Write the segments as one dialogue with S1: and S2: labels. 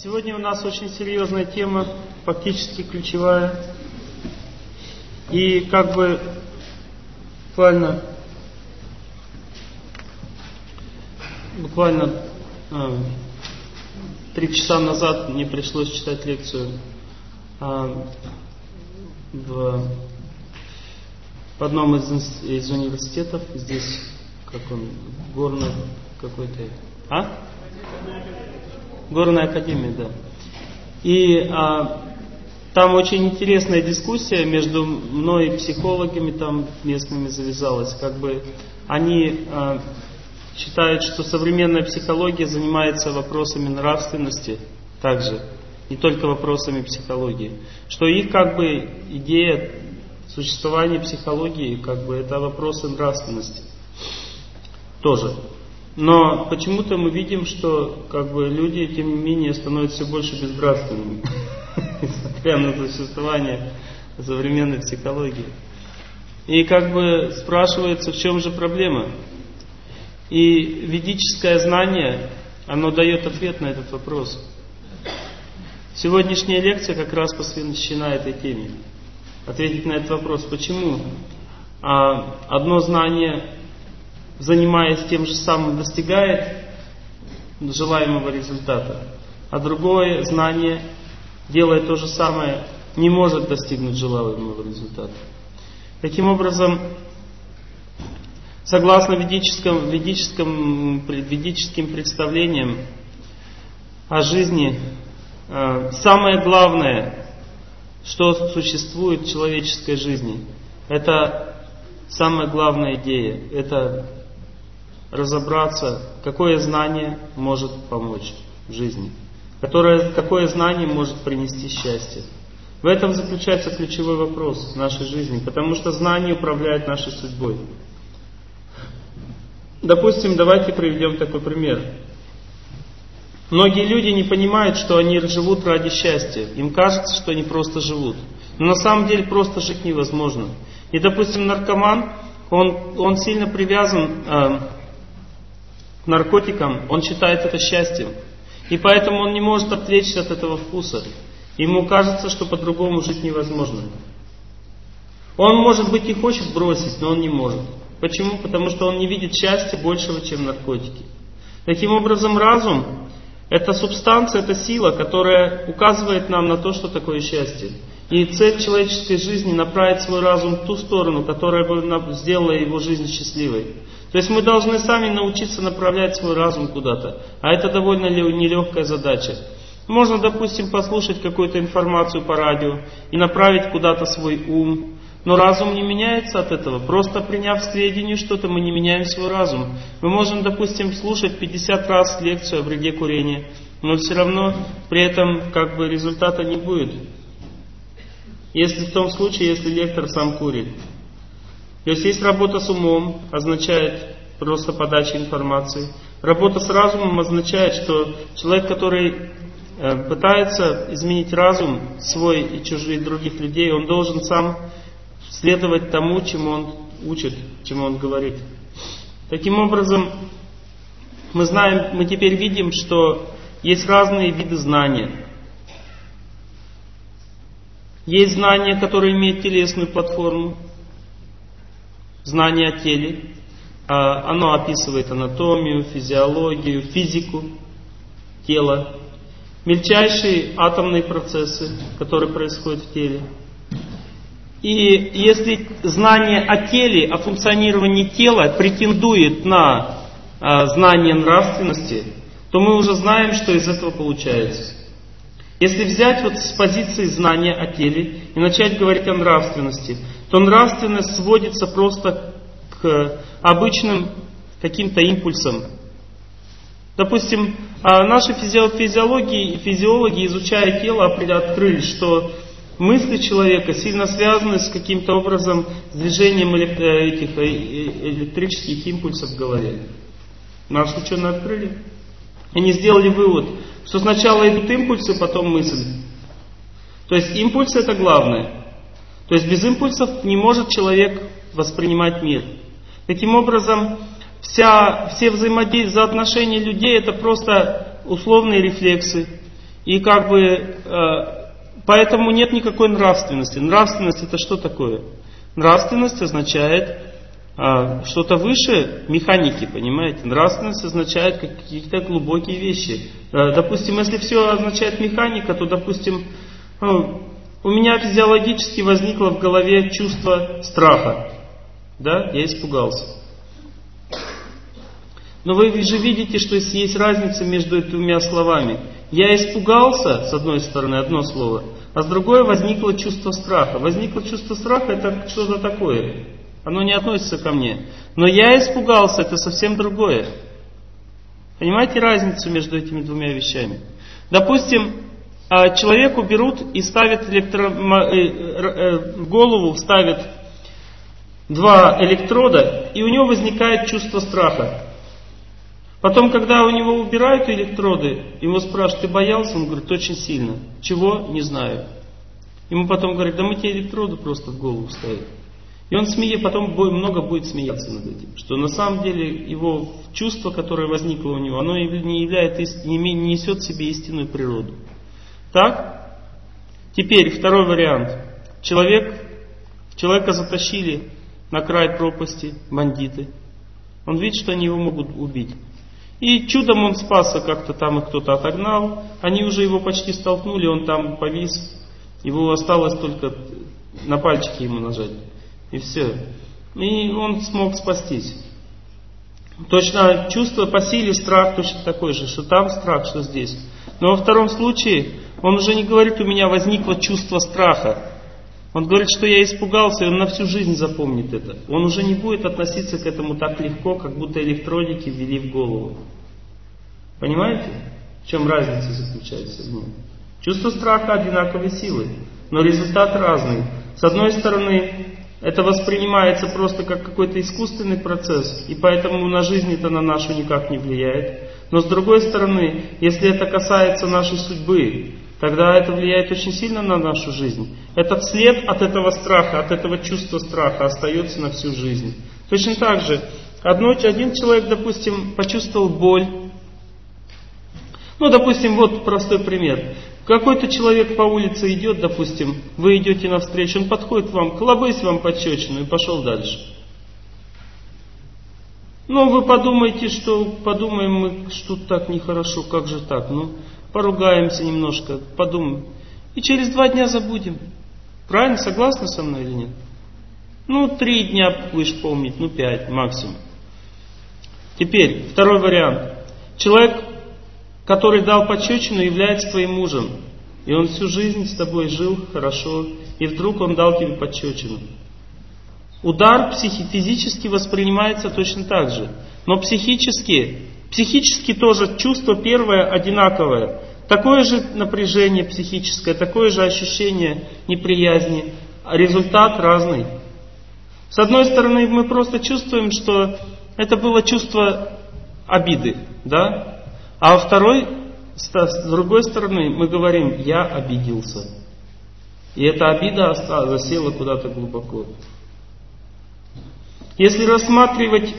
S1: Сегодня у нас очень серьезная тема, фактически ключевая. И как бы буквально 3 часа назад мне пришлось читать лекцию в одном из университетов, здесь, горный какой-то, Горная академия, да. И там очень интересная дискуссия между мной и психологами там местными завязалась. Они считают, что современная психология занимается вопросами нравственности также, не только вопросами психологии. Что их идея существования психологии это вопросы нравственности тоже. Но почему-то мы видим, что люди, тем не менее, становятся все больше безнравственными, несмотря на существование современной психологии. И спрашивается, в чем же проблема? И ведическое знание, оно дает ответ на этот вопрос. Сегодняшняя лекция как раз посвящена этой теме. Ответить на этот вопрос, почему одно знание, занимаясь тем же самым, достигает желаемого результата, а другое знание, делая то же самое, не может достигнуть желаемого результата. Таким образом, согласно ведическим представлениям о жизни, самое главное, что существует в человеческой жизни, это самая главная идея, это разобраться, какое знание может помочь в жизни, какое знание может принести счастье. В этом заключается ключевой вопрос в нашей жизни, потому что знание управляет нашей судьбой. Допустим, давайте приведем такой пример. Многие люди не понимают, что они живут ради счастья. Им кажется, что они просто живут. Но на самом деле просто жить невозможно. И, допустим, наркоман, он сильно привязан к наркотикам, он считает это счастьем. И поэтому он не может отвлечься от этого вкуса. Ему кажется, что по-другому жить невозможно. Он, может быть, и хочет бросить, но он не может. Почему? Потому что он не видит счастья большего, чем наркотики. Таким образом, разум — это субстанция, это сила, которая указывает нам на то, что такое счастье. И цель человеческой жизни — направить свой разум в ту сторону, которая бы сделала его жизнь счастливой. То есть мы должны сами научиться направлять свой разум куда-то. А это довольно нелегкая задача. Можно, допустим, послушать какую-то информацию по радио и направить куда-то свой ум. Но разум не меняется от этого. Просто приняв к сведению что-то, мы не меняем свой разум. Мы можем, допустим, слушать 50 раз лекцию о вреде курения, но все равно при этом результата не будет. Если в том случае, если лектор сам курит. То есть есть работа с умом, означает просто подача информации. Работа с разумом означает, что человек, который пытается изменить разум свой и чужих других людей, он должен сам следовать тому, чему он учит, чему он говорит. Таким образом, мы теперь видим, что есть разные виды знания. Есть знание, которое имеет телесную платформу, знание о теле. Оно описывает анатомию, физиологию, физику тела, мельчайшие атомные процессы, которые происходят в теле. И если знание о теле, о функционировании тела претендует на знание нравственности, то мы уже знаем, что из этого получается. Если взять с позиции знания о теле и начать говорить о нравственности, то нравственность сводится просто к обычным каким-то импульсам. Допустим, наши физиологи, изучая тело, открыли, что мысли человека сильно связаны с каким-то образом с движением электрических импульсов в голове. Наши ученые открыли. Они сделали вывод, что сначала идут импульсы, потом мысль. То есть импульсы — это главное. То есть без импульсов не может человек воспринимать мир. Таким образом, все взаимодействия, отношения людей — это просто условные рефлексы. И как бы поэтому нет никакой нравственности. Нравственность это что такое? Нравственность означает что-то выше механики, понимаете? Нравственность означает какие-то глубокие вещи. Допустим, если все означает механика, то, допустим, у меня физиологически возникло в голове чувство страха. Да, я испугался. Но вы же видите, что есть разница между этими двумя словами. Я испугался, с одной стороны, одно слово, а с другой возникло чувство страха. Возникло чувство страха, это что-то такое. Оно не относится ко мне. Но я испугался, это совсем другое. Понимаете разницу между этими двумя вещами? Допустим, человеку берут и ставят в голову вставят 2 электрода, и у него возникает чувство страха. Потом, когда у него убирают электроды, его спрашивают, ты боялся? Он говорит, очень сильно. Чего? Не знаю. Ему потом говорят, да мы тебе электроды просто в голову вставим. И он потом много будет смеяться над этим. Что на самом деле его чувство, которое возникло у него, оно не несет в себе истинную природу. Так? Теперь второй вариант. Человека затащили на край пропасти бандиты. Он видит, что они его могут убить. И чудом он спасся, как-то там их кто-то отогнал. Они уже его почти столкнули, он там повис. Его осталось только на пальчики ему нажать. И все. И он смог спастись. Точно чувство по силе, страх точно такой же. Что там страх, что здесь. Но во втором случае он уже не говорит, у меня возникло чувство страха. Он говорит, что я испугался, и он на всю жизнь запомнит это. Он уже не будет относиться к этому так легко, как будто электродики ввели в голову. Понимаете, в чем разница заключается в нем? Чувство страха одинаковой силы, но результат разный. С одной стороны, это воспринимается просто как какой-то искусственный процесс, и поэтому на жизнь это на нашу никак не влияет. Но с другой стороны, если это касается нашей судьбы, тогда это влияет очень сильно на нашу жизнь. Этот след от этого страха, от этого чувства страха остается на всю жизнь. Точно так же, один человек, допустим, почувствовал боль. Ну, допустим, вот простой пример. Какой-то человек по улице идет, допустим, вы идете навстречу, он подходит к вам, колобысь вам пощечину и пошел дальше. Ну, вы подумаете, подумаем мы, что так нехорошо, как же так, поругаемся немножко, подумаем. И через 2 дня забудем. Правильно, согласны со мной или нет? 3 дня будешь помнить, 5 максимум. Теперь, второй вариант. Человек, который дал пощечину, является твоим мужем. И он всю жизнь с тобой жил хорошо, и вдруг он дал тебе пощечину. Удар физически воспринимается точно так же. Но психически тоже чувство первое одинаковое. Такое же напряжение психическое, такое же ощущение неприязни. А результат разный. С одной стороны, мы просто чувствуем, что это было чувство обиды. Да? А с другой стороны, мы говорим, я обиделся. И эта обида засела куда-то глубоко. Если рассматривать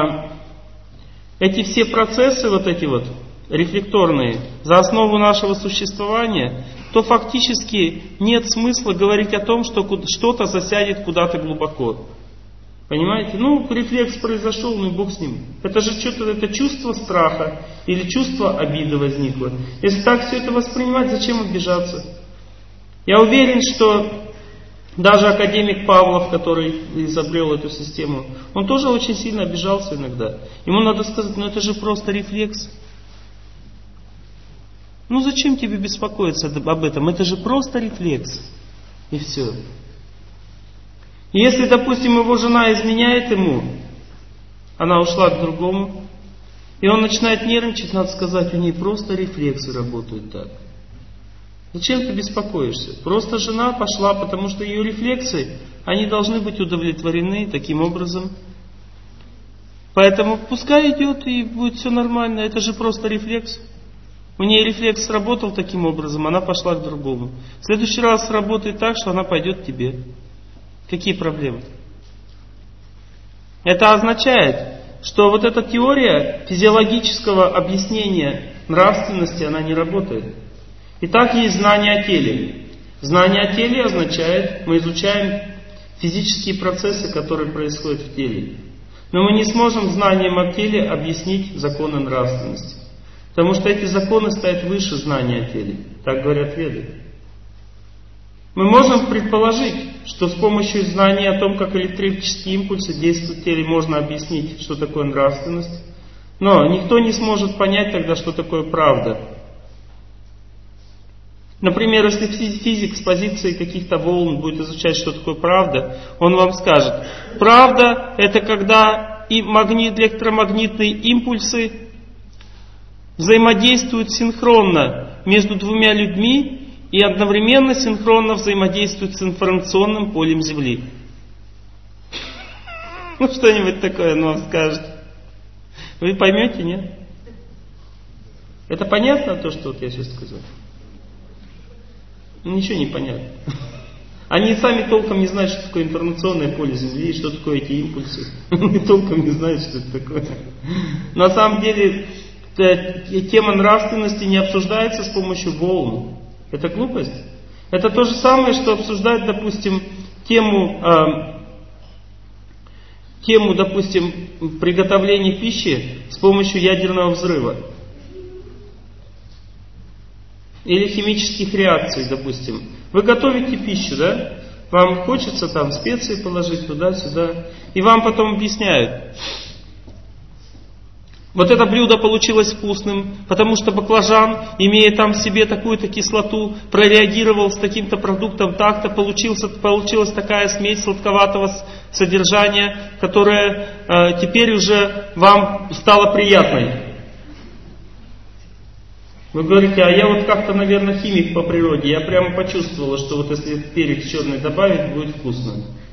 S1: эти все процессы, рефлекторные, за основу нашего существования, то фактически нет смысла говорить о том, что что-то засядет куда-то глубоко. Понимаете? Рефлекс произошел, и Бог с ним. Это же это чувство страха или чувство обиды возникло. Если так все это воспринимать, зачем обижаться? Я уверен, что даже академик Павлов, который изобрел эту систему, он тоже очень сильно обижался иногда. Ему надо сказать, это же просто рефлекс. Зачем тебе беспокоиться об этом? Это же просто рефлекс. И все. И если, допустим, его жена изменяет ему, она ушла к другому, и он начинает нервничать, надо сказать, у нее просто рефлексы работают так. Зачем ты беспокоишься? Просто жена пошла, потому что ее рефлексы, они должны быть удовлетворены таким образом. Поэтому пускай идет и будет все нормально, это же просто рефлекс. У нее рефлекс сработал таким образом, она пошла к другому. В следующий раз сработает так, что она пойдет к тебе. Какие проблемы? Это означает, что эта теория физиологического объяснения нравственности, она не работает. Итак, есть знание о теле. Знание о теле означает, мы изучаем физические процессы, которые происходят в теле. Но мы не сможем знанием о теле объяснить законы нравственности. Потому что эти законы стоят выше знания о теле. Так говорят Веды. Мы можем предположить, что с помощью знания о том, как электрические импульсы действуют в теле, можно объяснить, что такое нравственность. Но никто не сможет понять тогда, что такое правда. Например, если физик с позиции каких-то волн будет изучать, что такое правда, он вам скажет: правда — это когда и электромагнитные импульсы взаимодействуют синхронно между двумя людьми и одновременно синхронно взаимодействуют с информационным полем Земли. Ну, что-нибудь такое он вам скажет. Вы поймете, нет? Это понятно, то, что вот я сейчас сказал? Ничего не понятно. Они сами толком не знают, что такое информационное поле Земли, что такое эти импульсы. Они толком не знают, что это такое. На самом деле, тема нравственности не обсуждается с помощью волн. Это глупость. Это то же самое, что обсуждать, допустим, тему, допустим, приготовления пищи с помощью ядерного взрыва. Или химических реакций, допустим. Вы готовите пищу, да? Вам хочется там специи положить туда-сюда. И вам потом объясняют. Вот это блюдо получилось вкусным, потому что баклажан, имея там в себе такую-то кислоту, прореагировал с таким-то продуктом так-то, получилась такая смесь сладковатого содержания, которая теперь уже вам стала приятной. Вы говорите: а я вот как-то, наверное, химик по природе, я прямо почувствовала, что вот если перец черный добавить, будет вкусно.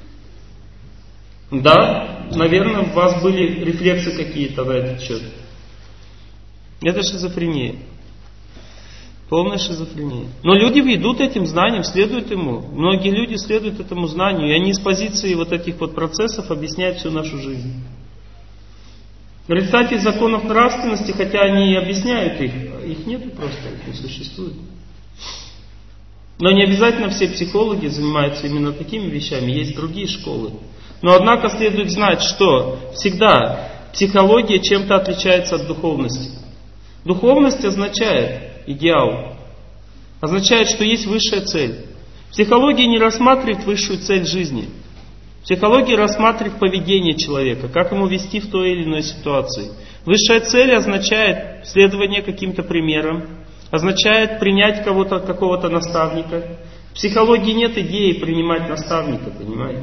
S1: Да, наверное, у вас были рефлексы какие-то на этот счет. Это шизофрения. Полная шизофрения. Но люди идут этим знанием, следуют ему. Многие люди следуют этому знанию, и они с позиции вот этих вот процессов объясняют всю нашу жизнь. Нарицателей законов нравственности, хотя они и объясняют их нету просто, их не существует. Но не обязательно все психологи занимаются именно такими вещами, есть другие школы. Но однако следует знать, что всегда психология чем-то отличается от духовности. Духовность означает идеал, означает, что есть высшая цель. Психология не рассматривает высшую цель жизни. Психология рассматривает поведение человека, как ему вести в той или иной ситуации. Высшая цель означает следование каким-то примерам, означает принять какого-то наставника. В психологии нет идеи принимать наставника, понимаете?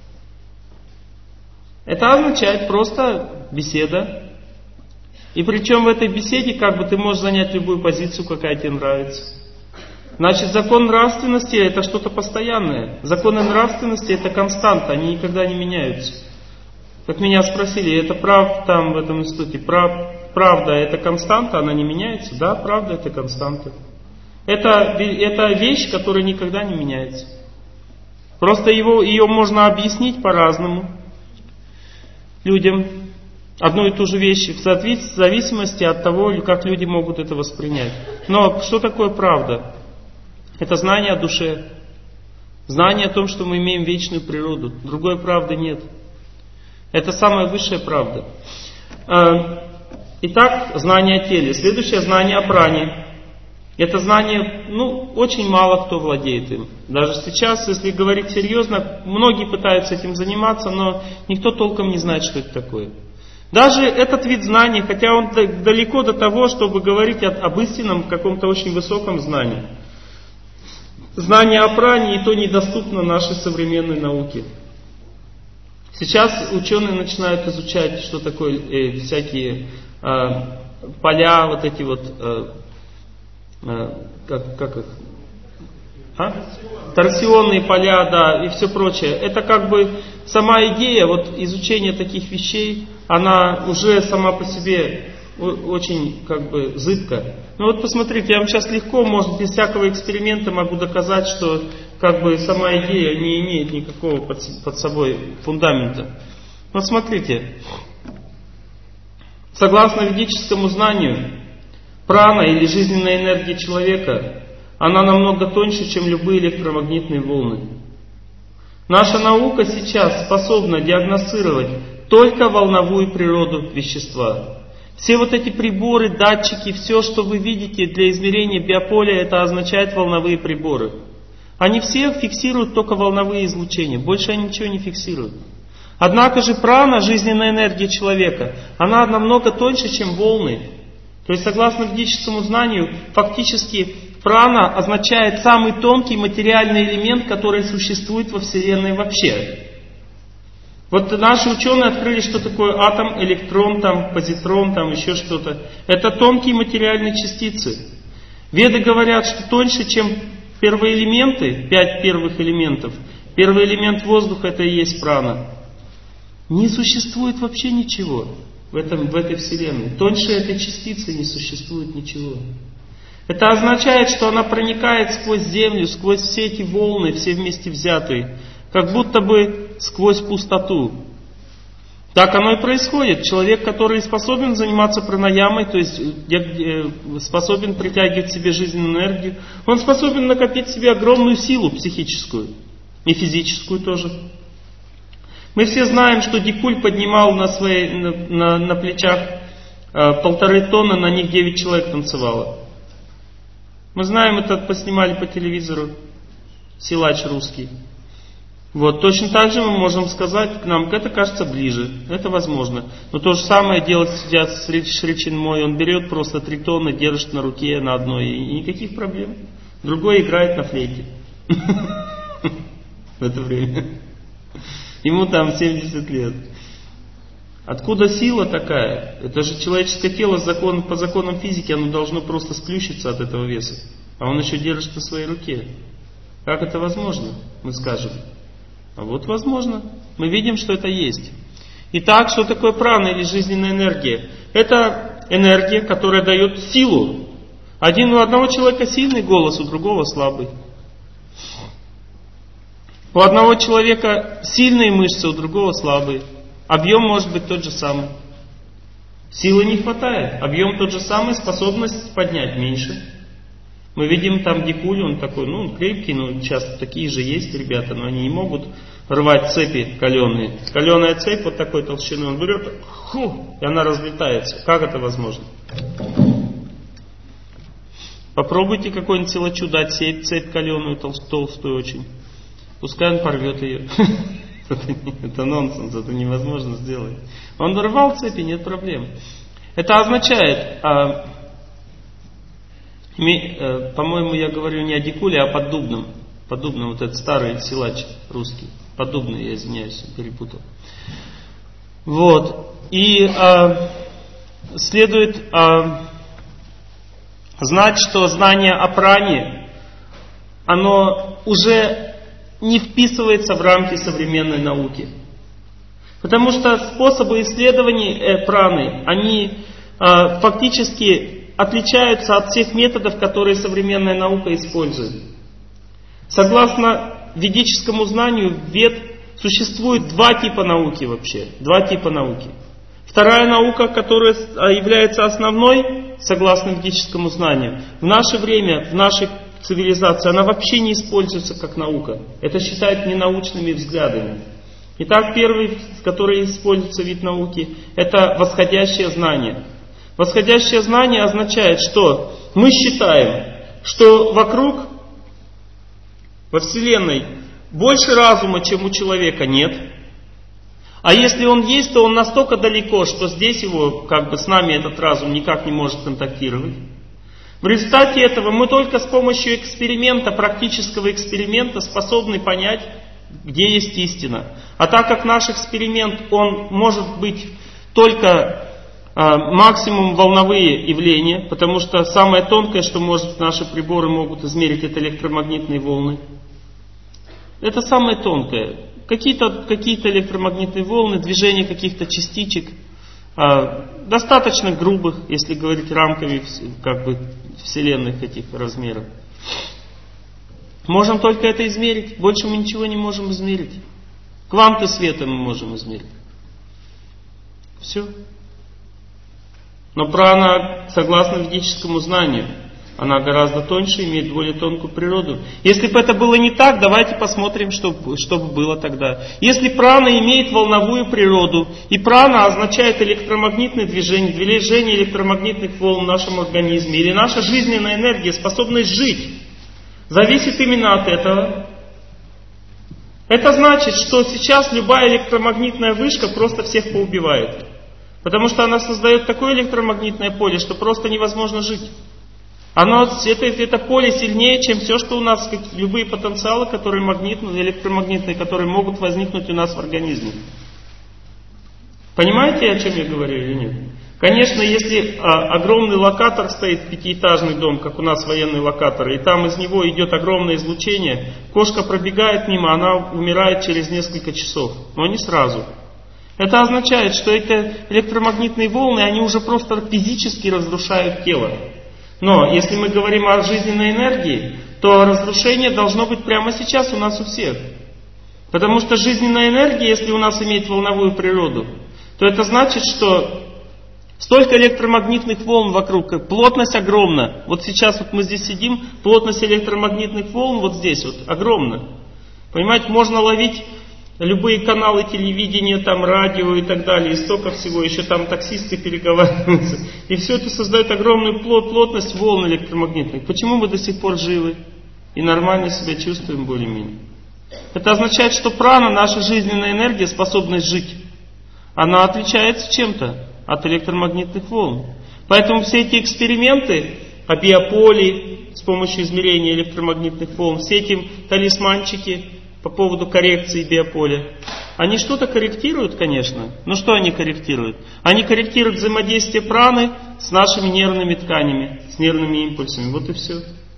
S1: Это означает просто беседа. И причем в этой беседе ты можешь занять любую позицию, какая тебе нравится. Значит, закон нравственности — это что-то постоянное. Законы нравственности — это константа, они никогда не меняются. Как меня спросили: это там в этом институте, правда — это константа, она не меняется? Да, правда — это константа. Это вещь, которая никогда не меняется. Просто ее можно объяснить по-разному людям. Одну и ту же вещь в зависимости от того, как люди могут это воспринять. Но что такое правда? Это знание о душе. Знание о том, что мы имеем вечную природу. Другой правды нет. Это самая высшая правда. Итак, знание о теле. Следующее — знание о пране. Это знание, очень мало кто владеет им. Даже сейчас, если говорить серьезно, многие пытаются этим заниматься, но никто толком не знает, что это такое. Даже этот вид знаний, хотя он далеко до того, чтобы говорить об истинном каком-то очень высоком знании. Знание о пране и то недоступно нашей современной науке. Сейчас ученые начинают изучать, что такое всякие поля, вот эти вот, как их? Торсионные поля, да, и все прочее. Это сама идея изучения таких вещей, она уже сама по себе очень зыбка. Посмотрите, я вам сейчас легко, может, без всякого эксперимента могу доказать, что сама идея не имеет никакого под собой фундамента. Смотрите, согласно ведическому знанию, прана или жизненная энергия человека она намного тоньше, чем любые электромагнитные волны. Наша наука сейчас способна диагностировать только волновую природу вещества. Все вот эти приборы, датчики, все, что вы видите для измерения биополя, это означает волновые приборы. Они все фиксируют только волновые излучения, больше они ничего не фиксируют. Однако же прана, жизненная энергия человека, она намного тоньше, чем волны. То есть, согласно ведическому знанию, фактически прана означает самый тонкий материальный элемент, который существует во Вселенной вообще. Вот наши ученые открыли, что такое атом, электрон, там, позитрон, там еще что-то. Это тонкие материальные частицы. Веды говорят, что тоньше, чем первые элементы, 5 первых элементов. Первый элемент воздуха — это и есть прана. Не существует вообще ничего в этой Вселенной. Тоньше этой частицы не существует ничего. Это означает, что она проникает сквозь Землю, сквозь все эти волны, все вместе взятые, как будто бы сквозь пустоту. Так оно и происходит. Человек, который способен заниматься пранаямой, то есть способен притягивать к себе жизненную энергию, он способен накопить в себе огромную силу психическую и физическую тоже. Мы все знаем, что Дикуль поднимал на плечах 1,5 тонны, на них 9 человек танцевало. Мы знаем, это поснимали по телевизору, силач русский. Вот, точно так же мы можем сказать, нам это кажется ближе, это возможно. Но то же самое делать сидят с Шри Чинмой, он берет просто 3 тонны, держит на руке на одной, и никаких проблем. Другой играет на флейте в это время. Ему там 70 лет. Откуда сила такая? Это же человеческое тело по законам физики, оно должно просто сплющиться от этого веса. А он еще держит на своей руке. Как это возможно? Мы скажем. А вот возможно. Мы видим, что это есть. Итак, что такое прана или жизненная энергия? Это энергия, которая дает силу. У одного человека сильный голос, у другого слабый. У одного человека сильные мышцы, у другого слабые. Объем может быть тот же самый. Силы не хватает. Объем тот же самый, способность поднять меньше. Мы видим там Дикуль, он такой, он крепкий, часто такие же есть ребята, но они не могут рвать цепи каленые. Каленая цепь вот такой толщины, он берет, и она разлетается. Как это возможно? Попробуйте какой-нибудь силачу дать цепь каленую, толстую очень. Пускай он порвет ее. Это нонсенс, это невозможно сделать. Он рвал цепи, нет проблем. Это означает, по-моему, я говорю не о Дикуле, а о Поддубном. Поддубном, вот этот старый силач русский. Поддубный, я извиняюсь, перепутал. Вот. И следует знать, что знание о пране, оно уже не вписывается в рамки современной науки. Потому что способы исследований праны, они фактически отличаются от всех методов, которые современная наука использует. Согласно ведическому знанию, вед существует 2 типа науки вообще. 2 типа науки. Вторая наука, которая является основной, согласно ведическому знанию, в наше время, в нашей цивилизации, она вообще не используется как наука. Это считают ненаучными взглядами. Итак, первый, который используется вид науки, это восходящее знание. Восходящее знание означает, что мы считаем, что вокруг, во Вселенной, больше разума, чем у человека, нет. А если он есть, то он настолько далеко, что здесь его, с нами этот разум никак не может контактировать. В результате этого мы только с помощью эксперимента, практического эксперимента, способны понять, где есть истина. А так как наш эксперимент, он может быть только максимум волновые явления, потому что самое тонкое, что наши приборы могут измерить, это электромагнитные волны. Это самое тонкое. Какие-то электромагнитные волны, движение каких-то частичек, достаточно грубых, если говорить рамками вселенных этих размеров. Можем только это измерить, больше мы ничего не можем измерить. Кванты света мы можем измерить. Все. Но прана, согласно ведическому знанию, Она гораздо тоньше, имеет более тонкую природу. Если бы это было не так, давайте посмотрим, что бы было тогда. Если прана имеет волновую природу, и прана означает электромагнитное движение электромагнитных волн в нашем организме, или наша жизненная энергия, способность жить, зависит именно от этого. Это значит, что сейчас любая электромагнитная вышка просто всех поубивает. Потому что она создает такое электромагнитное поле, что просто невозможно жить. Это поле сильнее, чем все, что у нас, любые потенциалы, которые электромагнитные, которые могут возникнуть у нас в организме. Понимаете, о чем я говорю или нет? Конечно, если огромный локатор стоит, пятиэтажный дом, как у нас военный локатор, и там из него идет огромное излучение, кошка пробегает мимо, она умирает через несколько часов, но не сразу. Это означает, что эти электромагнитные волны, они уже просто физически разрушают тело. Но если мы говорим о жизненной энергии, то разрушение должно быть прямо сейчас у нас у всех. Потому что жизненная энергия, если у нас имеет волновую природу, то это значит, что столько электромагнитных волн вокруг, плотность огромна. Вот сейчас вот мы здесь сидим, плотность электромагнитных волн вот здесь вот огромна. Понимаете, можно ловить любые каналы телевидения, там радио и так далее, и столько всего, еще там таксисты переговариваются. И все это создает огромную плотность волн электромагнитных. Почему мы до сих пор живы и нормально себя чувствуем более-менее? Это означает, что прана, наша жизненная энергия, способность жить, она отличается чем-то от электромагнитных волн. Поэтому все эти эксперименты о биополе с помощью измерения электромагнитных волн, все эти талисманчики по поводу коррекции биополя, они что-то корректируют, конечно. Но что они корректируют? Они корректируют взаимодействие праны с нашими нервными тканями, с нервными импульсами. Вот и все.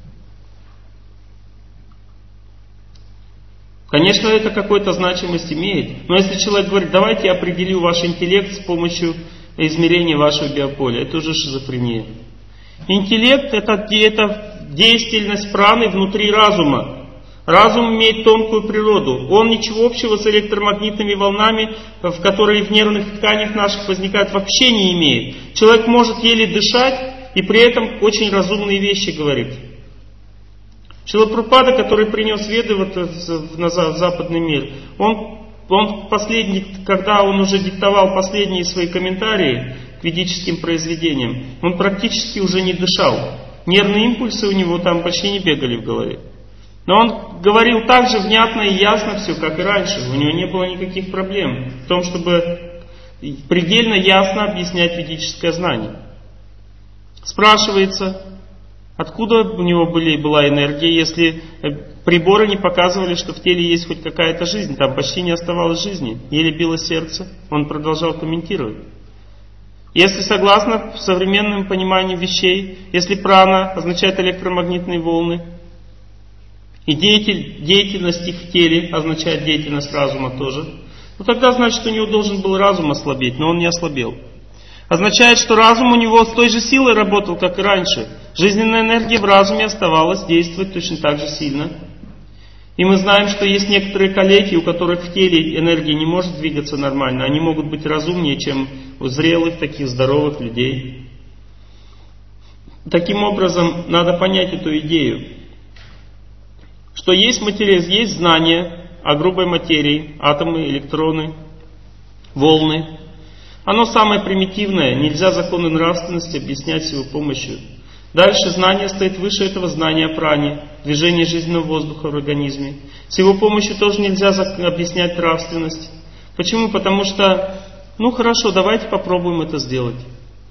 S1: Конечно, это какую-то значимость имеет. Но если человек говорит, давайте я определю ваш интеллект с помощью измерения вашего биополя, это уже шизофрения. Интеллект это деятельность праны внутри разума. Разум имеет тонкую природу. Он ничего общего с электромагнитными волнами, которые в нервных тканях наших возникают, вообще не имеет. Человек может еле дышать и при этом очень разумные вещи говорит. Шрила Прабхупада, который принес веды в западный мир, он последний, когда он уже диктовал последние свои комментарии к ведическим произведениям, он практически уже не дышал. Нервные импульсы у него там почти не бегали в голове. Но он говорил так же внятно и ясно все, как и раньше. У него не было никаких проблем в том, чтобы предельно ясно объяснять ведическое знание. Спрашивается, откуда у него была энергия, если приборы не показывали, что в теле есть хоть какая-то жизнь. Там почти не оставалось жизни. Еле било сердце. Он продолжал комментировать. Если согласно современному пониманию вещей, если прана означает электромагнитные волны, и деятельность их в теле означает деятельность разума тоже, то тогда значит, у него должен был разум ослабеть, но он не ослабел. Означает, что разум у него с той же силой работал, как и раньше. Жизненная энергия в разуме оставалась действовать точно так же сильно. И мы знаем, что есть некоторые калеки, у которых в теле энергия не может двигаться нормально. Они могут быть разумнее, чем у зрелых, таких здоровых людей. Таким образом, надо понять эту идею, что есть материя, есть знание о грубой материи, атомы, электроны, волны. Оно самое примитивное, нельзя законы нравственности объяснять с его помощью. Дальше знание стоит выше этого знания о пране, движении жизненного воздуха в организме. С его помощью тоже нельзя объяснять нравственность. Почему? Потому что, хорошо, давайте попробуем это сделать.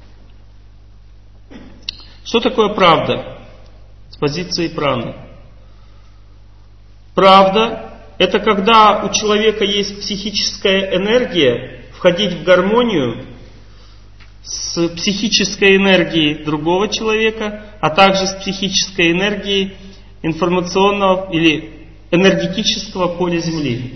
S1: Что такое правда с позиции праны? Правда – это когда у человека есть психическая энергия входить в гармонию с психической энергией другого человека, а также с психической энергией информационного или энергетического поля Земли.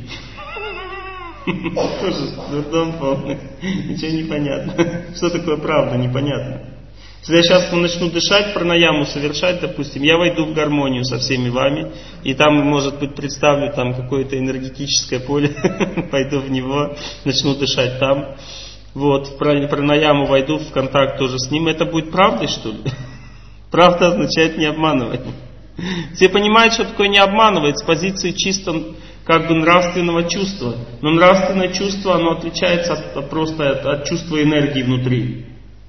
S1: Тоже дурдом полный. Ничего не понятно. Что такое правда, непонятно. Если я сейчас начну дышать, пранаяму совершать, допустим, я войду в гармонию со всеми вами, и там, может быть, представлю там какое-то энергетическое поле, пойду в него, начну дышать там. Вот, в пранаяму войду в контакт тоже с ним. Это будет правдой, что ли? Правда означает не обманывать. Все понимают, что такое не обманывать с позиции чисто как бы нравственного чувства. Но нравственное чувство, оно отличается от чувства энергии внутри.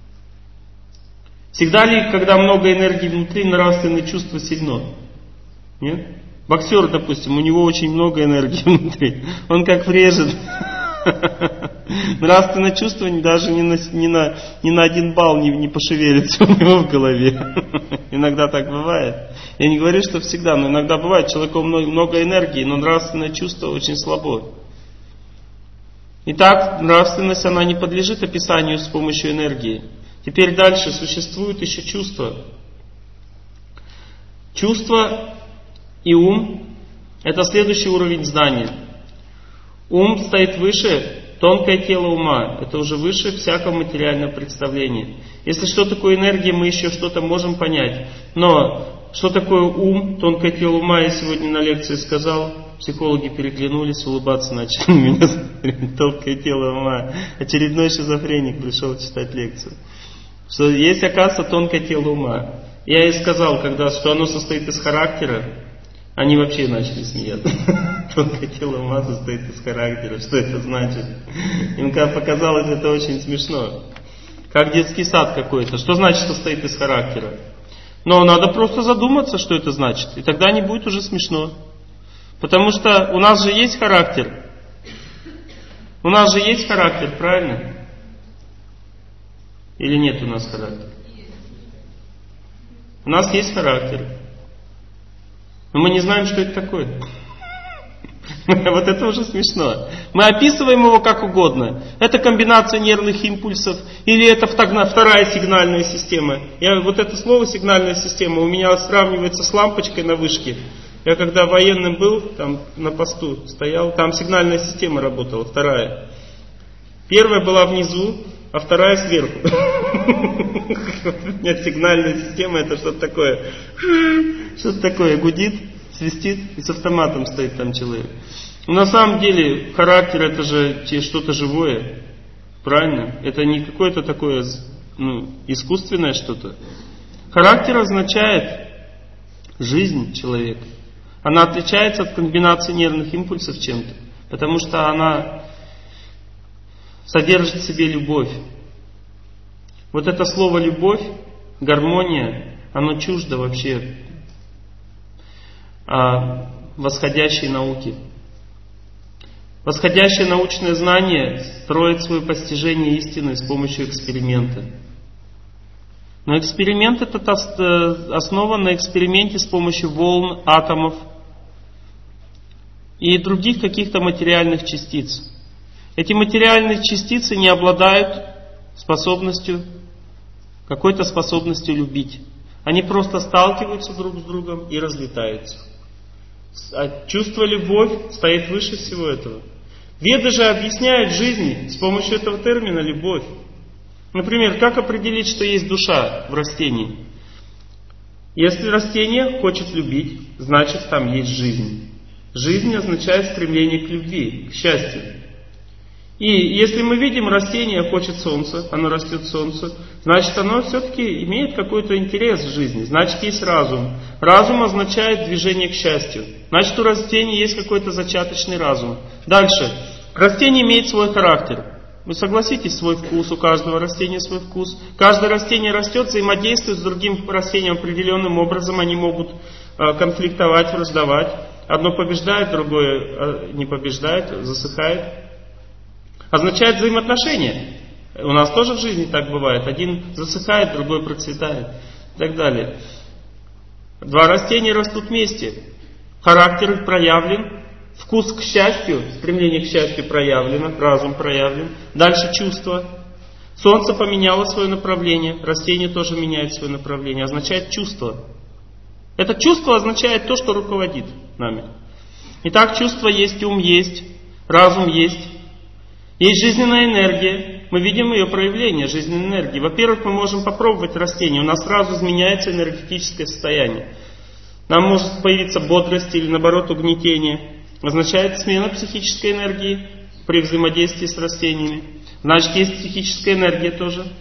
S1: Всегда ли, когда много энергии внутри, нравственное чувство сильно? Нет? Боксер, допустим, у него очень много энергии внутри. Он как врежет. Нравственное чувство даже ни на 1 балл не пошевелится у него в голове. Иногда так бывает. Я не говорю, что всегда, но иногда бывает, у человека много энергии, но нравственное чувство очень слабо. Итак, нравственность, она не подлежит описанию с помощью энергии. Теперь дальше существует еще чувство. Чувство и ум — это следующий уровень знания. Ум стоит выше, тонкое тело ума. Это уже выше всякого материального представления. Если что такое энергия, мы еще что-то можем понять. Но что такое ум, тонкое тело ума, я сегодня на лекции сказал. Психологи переглянулись, улыбаться начали на меня. Тонкое тело ума. Очередной шизофреник пришел читать лекцию. Что есть, оказывается, тонкое тело ума. Я ей сказал, что оно состоит из характера. Они вообще начали смеяться. Тонкое тело ума состоит из характера. Что это значит? Им показалось это очень смешно. Как детский сад какой-то. Что значит состоит из характера? Но надо просто задуматься, что это значит. И тогда не будет уже смешно. Потому что у нас же есть характер. У нас же есть характер, правильно? Или нет у нас характера? У нас есть характер. Но мы не знаем, что это такое. Вот это уже смешно. Мы описываем его как угодно. Это комбинация нервных импульсов, или это вторая сигнальная система. Вот это слово сигнальная система у меня сравнивается с лампочкой на вышке. Я когда военным был, там на посту стоял, там сигнальная система работала, вторая. Первая была внизу, а вторая сверху. У меня сигнальная система, это что-то такое. Что-то такое гудит, свистит, и с автоматом стоит там человек. Но на самом деле характер это же что-то живое. Правильно? Это не какое-то такое искусственное что-то. Характер означает жизнь человека. Она отличается от комбинации нервных импульсов чем-то. Потому что она содержит в себе любовь. Вот это слово любовь, гармония, оно чуждо вообще восходящей науке. Восходящее научное знание строит свое постижение истины с помощью эксперимента. Но эксперимент этот основан на эксперименте с помощью волн, атомов и других каких-то материальных частиц. Эти материальные частицы не обладают какой-то способностью любить. Они просто сталкиваются друг с другом и разлетаются. А чувство любовь стоит выше всего этого. Веды же объясняют жизнь с помощью этого термина любовь. Например, как определить, что есть душа в растении? Если растение хочет любить, значит там есть жизнь. Жизнь означает стремление к любви, к счастью. И если мы видим, растение хочет солнца, оно растет солнце, значит оно все-таки имеет какой-то интерес в жизни, значит есть разум. Разум означает движение к счастью. Значит у растения есть какой-то зачаточный разум. Дальше. Растение имеет свой характер. Вы согласитесь, свой вкус, у каждого растения свой вкус. Каждое растение растет, взаимодействует с другим растением определенным образом, они могут конфликтовать, враждовать. Одно побеждает, другое не побеждает, засыхает. Означает взаимоотношения. У нас тоже в жизни так бывает. Один засыхает, другой процветает. И так далее. Два растения растут вместе. Характер их проявлен. Вкус к счастью, стремление к счастью проявлено. Разум проявлен. Дальше чувство. Солнце поменяло свое направление. Растение тоже меняет свое направление. Означает чувство. Это чувство означает то, что руководит нами. Итак, чувство есть, ум есть, разум есть. Есть жизненная энергия. Мы видим ее проявление, жизненной энергии. Во-первых, мы можем попробовать растение. У нас сразу изменяется энергетическое состояние. Нам может появиться бодрость или наоборот угнетение. Означает смена психической энергии при взаимодействии с растениями. Значит, есть психическая энергия тоже.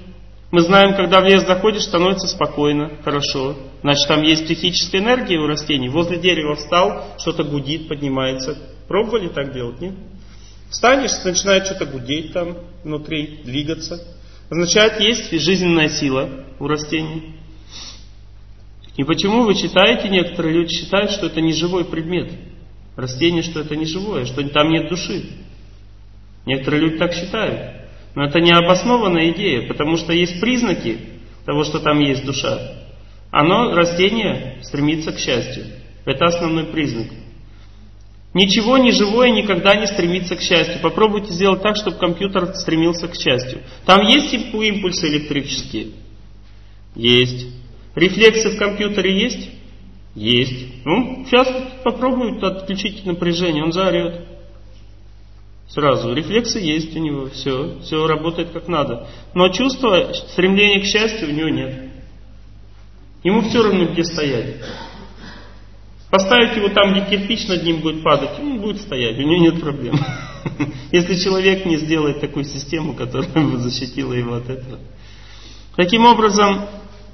S1: Мы знаем, когда в лес заходишь, становится спокойно, хорошо. Значит, там есть психическая энергия у растений. Возле дерева встал, что-то гудит, поднимается. Пробовали так делать, нет? Встанешь, начинает что-то гудеть там внутри, двигаться. Означает, есть жизненная сила у растений. И почему вы читаете, некоторые люди считают, что это не живой предмет. Растение, что это не живое, что там нет души. Некоторые люди так считают. Но это не обоснованная идея, потому что есть признаки того, что там есть душа. Растение стремится к счастью. Это основной признак. Ничего не живое никогда не стремится к счастью. Попробуйте сделать так, чтобы компьютер стремился к счастью. Там есть импульсы электрические? Есть. Рефлексы в компьютере есть? Есть. Сейчас попробуют отключить напряжение, он заорет. Сразу. Рефлексы есть у него, все работает как надо. Но чувства, стремления к счастью у него нет. Ему все равно, где стоять. Поставить его там, где кирпич над ним будет падать, он будет стоять, у него нет проблем. Если человек не сделает такую систему, которая бы защитила его от этого. Таким образом,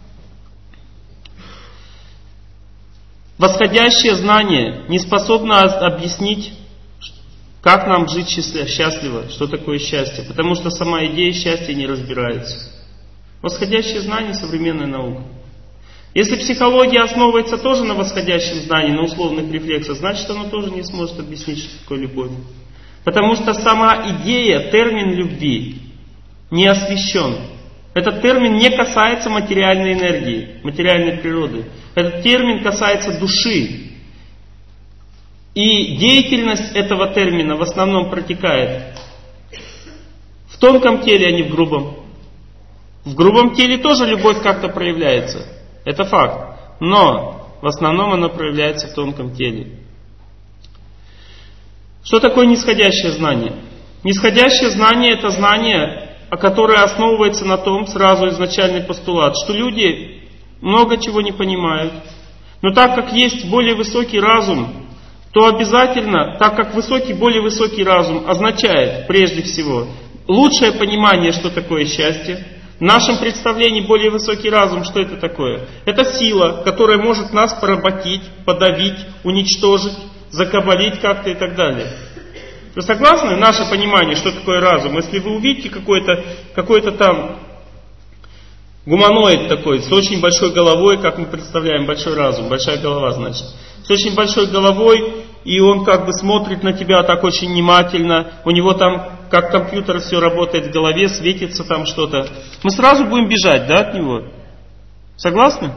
S1: восходящее знание не способно объяснить, как нам жить счастливо, что такое счастье, потому что сама идея счастья не разбирается. Восходящее знание — современная наука. Если психология основывается тоже на восходящем знании, на условных рефлексах, значит, она тоже не сможет объяснить, что такое любовь. Потому что сама идея, термин любви не освящен. Этот термин не касается материальной энергии, материальной природы. Этот термин касается души. И деятельность этого термина в основном протекает в тонком теле, а не в грубом. В грубом теле тоже любовь как-то проявляется. Это факт. Но в основном она проявляется в тонком теле. Что такое нисходящее знание? Нисходящее знание — это знание, которое основывается на том, сразу изначальный постулат, что люди много чего не понимают. Но так как есть более высокий разум, то обязательно, так как более высокий разум означает, прежде всего, лучшее понимание, что такое счастье. В нашем представлении более высокий разум, что это такое? Это сила, которая может нас поработить, подавить, уничтожить, закабалить как-то и так далее. Вы согласны? Наше понимание, что такое разум. Если вы увидите какой-то там гуманоид такой, с очень большой головой, как мы представляем, большой разум, большая голова, значит, с очень большой головой, и он как бы смотрит на тебя так очень внимательно, у него там, как компьютер, все работает в голове, светится там что-то. Мы сразу будем бежать, да, от него? Согласны?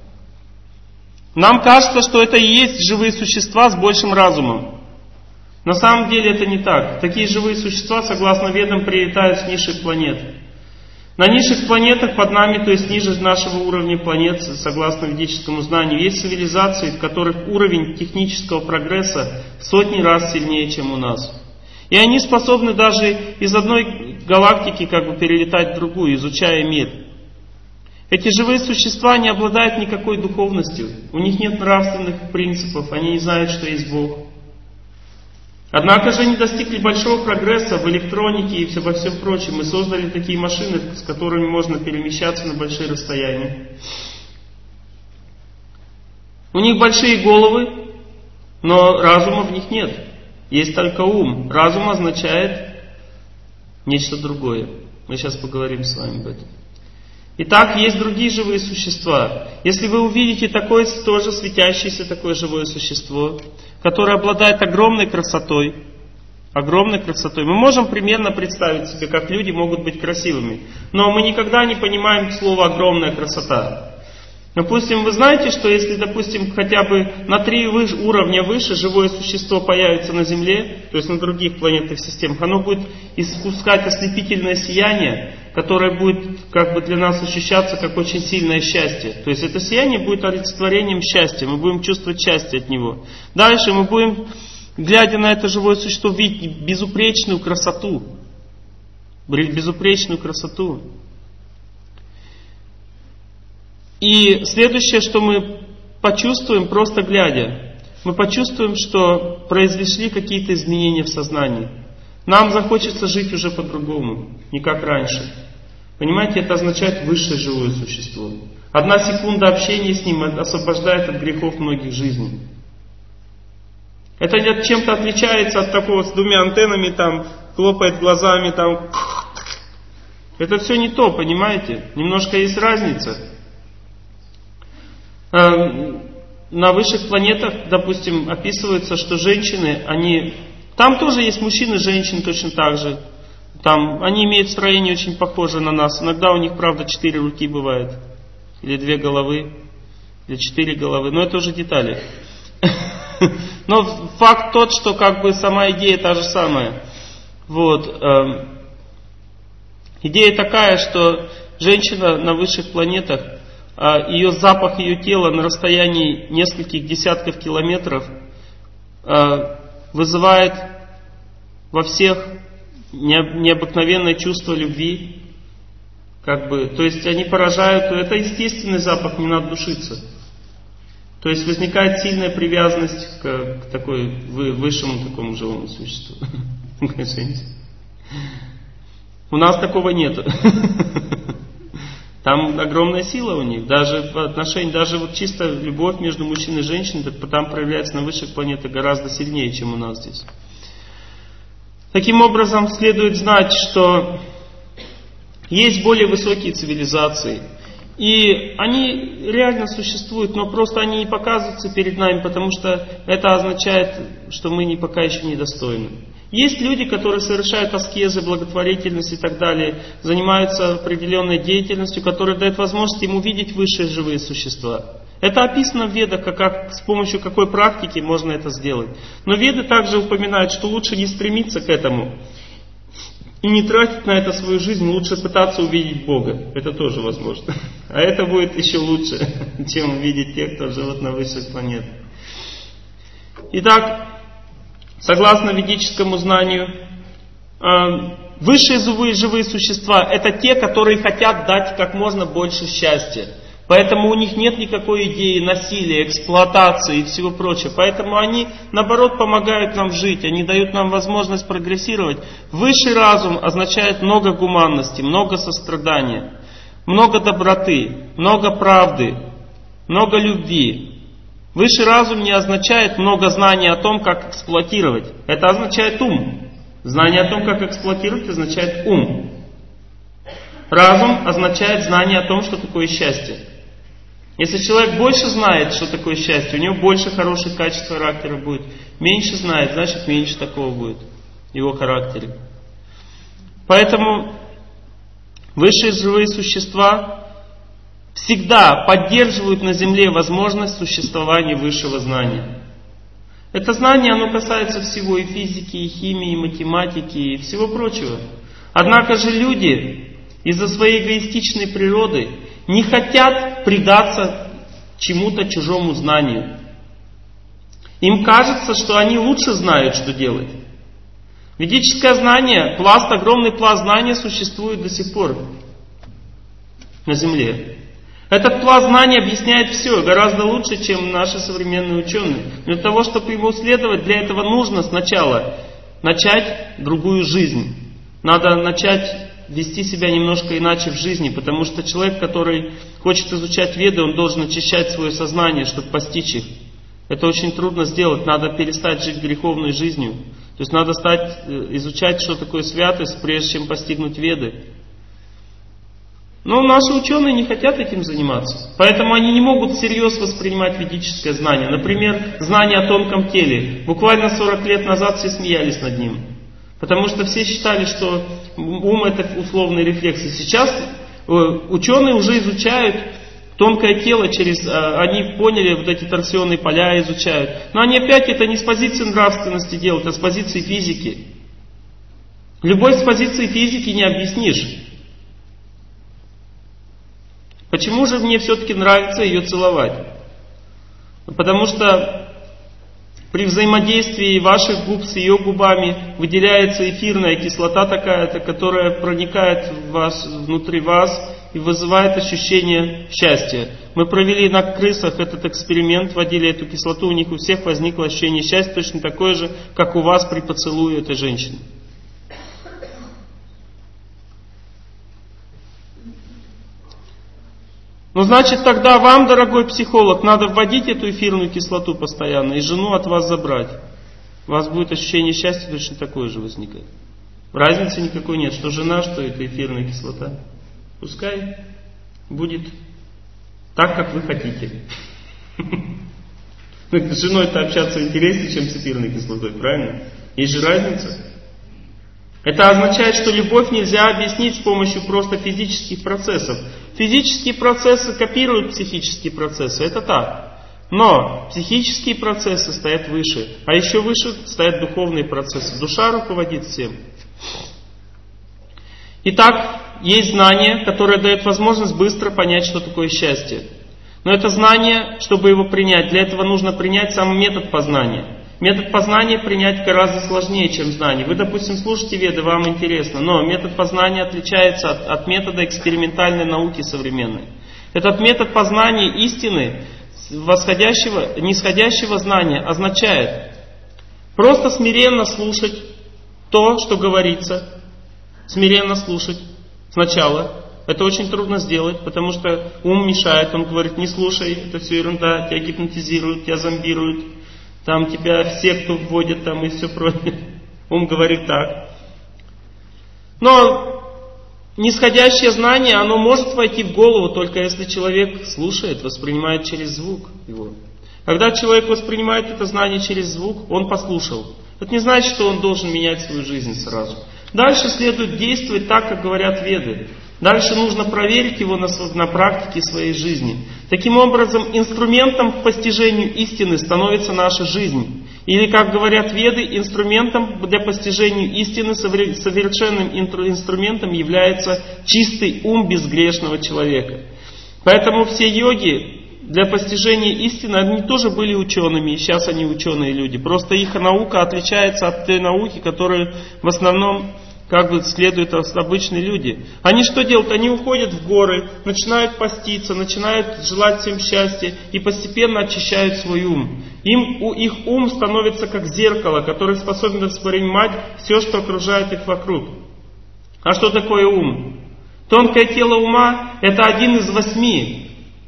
S1: Нам кажется, что это и есть живые существа с большим разумом. На самом деле это не так. Такие живые существа, согласно ведам, прилетают с низших планет. На низших планетах под нами, то есть ниже нашего уровня планет, согласно ведическому знанию, есть цивилизации, в которых уровень технического прогресса в сотни раз сильнее, чем у нас. И они способны даже из одной галактики как бы перелетать в другую, изучая мир. Эти живые существа не обладают никакой духовностью, у них нет нравственных принципов, они не знают, что есть Бог. Однако же они достигли большого прогресса в электронике и во всем прочем. Мы создали такие машины, с которыми можно перемещаться на большие расстояния. У них большие головы, но разума в них нет. Есть только ум. Разум означает нечто другое. Мы сейчас поговорим с вами об этом. Итак, есть другие живые существа. Если вы увидите такое тоже светящееся такое живое существо, которое обладает огромной красотой, мы можем примерно представить себе, как люди могут быть красивыми. Но мы никогда не понимаем слово «огромная красота». Допустим, вы знаете, что если, допустим, хотя бы на 3 уровня выше живое существо появится на Земле, то есть на других планетных системах, оно будет испускать ослепительное сияние, которое будет как бы для нас ощущаться как очень сильное счастье. То есть это сияние будет олицетворением счастья, мы будем чувствовать счастье от него. Дальше мы будем, глядя на это живое существо, видеть безупречную красоту. Безупречную красоту. И следующее, что мы почувствуем, просто глядя, мы почувствуем, что произошли какие-то изменения в сознании. Нам захочется жить уже по-другому, не как раньше. Понимаете, это означает высшее живое существо. Одна секунда общения с ним освобождает от грехов многих жизней. Это чем-то отличается от такого с двумя антеннами, там, хлопает глазами, там. Это все не то, понимаете? Немножко есть разница. На высших планетах, допустим, описывается, что женщины, они... Там тоже есть мужчины и женщины точно так же. Там, они имеют строение очень похожее на нас. Иногда у них, правда, 4 руки бывает. Или 2 головы. Или 4 головы. Но это уже детали. Но факт тот, что как бы сама идея та же самая. Вот. Идея такая, что женщина на высших планетах, ее запах ее тела на расстоянии нескольких десятков километров вызывает во всех необыкновенное чувство любви. Как бы, то есть они поражают, это естественный запах, не надо душиться. То есть возникает сильная привязанность к такой высшему такому живому существу. У нас такого нет. Там огромная сила у них. Даже в отношении, даже вот чисто любовь между мужчиной и женщиной, там проявляется на высших планетах гораздо сильнее, чем у нас здесь. Таким образом, следует знать, что есть более высокие цивилизации. И они реально существуют, но просто они не показываются перед нами, потому что это означает, что мы пока еще недостойны. Есть люди, которые совершают аскезы, благотворительность и так далее, занимаются определенной деятельностью, которая дает возможность им увидеть высшие живые существа. Это описано в Ведах, как с помощью какой практики можно это сделать. Но Веды также упоминают, что лучше не стремиться к этому и не тратить на это свою жизнь, лучше пытаться увидеть Бога. Это тоже возможно. А это будет еще лучше, чем увидеть тех, кто живет на высших планетах. Итак, согласно ведическому знанию, высшие живые существа — это те, которые хотят дать как можно больше счастья. Поэтому у них нет никакой идеи насилия, эксплуатации и всего прочего. Поэтому они, наоборот, помогают нам жить, они дают нам возможность прогрессировать. Высший разум означает много гуманности, много сострадания, много доброты, много правды, много любви. Высший разум не означает много знаний о том, как эксплуатировать. Это означает ум. Знание о том, как эксплуатировать, означает ум. Разум означает знание о том, что такое счастье. Если человек больше знает, что такое счастье, у него больше хороших качеств характера будет. Меньше знает, значит меньше такого будет в его характере. Поэтому высшие живые существа всегда поддерживают на Земле возможность существования высшего знания. Это знание, оно касается всего, и физики, и химии, и математики, и всего прочего. Однако же люди из-за своей эгоистичной природы не хотят предаться чему-то чужому знанию. Им кажется, что они лучше знают, что делать. Ведическое знание, огромный пласт знания существует до сих пор на Земле. Этот пласт знаний объясняет все гораздо лучше, чем наши современные ученые. Для того, чтобы ему следовать, для этого нужно сначала начать другую жизнь. Надо начать вести себя немножко иначе в жизни, потому что человек, который хочет изучать Веды, он должен очищать свое сознание, чтобы постичь их. Это очень трудно сделать, надо перестать жить греховной жизнью. То есть надо изучать, что такое святость, прежде чем постигнуть Веды. Но наши ученые не хотят этим заниматься. Поэтому они не могут всерьез воспринимать ведическое знание. Например, знание о тонком теле. Буквально 40 лет назад все смеялись над ним. Потому что все считали, что ум — это условный рефлекс. И сейчас ученые уже изучают тонкое тело, они поняли, вот эти торсионные поля изучают. Но они опять это не с позиции нравственности делают, а с позиции физики. Любовь с позиции физики не объяснишь. Почему же мне все-таки нравится ее целовать? Потому что при взаимодействии ваших губ с ее губами выделяется эфирная кислота такая-то, которая проникает внутри вас и вызывает ощущение счастья. Мы провели на крысах этот эксперимент, вводили эту кислоту, у них у всех возникло ощущение счастья точно такое же, как у вас при поцелуе этой женщины. Ну, значит, тогда вам, дорогой психолог, надо вводить эту эфирную кислоту постоянно и жену от вас забрать. У вас будет ощущение счастья точно такое же возникать. Разницы никакой нет, что жена, что это эфирная кислота. Пускай будет так, как вы хотите. С женой-то общаться интереснее, чем с эфирной кислотой, правильно? Есть же разница. Это означает, что любовь нельзя объяснить с помощью просто физических процессов. Физические процессы копируют психические процессы, это так. Но психические процессы стоят выше, а еще выше стоят духовные процессы. Душа руководит всем. Итак, есть знание, которое дает возможность быстро понять, что такое счастье. Но это знание, чтобы его принять, для этого нужно принять сам метод познания. Метод познания принять гораздо сложнее, чем знание. Вы, допустим, слушаете веды, вам интересно, но метод познания отличается от метода экспериментальной науки современной. Этот метод познания истины, нисходящего знания, означает просто смиренно слушать то, что говорится, смиренно слушать сначала. Это очень трудно сделать, потому что ум мешает, он говорит: не слушай, это все ерунда, тебя гипнотизируют, тебя зомбируют, там тебя в секту вводят там и все прочее. Ум говорит так. Но нисходящее знание, оно может войти в голову, только если человек слушает, воспринимает через звук его. Когда человек воспринимает это знание через звук, он послушал. Это не значит, что он должен менять свою жизнь сразу. Дальше следует действовать так, как говорят веды. Дальше нужно проверить его на практике своей жизни. Таким образом, инструментом к постижению истины становится наша жизнь. Или, как говорят веды, инструментом для постижения истины, совершенным инструментом является чистый ум безгрешного человека. Поэтому все йоги для постижения истины, они тоже были учеными, и сейчас они ученые люди. Просто их наука отличается от той науки, которую в основном следуют обычные люди. Они что делают? Они уходят в горы, начинают поститься, начинают желать всем счастья и постепенно очищают свой ум. Их ум становится как зеркало, которое способно воспринимать все, что окружает их вокруг. А что такое ум? Тонкое тело ума – это один из 8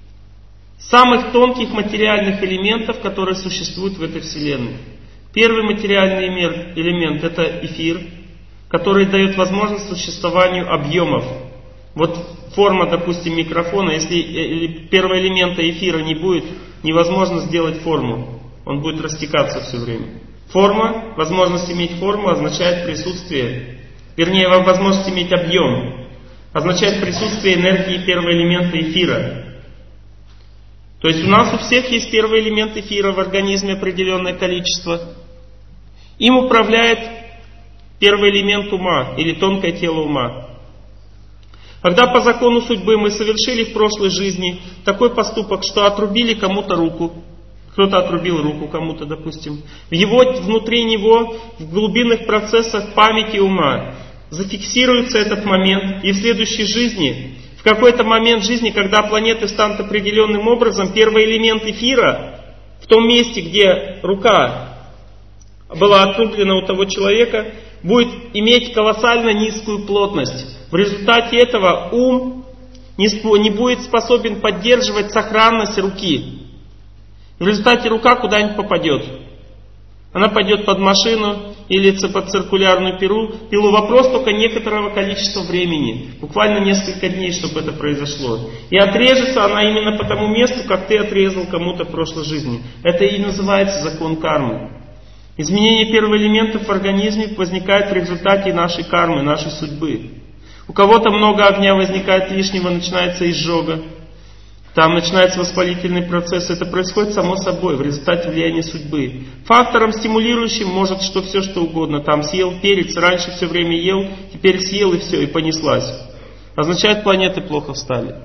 S1: самых тонких материальных элементов, которые существуют в этой вселенной. Первый материальный элемент – это эфир, который дает возможность существованию объемов. Вот форма, допустим, микрофона, если первого элемента эфира не будет, невозможно сделать форму. Он будет растекаться все время. Форма, возможность иметь форму означает присутствие, вернее, возможность иметь объем, означает присутствие энергии первого элемента эфира. То есть у нас у всех есть первый элемент эфира в организме, определенное количество. Им управляет первый элемент ума или тонкое тело ума. Когда по закону судьбы мы совершили в прошлой жизни такой поступок, что отрубили кому-то руку, кто-то отрубил руку кому-то, допустим, внутри него, в глубинных процессах памяти ума зафиксируется этот момент, и в следующей жизни, в какой-то момент жизни, когда планеты станут определенным образом, первый элемент эфира в том месте, где рука была отрублена у того человека, будет иметь колоссально низкую плотность. В результате этого ум не будет способен поддерживать сохранность руки. В результате рука куда-нибудь попадет. Она пойдет под машину или под циркулярную пилу. Вопрос только некоторого количества времени. Буквально несколько дней, чтобы это произошло. И отрежется она именно по тому месту, как ты отрезал кому-то в прошлой жизни. Это и называется закон кармы. Изменение первых элементов в организме возникает в результате нашей кармы, нашей судьбы. У кого-то много огня возникает лишнего, начинается изжога. Там начинается воспалительный процесс. Это происходит само собой, в результате влияния судьбы. Фактором стимулирующим может все что угодно. Там съел перец, раньше все время ел, теперь съел и все, и понеслась. Означает, планеты плохо встали.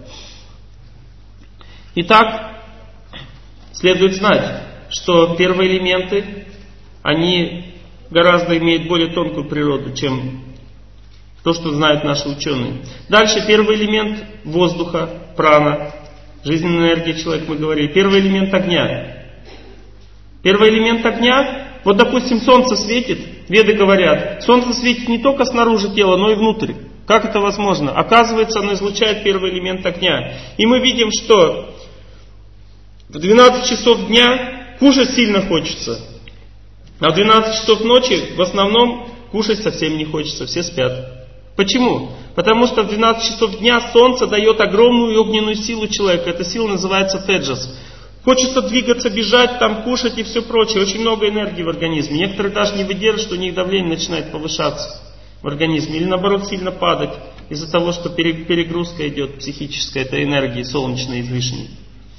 S1: Итак, следует знать, что первые элементы, они гораздо имеют более тонкую природу, чем то, что знают наши ученые. Дальше первый элемент воздуха, прана, жизненная энергия человека, мы говорили. Первый элемент огня. Первый элемент огня, допустим, солнце светит, веды говорят, солнце светит не только снаружи тела, но и внутрь. Как это возможно? Оказывается, оно излучает первый элемент огня. И мы видим, что в 12 часов дня кушать сильно хочется. А в 12 часов ночи в основном кушать совсем не хочется, все спят. Почему? Потому что в 12 часов дня солнце дает огромную огненную силу человеку. Эта сила называется теджас. Хочется двигаться, бежать, там кушать и все прочее. Очень много энергии в организме. Некоторые даже не выдерживают, что у них давление начинает повышаться в организме. Или наоборот сильно падать из-за того, что перегрузка идет психическая, этой энергии солнечной излишней.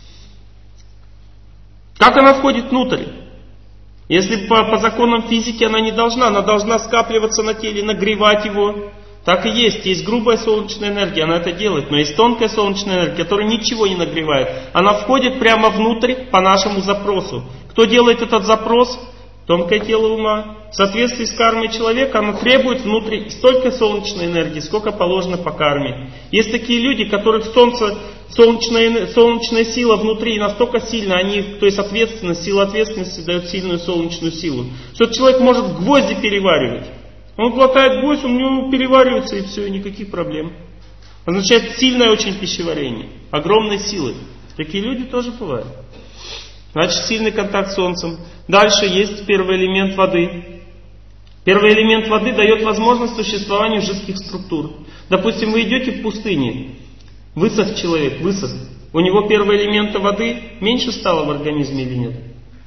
S1: Как она входит внутрь? Если по законам физики она должна скапливаться на теле, нагревать его. Так и есть. Есть грубая солнечная энергия, она это делает. Но есть тонкая солнечная энергия, которая ничего не нагревает. Она входит прямо внутрь по нашему запросу. Кто делает этот запрос? Тонкое тело ума. В соответствии с кармой человека оно требует внутри столько солнечной энергии, сколько положено по карме. Есть такие люди, которых солнечная сила внутри настолько сильна, то есть сила ответственности дает сильную солнечную силу, что человек может гвозди переваривать. Он глотает гвоздь, у него переваривается и все, и никаких проблем. Означает сильное очень пищеварение, огромной силы. Такие люди тоже бывают. Значит, сильный контакт с солнцем. Дальше есть первый элемент воды. Первый элемент воды дает возможность существованию жидких структур. Допустим, вы идете в пустыне, высох человек. У него первые элементы воды меньше стало в организме или нет?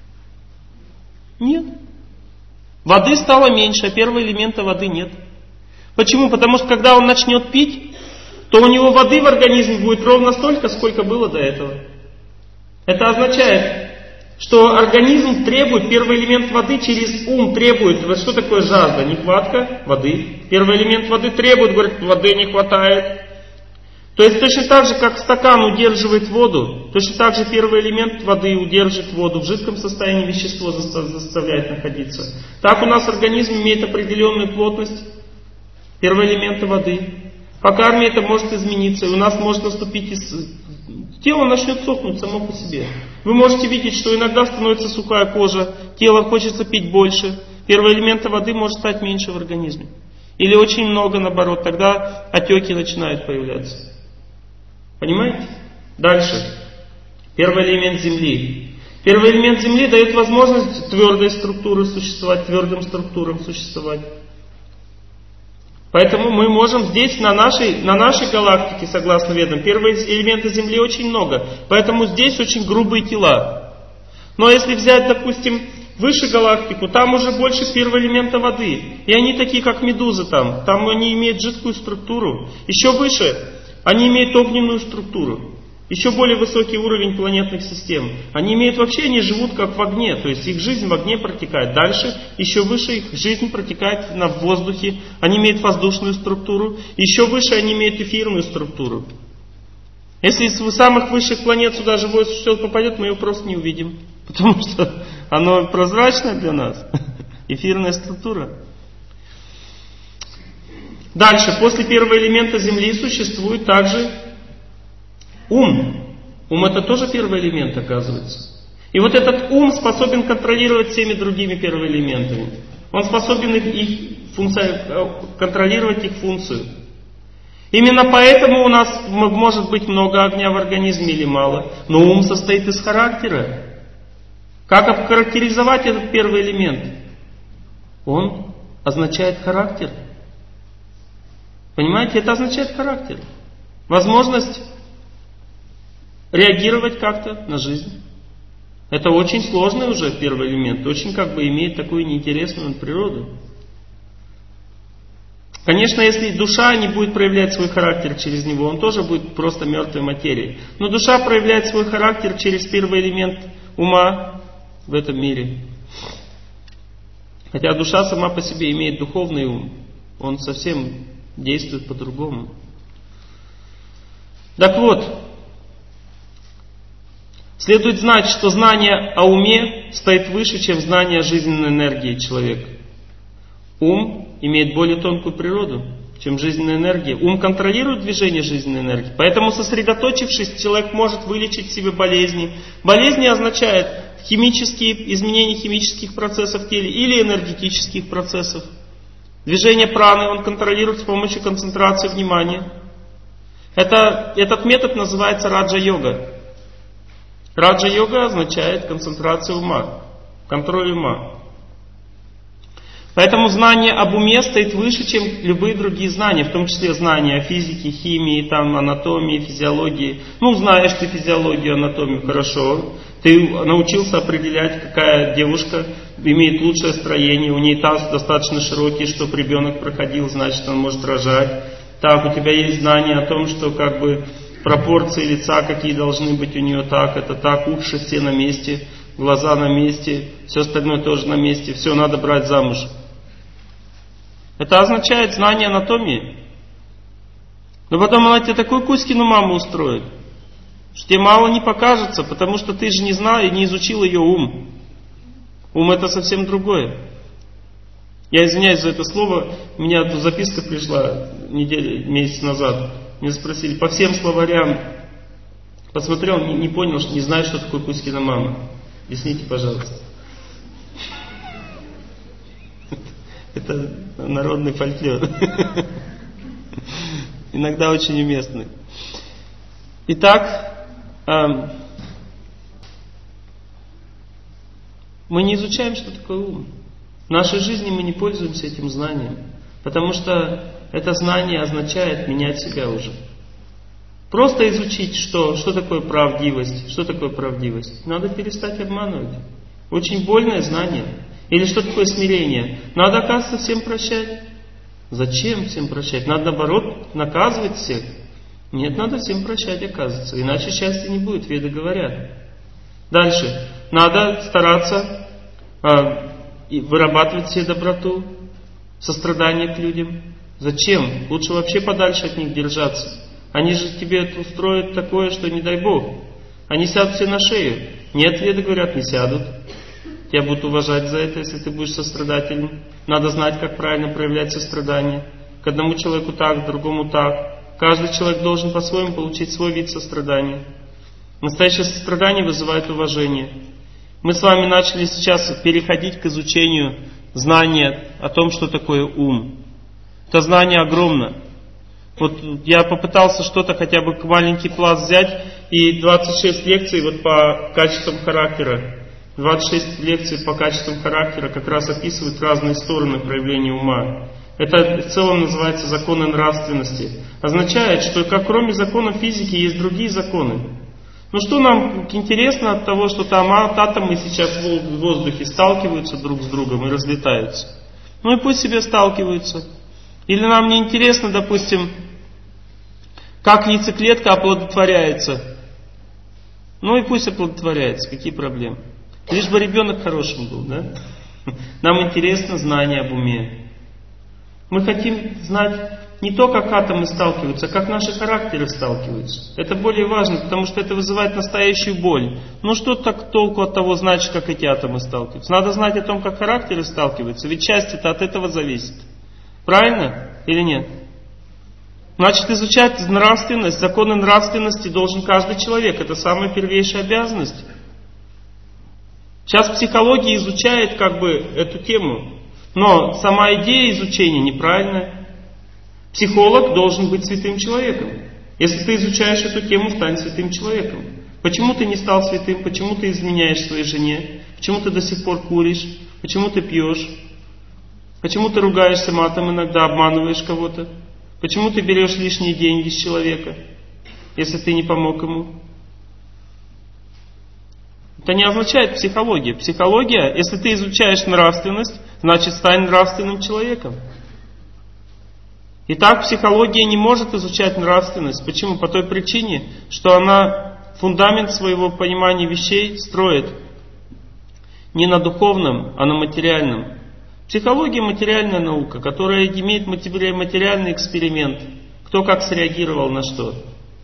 S1: Нет. Воды стало меньше, а первые элементы воды нет. Почему? Потому что когда он начнет пить, то у него воды в организме будет ровно столько, сколько было до этого. Это означает, что организм требует, первый элемент воды через ум требует. Что такое жажда? Нехватка воды. Первый элемент воды требует, говорит, воды не хватает. То есть точно так же, как стакан удерживает воду, точно так же первый элемент воды удерживает воду, в жидком состоянии вещество заставляет находиться. Так у нас организм имеет определенную плотность, первые элементы воды. По карме это может измениться, и у нас может наступить тело начнет сохнуть само по себе. Вы можете видеть, что иногда становится сухая кожа, тело хочется пить больше, первые элементы воды может стать меньше в организме. Или очень много, наоборот, тогда отеки начинают появляться. Понимаете? Дальше. Первый элемент земли. Первый элемент земли дает возможность твердой структуры существовать, твердым структурам существовать. Поэтому мы можем здесь, на нашей галактике, согласно ведам, первые элементы земли очень много. Поэтому здесь очень грубые тела. Но если взять, допустим, выше галактику, там уже больше первого элемента воды. И они такие, как медузы там. Там они имеют жидкую структуру. Еще выше они имеют огненную структуру. Еще более высокий уровень планетных систем. Они живут как в огне, то есть их жизнь в огне протекает. Дальше, еще выше их жизнь протекает в воздухе. Они имеют воздушную структуру. Еще выше они имеют эфирную структуру. Если из самых высших планет сюда живое существо попадет, мы его просто не увидим. Потому что оно прозрачное для нас. Эфирная структура. Дальше, после первого элемента Земли существует также ум. Ум это тоже первый элемент, оказывается. И вот этот ум способен контролировать всеми другими первыми элементами. Он способен контролировать их функцию. Именно поэтому у нас может быть много огня в организме или мало. Но ум состоит из характера. Как охарактеризовать этот первый элемент? Он означает характер. Понимаете, это означает характер. Возможность реагировать как-то на жизнь. Это очень сложный уже первый элемент, очень имеет такую неинтересную природу. Конечно, если душа не будет проявлять свой характер через него, он тоже будет просто мертвой материей. Но душа проявляет свой характер через первый элемент ума в этом мире. Хотя душа сама по себе имеет духовный ум, он совсем действует по-другому. Так вот, следует знать, что знание о уме стоит выше, чем знание о жизненной энергии человека. Ум имеет более тонкую природу, чем жизненная энергия. Ум контролирует движение жизненной энергии. Поэтому, сосредоточившись, человек может вылечить в себе болезни. Болезни означают изменение химических процессов в теле или энергетических процессов. Движение праны он контролирует с помощью концентрации внимания. Этот метод называется раджа-йога. Раджа-йога означает концентрация ума, контроль ума. Поэтому знание об уме стоит выше, чем любые другие знания, в том числе знания о физике, химии, там, анатомии, физиологии. Ну, знаешь ты физиологию, анатомию, хорошо. Ты научился определять, какая девушка имеет лучшее строение, у нее таз достаточно широкий, чтобы ребенок проходил, значит, он может рожать. Так, у тебя есть знание о том, что как бы пропорции лица, какие должны быть у нее, так, это так, уши все на месте, глаза на месте, все остальное тоже на месте, все, надо брать замуж. Это означает знание анатомии. Но потом она тебе такой Кузькину маму устроит, что тебе мало не покажется, потому что ты же не знал и не изучил ее ум. Ум это совсем другое. Я извиняюсь за это слово, у меня тут записка пришла месяц назад. Меня спросили, по всем словарям посмотрел, не понял, что не знаю, что такое Кузькина мама. Объясните, пожалуйста. Это народный фольклор. Иногда очень уместный. Итак, мы не изучаем, что такое ум. В нашей жизни мы не пользуемся этим знанием, потому что это знание означает менять себя уже. Просто изучить, что такое правдивость, что такое правдивость. Надо перестать обманывать. Очень больное знание. Или что такое смирение? Надо, оказывается, всем прощать. Зачем всем прощать? Надо, наоборот, наказывать всех. Нет, надо всем прощать, оказывается. Иначе счастья не будет, веды говорят. Дальше. Надо стараться вырабатывать себе доброту, сострадание к людям. Зачем? Лучше вообще подальше от них держаться. Они же тебе устроят такое, что не дай Бог. Они сядут все на шею. Нет, веды говорят, не сядут. Тебя будут уважать за это, если ты будешь сострадательным. Надо знать, как правильно проявлять сострадание. К одному человеку так, к другому так. Каждый человек должен по-своему получить свой вид сострадания. Настоящее сострадание вызывает уважение. Мы с вами начали сейчас переходить к изучению знания о том, что такое ум. Это знание огромно. Вот я попытался что-то хотя бы маленький пласт взять, и 26 лекций вот по качествам характера. 26 лекций по качествам характера как раз описывают разные стороны проявления ума. Это в целом называется законы нравственности. Означает, что как кроме законов физики есть другие законы. Ну что нам интересно от того, что там атомы сейчас в воздухе сталкиваются друг с другом и разлетаются? Ну и пусть себе сталкиваются. Или нам не интересно, допустим, как яйцеклетка оплодотворяется. Ну и пусть оплодотворяется, какие проблемы? Лишь бы ребенок хорошим был, да? Нам интересно знание об уме. Мы хотим знать не то, как атомы сталкиваются, а как наши характеры сталкиваются. Это более важно, потому что это вызывает настоящую боль. Ну что так толку от того знать, как эти атомы сталкиваются? Надо знать о том, как характеры сталкиваются, ведь счастье-то от этого зависит. Правильно или нет? Значит, изучать нравственность, законы нравственности должен каждый человек. Это самая первейшая обязанность. Сейчас психология изучает как бы эту тему, но сама идея изучения неправильная. Психолог должен быть святым человеком. Если ты изучаешь эту тему, стань святым человеком. Почему ты не стал святым? Почему ты изменяешь своей жене? Почему ты до сих пор куришь? Почему ты пьешь? Почему ты ругаешься матом иногда, обманываешь кого-то? Почему ты берешь лишние деньги с человека, если ты не помог ему? Это не означает психология. Психология, если ты изучаешь нравственность, значит стань нравственным человеком. Итак, психология не может изучать нравственность. Почему? По той причине, что она фундамент своего понимания вещей строит не на духовном, а на материальном. Психология – материальная наука, которая имеет материальный эксперимент. Кто как среагировал на что.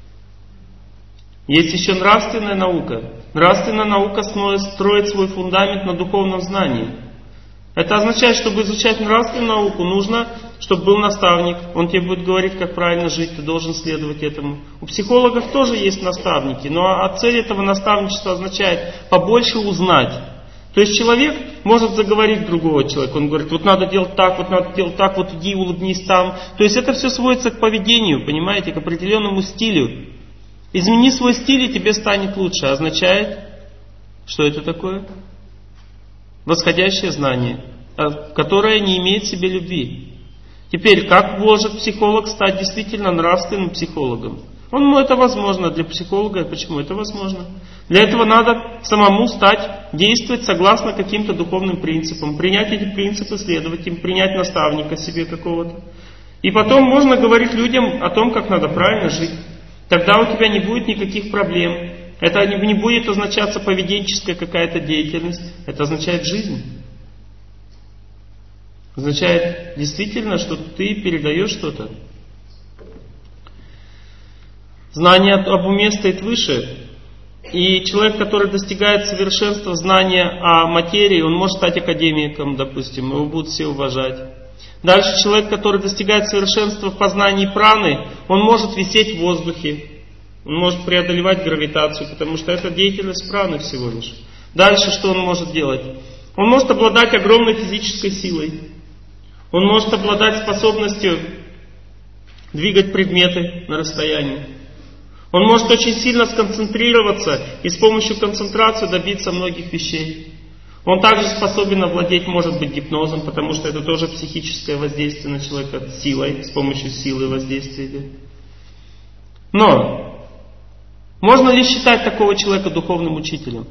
S1: Есть еще нравственная наука. Нравственная наука строит свой фундамент на духовном знании. Это означает, чтобы изучать нравственную науку, нужно, чтобы был наставник. Он тебе будет говорить, как правильно жить, ты должен следовать этому. У психологов тоже есть наставники, но цель этого наставничества означает побольше узнать. То есть человек может заговорить другого человека. Он говорит, вот надо делать так, вот надо делать так, вот иди, улыбнись там. То есть это все сводится к поведению, понимаете, к определенному стилю. Измени свой стиль, и тебе станет лучше. Означает, что это такое? Восходящее знание, которое не имеет в себе любви. Теперь, как может психолог стать действительно нравственным психологом? Это возможно для психолога. Почему это возможно? Для этого надо самому действовать согласно каким-то духовным принципам, принять эти принципы, следовать им, принять наставника себе какого-то. И потом можно говорить людям о том, как надо правильно жить. Тогда у тебя не будет никаких проблем. Это не будет означаться поведенческая какая-то деятельность. Это означает жизнь. Означает действительно, что ты передаешь что-то. Знание об уме стоит выше. И человек, который достигает совершенства знания о материи, он может стать академиком, допустим, его будут все уважать. Дальше человек, который достигает совершенства в познании праны, он может висеть в воздухе. Он может преодолевать гравитацию, потому что это деятельность праны всего лишь. Дальше что он может делать? Он может обладать огромной физической силой. Он может обладать способностью двигать предметы на расстоянии. Он может очень сильно сконцентрироваться и с помощью концентрации добиться многих вещей. Он также способен овладеть, может быть, гипнозом, потому что это тоже психическое воздействие на человека силой, с помощью силы воздействия идет. Но можно ли считать такого человека духовным учителем?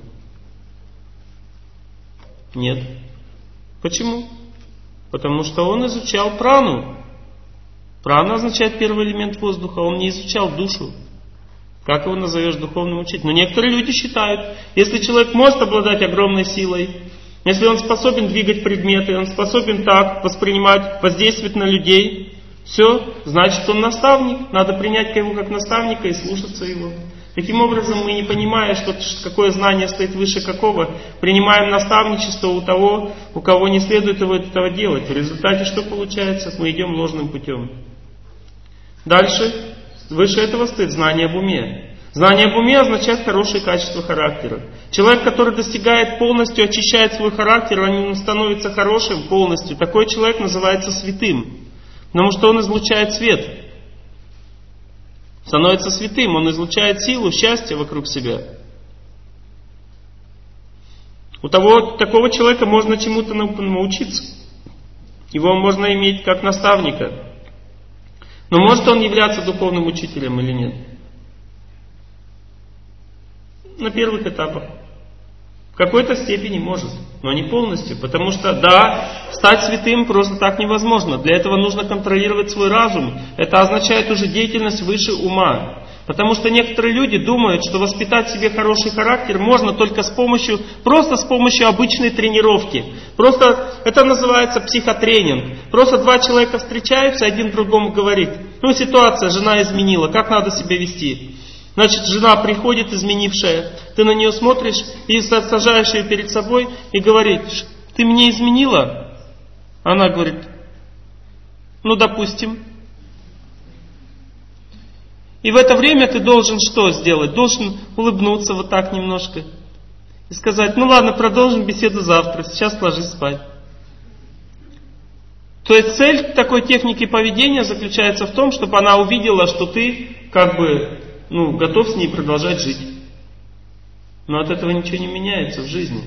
S1: Нет. Почему? Потому что он изучал прану. Прана означает первый элемент воздуха, он не изучал душу. Как его назовешь духовным учителем? Но некоторые люди считают, если человек может обладать огромной силой, если он способен двигать предметы, он способен так воспринимать, воздействовать на людей, все, значит он наставник. Надо принять его как наставника и слушаться его. Таким образом, мы, не понимая, какое знание стоит выше какого, принимаем наставничество у того, у кого не следует этого делать. В результате что получается? Мы идем ложным путем. Дальше, выше этого стоит знание об уме. Знание об уме означает хорошие качества характера. Человек, который достигает полностью, очищает свой характер, он становится хорошим полностью. Такой человек называется святым, потому что он излучает свет. Становится святым, он излучает силу, счастье вокруг себя. У такого человека можно чему-то научиться. Его можно иметь как наставника. Но может он являться духовным учителем или нет? На первых этапах. В какой-то степени может, но не полностью. Потому что, стать святым просто так невозможно. Для этого нужно контролировать свой разум. Это означает уже деятельность выше ума. Потому что некоторые люди думают, что воспитать себе хороший характер можно только с помощью обычной тренировки. Просто это называется психотренинг. Просто два человека встречаются, один другому говорит: ситуация, жена изменила, как надо себя вести? Значит, жена приходит изменившая, ты на нее смотришь и сажаешь ее перед собой и говоришь: ты мне изменила? Она говорит: допустим. И в это время ты должен что сделать? Должен улыбнуться вот так немножко и сказать: ладно, продолжим беседу завтра, сейчас ложись спать. То есть цель такой техники поведения заключается в том, чтобы она увидела, что ты готов с ней продолжать жить. Но от этого ничего не меняется в жизни.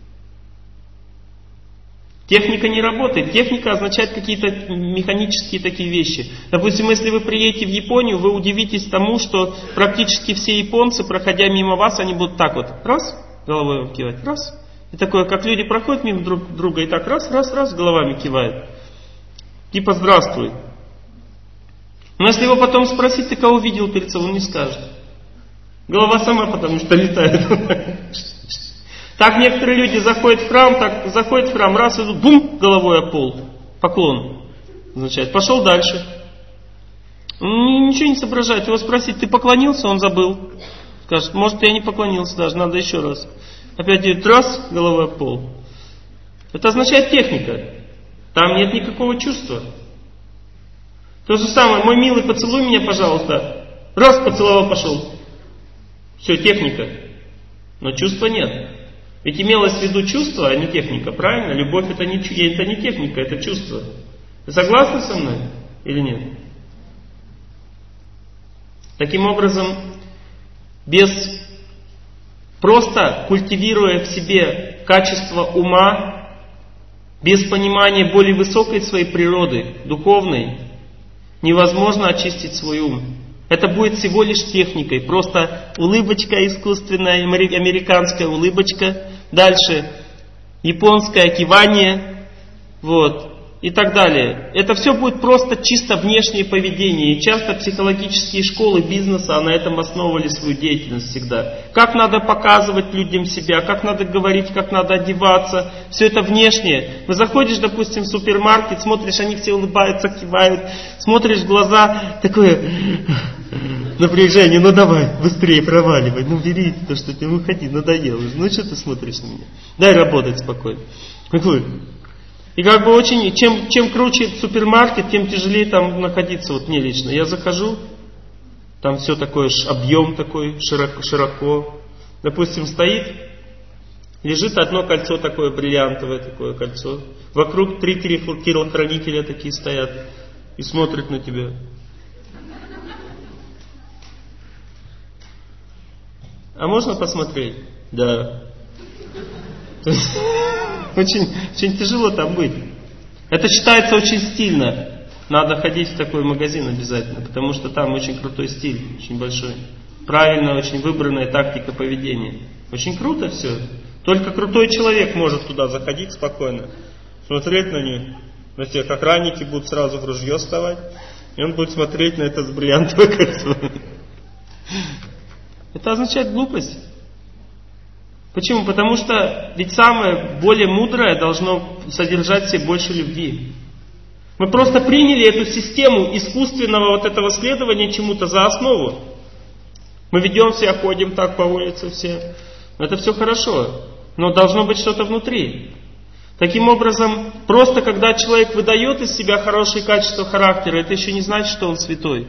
S1: Техника не работает. Техника означает какие-то механические такие вещи. Допустим, если вы приедете в Японию, вы удивитесь тому, что практически все японцы, проходя мимо вас, они будут так вот, раз, головой вам кивать, раз. И такое, как люди проходят мимо друг друга и так раз, головами кивают. Типа здравствуй. Но если его потом спросить, ты кого видел перед собой, он не скажет. Голова сама, потому что летает. Так некоторые люди заходят в храм, раз, идут, бум, головой о пол. Поклон. Означает, пошел дальше. Ничего не соображает. Его спросить, ты поклонился, он забыл. Скажет, может, я не поклонился даже, надо еще раз. Опять идет раз, головой о пол. Это означает техника. Там нет никакого чувства. То же самое, мой милый, поцелуй меня, пожалуйста. Раз, поцеловал, пошел. Все, техника. Но чувства нет. Ведь имелось в виду чувство, а не техника, правильно? Любовь это не техника, это чувство. Вы согласны со мной или нет? Таким образом, просто культивируя в себе качество ума, без понимания более высокой своей природы, духовной, невозможно очистить свой ум. Это будет всего лишь техникой, просто улыбочка искусственная, американская улыбочка, дальше японское кивание, вот, и так далее. Это все будет просто чисто внешнее поведение. И часто психологические школы бизнеса на этом основывали свою деятельность всегда. Как надо показывать людям себя, как надо говорить, как надо одеваться. Все это внешнее. Вы заходишь, допустим, в супермаркет, смотришь, они все улыбаются, кивают. Смотришь в глаза, такое напряжение. Ну давай, быстрее проваливай. Ну бери то, что тебе выходи, надоело. Ну что ты смотришь на меня? Дай работать спокойно. Какой? И как бы очень, чем круче супермаркет, тем тяжелее там находиться, вот мне лично. Я захожу, там все такое, объем такой, широко. Допустим, стоит, лежит одно кольцо такое, бриллиантовое такое кольцо. Вокруг 3 телохранителя такие стоят и смотрят на тебя. А можно посмотреть? Да. Очень тяжело там быть. Это считается очень стильно. Надо ходить в такой магазин обязательно, потому что там очень крутой стиль, очень большой. Правильно, очень выбранная тактика поведения. Очень круто все. Только крутой человек может туда заходить спокойно, смотреть на них. На тех охранники будут сразу в ружье вставать, и он будет смотреть на это с бриллиантовое кольцо. Это означает глупость. Почему? Потому что ведь самое более мудрое должно содержать в себе больше любви. Мы просто приняли эту систему искусственного вот этого следования чему-то за основу. Мы ведем себя, ходим так по улице все. Это все хорошо, но должно быть что-то внутри. Таким образом, просто когда человек выдает из себя хорошие качества характера, это еще не значит, что он святой.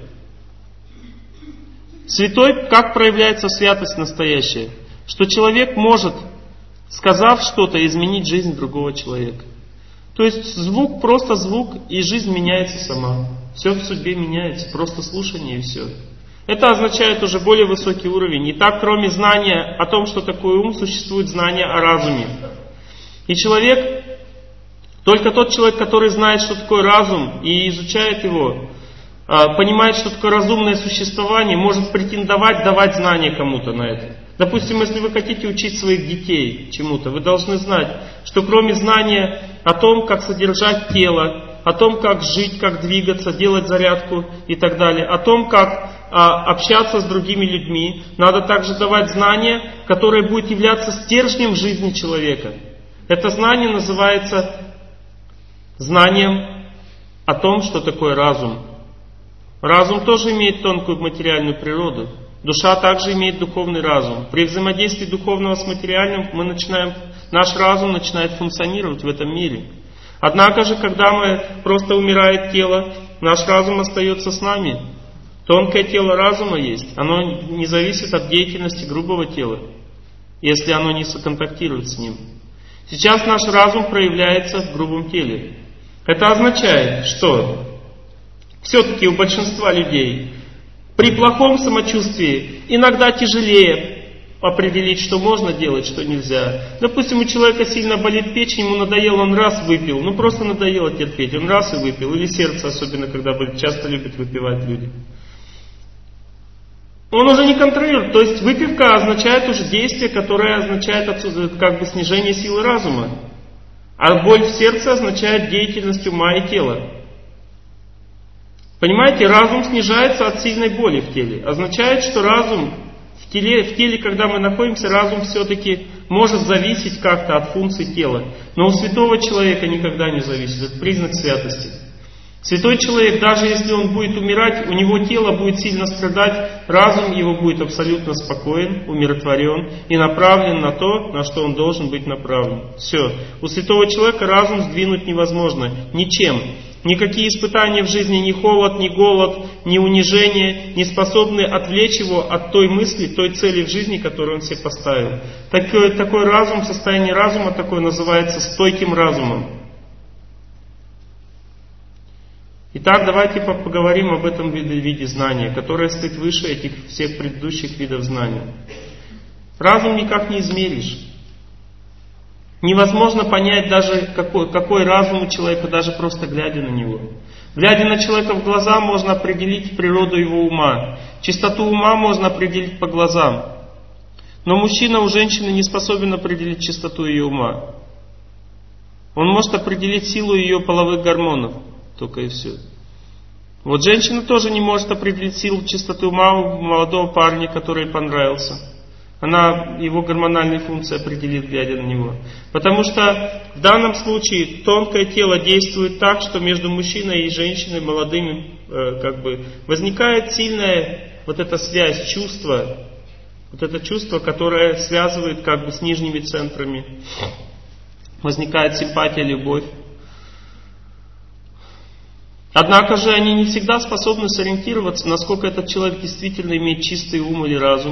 S1: Святой, как проявляется святость настоящая? Что человек может, сказав что-то, изменить жизнь другого человека. То есть звук, просто звук, и жизнь меняется сама. Все в судьбе меняется, просто слушание и все. Это означает уже более высокий уровень. И так, кроме знания о том, что такое ум, существует знание о разуме. И человек, только тот человек, который знает, что такое разум, и изучает его, понимает, что такое разумное существование, может претендовать, давать знания кому-то на это. Допустим, если вы хотите учить своих детей чему-то, вы должны знать, что кроме знания о том, как содержать тело, о том, как жить, как двигаться, делать зарядку и так далее, о том, как общаться с другими людьми, надо также давать знания, которое будет являться стержнем жизни человека. Это знание называется знанием о том, что такое разум. Разум тоже имеет тонкую материальную природу. Душа также имеет духовный разум. При взаимодействии духовного с материальным наш разум начинает функционировать в этом мире. Однако же, когда просто умирает тело, наш разум остается с нами. Тонкое тело разума есть. Оно не зависит от деятельности грубого тела, если оно не соконтактирует с ним. Сейчас наш разум проявляется в грубом теле. Это означает, что все-таки у большинства людей при плохом самочувствии иногда тяжелее определить, что можно делать, что нельзя. Допустим, у человека сильно болит печень, ему надоело, он раз выпил. Ну просто надоело терпеть, он раз и выпил. Или сердце, особенно когда болит, часто любят выпивать люди. Он уже не контролирует. То есть выпивка означает уже действие, которое означает как бы снижение силы разума. А боль в сердце означает деятельность ума и тела. Понимаете, разум снижается от сильной боли в теле. Означает, что разум в теле, когда мы находимся, разум все-таки может зависеть как-то от функций тела. Но у святого человека никогда не зависит. Это признак святости. Святой человек, даже если он будет умирать, у него тело будет сильно страдать, разум его будет абсолютно спокоен, умиротворен и направлен на то, на что он должен быть направлен. Все. У святого человека разум сдвинуть невозможно ничем. Никакие испытания в жизни, ни холод, ни голод, ни унижение не способны отвлечь его от той мысли, той цели в жизни, которую он себе поставил. Такой разум, состояние разума такое называется стойким разумом. Итак, давайте поговорим об этом виде знания, которое стоит выше этих всех предыдущих видов знаний. Разум никак не измеришь. Невозможно понять даже, какой разум у человека, даже просто глядя на него. Глядя на человека в глаза, можно определить природу его ума. Чистоту ума можно определить по глазам. Но мужчина у женщины не способен определить чистоту ее ума. Он может определить силу ее половых гормонов. Только и все. Вот женщина тоже не может определить силу чистоты ума у молодого парня, который ей понравился. Она его гормональные функции определит, глядя на него. Потому что в данном случае тонкое тело действует так, что между мужчиной и женщиной молодыми возникает сильная вот эта связь, чувство. Вот это чувство, которое связывает с нижними центрами. Возникает симпатия, любовь. Однако же они не всегда способны сориентироваться, насколько этот человек действительно имеет чистый ум или разум.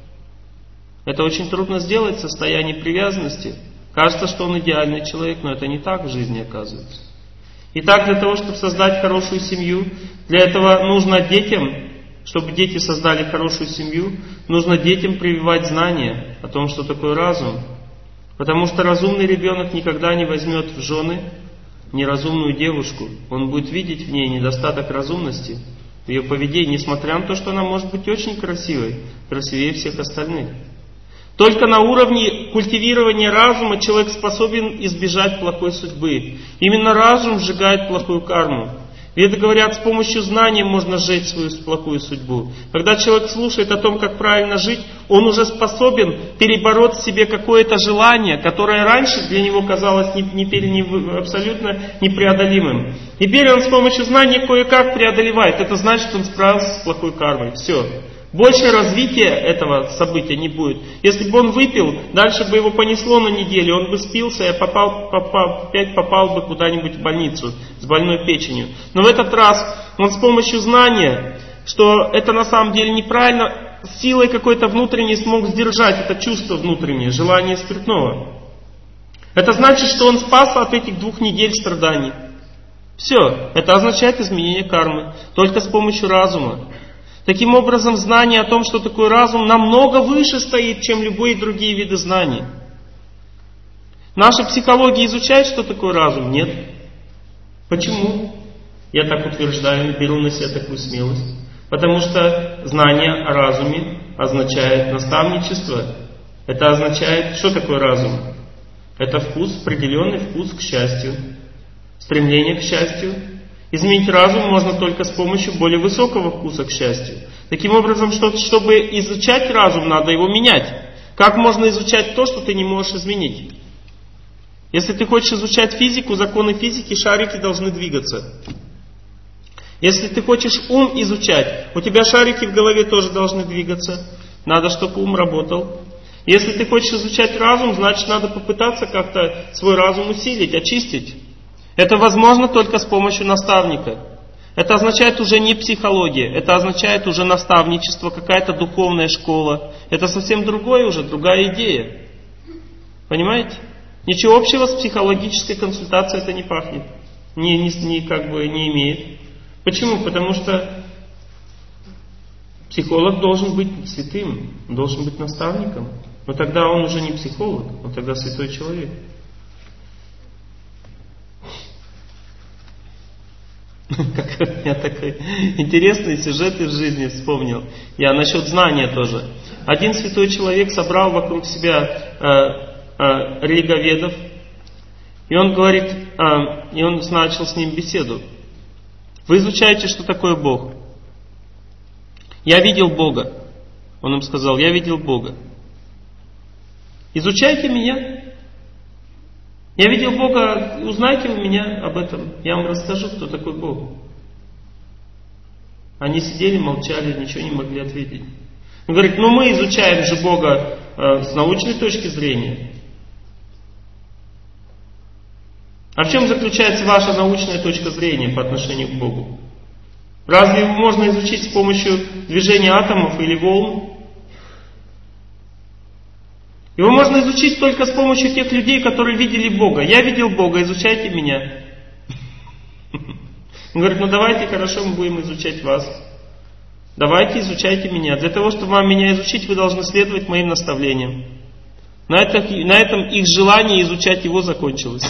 S1: Это очень трудно сделать в состоянии привязанности. Кажется, что он идеальный человек, но это не так в жизни оказывается. Итак, для того, чтобы создать хорошую семью, для этого нужно детям, чтобы дети создали хорошую семью, нужно детям прививать знания о том, что такое разум. Потому что разумный ребенок никогда не возьмет в жены неразумную девушку. Он будет видеть в ней недостаток разумности, в ее поведении, несмотря на то, что она может быть очень красивой, красивее всех остальных. Только на уровне культивирования разума человек способен избежать плохой судьбы. Именно разум сжигает плохую карму. Веды говорят, с помощью знания можно сжечь свою плохую судьбу. Когда человек слушает о том, как правильно жить, он уже способен перебороть в себе какое-то желание, которое раньше для него казалось абсолютно непреодолимым. Теперь он с помощью знания кое-как преодолевает. Это значит, что он справился с плохой кармой. Все. Больше развития этого события не будет. Если бы он выпил, дальше бы его понесло на неделю, он бы спился и опять попал бы куда-нибудь в больницу с больной печенью. Но в этот раз он с помощью знания, что это на самом деле неправильно, силой какой-то внутренней смог сдержать это чувство внутреннее, желание спиртного. Это значит, что он спас от этих 2 недель страданий. Все. Это означает изменение кармы. Только с помощью разума. Таким образом, знание о том, что такое разум, намного выше стоит, чем любые другие виды знаний. Наша психология изучает, что такое разум? Нет. Почему? Я так утверждаю, беру на себя такую смелость. Потому что знание о разуме означает наставничество. Это означает, что такое разум? Это вкус, определенный вкус к счастью, стремление к счастью. Изменить разум можно только с помощью более высокого вкуса к счастью. Таким образом, чтобы изучать разум, надо его менять. Как можно изучать то, что ты не можешь изменить? Если ты хочешь изучать физику, законы физики, шарики должны двигаться. Если ты хочешь ум изучать, у тебя шарики в голове тоже должны двигаться. Надо, чтобы ум работал. Если ты хочешь изучать разум, значит, надо попытаться как-то свой разум усилить, очистить. Это возможно только с помощью наставника. Это означает уже не психология, это означает уже наставничество, какая-то духовная школа. Это совсем другое уже, другая идея. Понимаете? Ничего общего с психологической консультацией это не пахнет. Не имеет. Почему? Потому что психолог должен быть святым, должен быть наставником. Но тогда он уже не психолог, он тогда святой человек. Как у меня такой интересный сюжет из жизни вспомнил. Я насчет знания тоже. Один святой человек собрал вокруг себя религоведов, и он говорит, и он начал с ним беседу. Вы изучаете, что такое Бог? Я видел Бога. Он им сказал, я видел Бога. Изучайте меня. Я видел Бога, узнайте у меня об этом. Я вам расскажу, кто такой Бог. Они сидели, молчали, ничего не могли ответить. Он говорит, мы изучаем же Бога с научной точки зрения. А в чем заключается ваша научная точка зрения по отношению к Богу? Разве его можно изучить с помощью движения атомов или волн? Его можно изучить только с помощью тех людей, которые видели Бога. Я видел Бога, изучайте меня. Он говорит, ну давайте, хорошо, мы будем изучать вас. Давайте, изучайте меня. Для того, чтобы вам меня изучить, вы должны следовать моим наставлениям. На этом их желание изучать его закончилось.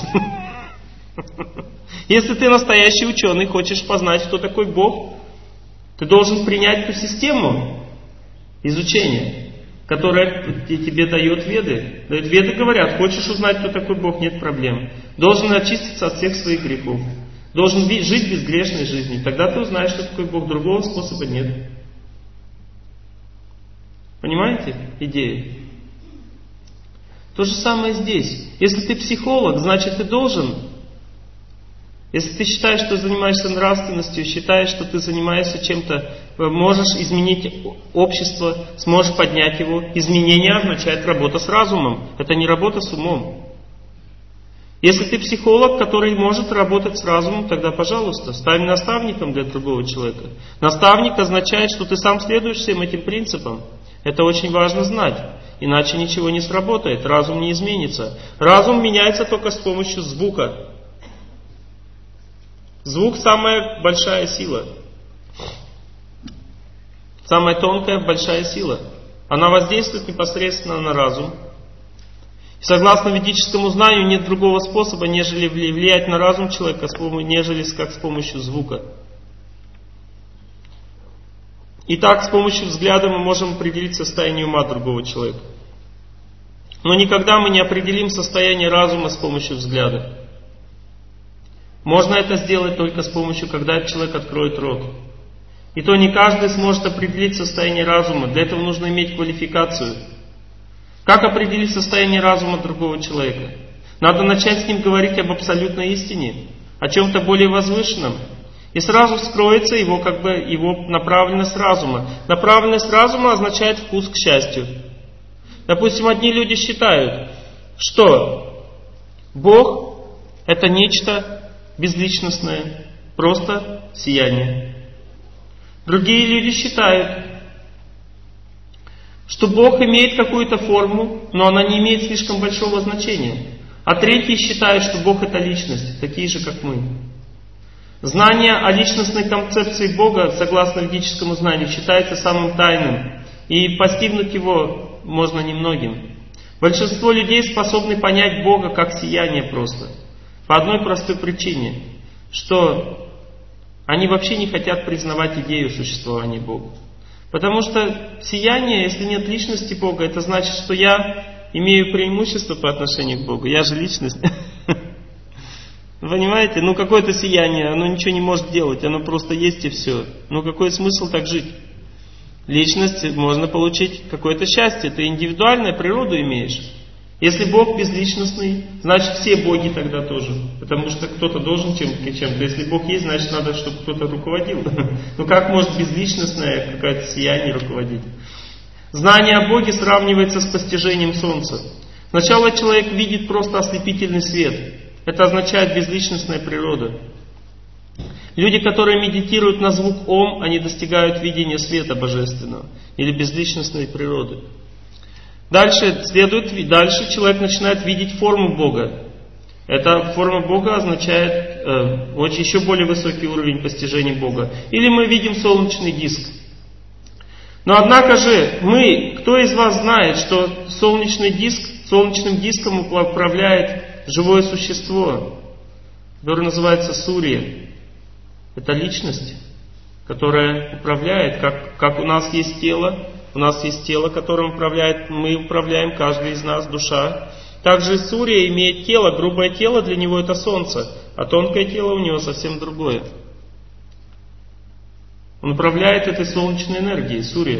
S1: Если ты настоящий ученый, хочешь познать, кто такой Бог, ты должен принять ту систему изучения, которая тебе дает Веды. Веды говорят, хочешь узнать, кто такой Бог, нет проблем. Должен очиститься от всех своих грехов. Должен жить безгрешной жизнью. Тогда ты узнаешь, что такой Бог. Другого способа нет. Понимаете идею? То же самое здесь. Если ты психолог, значит ты должен. Если ты считаешь, что занимаешься нравственностью, считаешь, что ты занимаешься чем-то, можешь изменить общество, сможешь поднять его. Изменение означает работа с разумом. Это не работа с умом. Если ты психолог, который может работать с разумом, тогда, пожалуйста, стань наставником для другого человека. Наставник означает, что ты сам следуешь всем этим принципам. Это очень важно знать. Иначе ничего не сработает, разум не изменится. Разум меняется только с помощью звука. Звук самая большая сила. Самая тонкая большая сила. Она воздействует непосредственно на разум. Согласно ведическому знанию, нет другого способа, нежели влиять на разум человека, нежели как с помощью звука. Итак, с помощью взгляда мы можем определить состояние ума другого человека. Но никогда мы не определим состояние разума с помощью взгляда. Можно это сделать только с помощью, когда человек откроет рот. И то не каждый сможет определить состояние разума. Для этого нужно иметь квалификацию. Как определить состояние разума другого человека? Надо начать с ним говорить об абсолютной истине, о чем-то более возвышенном. И сразу вскроется его направленность разума. Направленность разума означает вкус к счастью. Допустим, одни люди считают, что Бог — это нечто безличностное, просто сияние. Другие люди считают, что Бог имеет какую-то форму, но она не имеет слишком большого значения. А третьи считают, что Бог — это личность, такие же, как мы. Знание о личностной концепции Бога, согласно ведическому знанию, считается самым тайным, и постигнуть его можно немногим. Большинство людей способны понять Бога как сияние просто. По одной простой причине, что они вообще не хотят признавать идею существования Бога. Потому что сияние, если нет личности Бога, это значит, что я имею преимущество по отношению к Богу. Я же личность. Понимаете? Ну какое-то сияние, оно ничего не может делать, оно просто есть и все. Ну какой смысл так жить? Личность можно получить какое-то счастье, ты индивидуальную природу имеешь. Если Бог безличностный, значит все боги тогда тоже. Потому что кто-то должен чем-то. Если Бог есть, значит надо, чтобы кто-то руководил. Ну как может безличностное какое-то сияние руководить? Знание о Боге сравнивается с постижением Солнца. Сначала человек видит просто ослепительный свет. Это означает безличностная природа. Люди, которые медитируют на звук Ом, они достигают видения света божественного или безличностной природы. Дальше человек начинает видеть форму Бога. Эта форма Бога означает еще более высокий уровень постижения Бога. Или мы видим солнечный диск. Но однако же кто из вас знает, что солнечным диском управляет живое существо, которое называется Сурья? Это личность, которая управляет, как у нас есть тело. У нас есть тело, которым мы управляем, каждый из нас, душа. Также Сурья имеет тело, грубое тело для него это солнце, а тонкое тело у него совсем другое. Он управляет этой солнечной энергией, Сурья.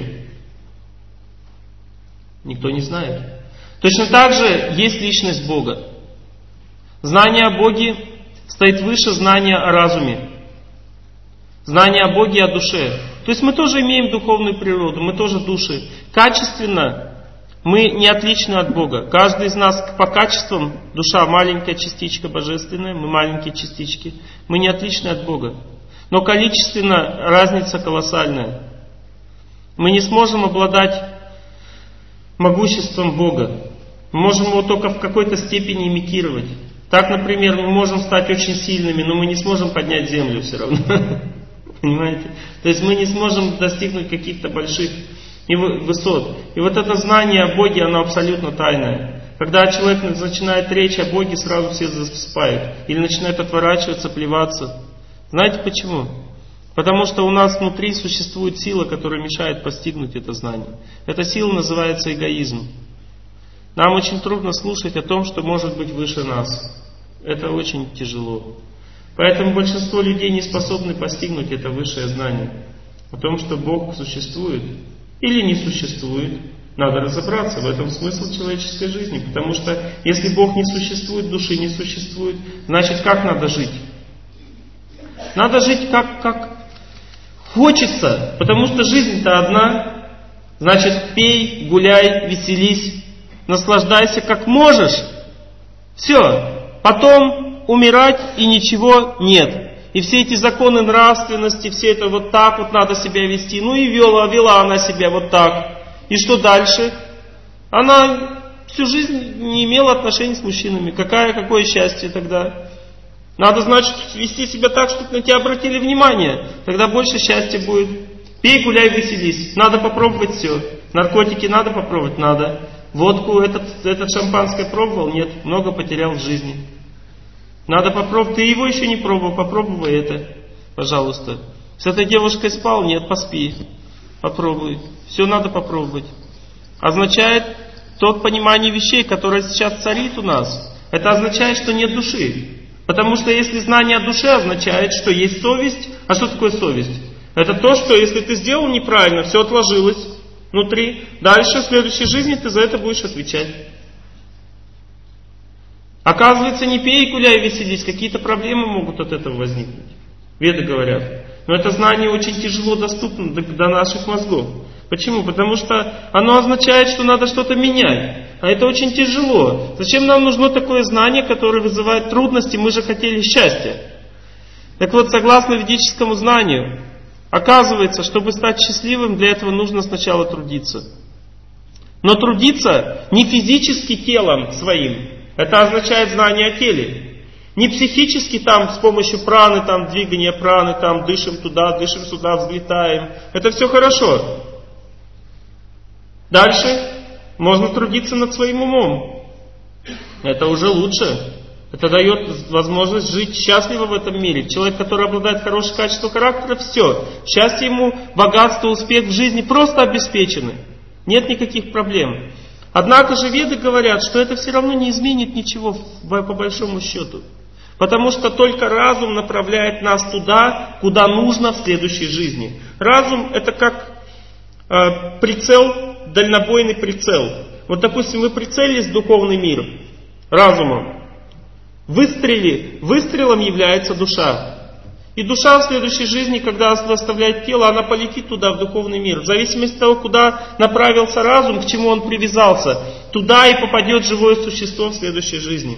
S1: Никто не знает. Точно так же есть личность Бога. Знание о Боге стоит выше знания о разуме. Знание о Боге и о душе. То есть мы тоже имеем духовную природу, мы тоже души. Качественно Мы не отличны от Бога. Каждый из нас по качествам, душа маленькая частичка божественная, мы маленькие частички, мы не отличны от Бога. Но количественно разница колоссальная. Мы не сможем обладать могуществом Бога. Мы можем его только в какой-то степени имитировать. Так, например, мы можем стать очень сильными, но мы не сможем поднять землю все равно. Понимаете? То есть мы не сможем достигнуть каких-то больших высот. И вот это знание о Боге, оно абсолютно тайное. Когда человек начинает речь о Боге, сразу все засыпают. Или начинают отворачиваться, плеваться. Знаете почему? Потому что у нас внутри существует сила, которая мешает постигнуть это знание. Эта сила называется эгоизм. Нам очень трудно слушать о том, что может быть выше нас. Это очень тяжело. Поэтому большинство людей не способны постигнуть это высшее знание. О том, что Бог существует или не существует. Надо разобраться, в этом смысл человеческой жизни. Потому что если Бог не существует, души не существует, значит как надо жить? Надо жить как хочется, потому что жизнь-то одна. Значит, пей, гуляй, веселись, наслаждайся как можешь. Все. Потом умирать и ничего нет. И все эти законы нравственности, все это вот так вот надо себя вести. Ну и вела она себя вот так. И что дальше? Она всю жизнь не имела отношений с мужчинами. Какое счастье тогда? Надо, значит, вести себя так, чтобы на тебя обратили внимание. Тогда больше счастья будет. Пей, гуляй, веселись. Надо попробовать все. Наркотики надо попробовать? Надо. Водку, этот шампанское пробовал? Нет. Много потерял в жизни. Надо попробовать. Ты его еще не пробовал, попробуй это. Пожалуйста. С этой девушкой спал? Нет, поспи. Попробуй. Все надо попробовать. Означает тот понимание вещей, которое сейчас царит у нас. Это означает, что нет души. Потому что если знание о душе означает, что есть совесть. А что такое совесть? Это то, что если ты сделал неправильно, все отложилось внутри. Дальше, в следующей жизни ты за это будешь отвечать. Оказывается, не пей, гуляй, веселись. Какие-то проблемы могут от этого возникнуть. Веды говорят. Но это знание очень тяжело доступно до наших мозгов. Почему? Потому что оно означает, что надо что-то менять. А это очень тяжело. Зачем нам нужно такое знание, которое вызывает трудности? Мы же хотели счастья. Так вот, согласно ведическому знанию, оказывается, чтобы стать счастливым, для этого нужно сначала трудиться. Но трудиться не физически телом своим. Это означает знание о теле. Не психически там с помощью праны, там двигания праны, там дышим туда, дышим сюда, взлетаем. Это все хорошо. Дальше можно трудиться над своим умом. Это уже лучше. Это дает возможность жить счастливо в этом мире. Человек, который обладает хорошим качеством характера, все. Счастье ему, богатство, успех в жизни просто обеспечены. Нет никаких проблем. Однако же веды говорят, что это все равно не изменит ничего по большому счету. Потому что только разум направляет нас туда, куда нужно в следующей жизни. Разум это как прицел, дальнобойный прицел. Вот допустим, вы прицелились в духовный мир разумом. Выстрелом является душа. И душа в следующей жизни, когда оставляет тело, она полетит туда, в духовный мир. В зависимости от того, куда направился разум, к чему он привязался, туда и попадет живое существо в следующей жизни.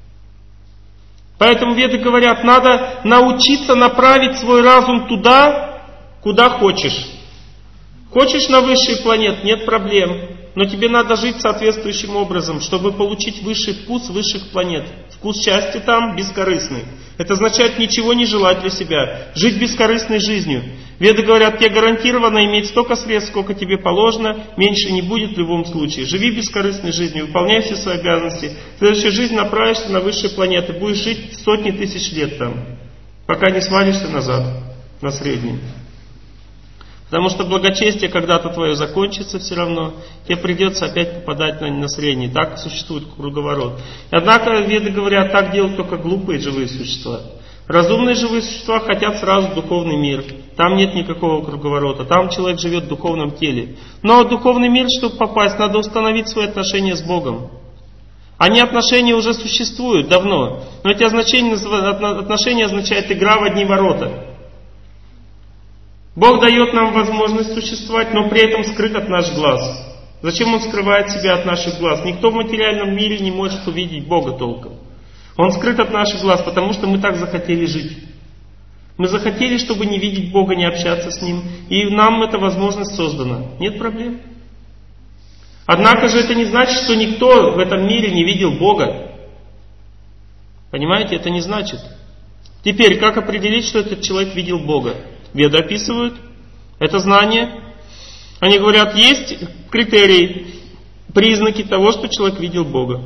S1: Поэтому веды говорят, надо научиться направить свой разум туда, куда хочешь. Хочешь на высшие планеты? Нет проблем. Но тебе надо жить соответствующим образом, чтобы получить высший вкус высших планет. Вкус счастья там бескорыстный. Это означает ничего не желать для себя. Жить бескорыстной жизнью. Веды говорят, тебе гарантированно иметь столько средств, сколько тебе положено, меньше не будет в любом случае. Живи бескорыстной жизнью, выполняй все свои обязанности. В следующей жизни направишься на высшие планеты. Будешь жить сотни тысяч лет там, пока не свалишься назад, на среднюю. Потому что благочестие когда-то твое закончится все равно, тебе придется опять попадать на средний. Так существует круговорот. Однако веды говорят, так делают только глупые живые существа. Разумные живые существа хотят сразу в духовный мир. Там нет никакого круговорота, там человек живет в духовном теле. Но в духовный мир, чтобы попасть, надо установить свои отношения с Богом. Они отношения уже существуют давно, но эти отношения означают игра в одни ворота. Бог дает нам возможность существовать, но при этом скрыт от наших глаз. Зачем Он скрывает себя от наших глаз? Никто в материальном мире не может увидеть Бога толком. Он скрыт от наших глаз, потому что мы так захотели жить. Мы захотели, чтобы не видеть Бога, не общаться с Ним. И нам эта возможность создана. Нет проблем. Однако же это не значит, что никто в этом мире не видел Бога. Понимаете, это не значит. Теперь, как определить, что этот человек видел Бога? Веды описывают это знание. Они говорят, есть критерии, признаки того, что человек видел Бога.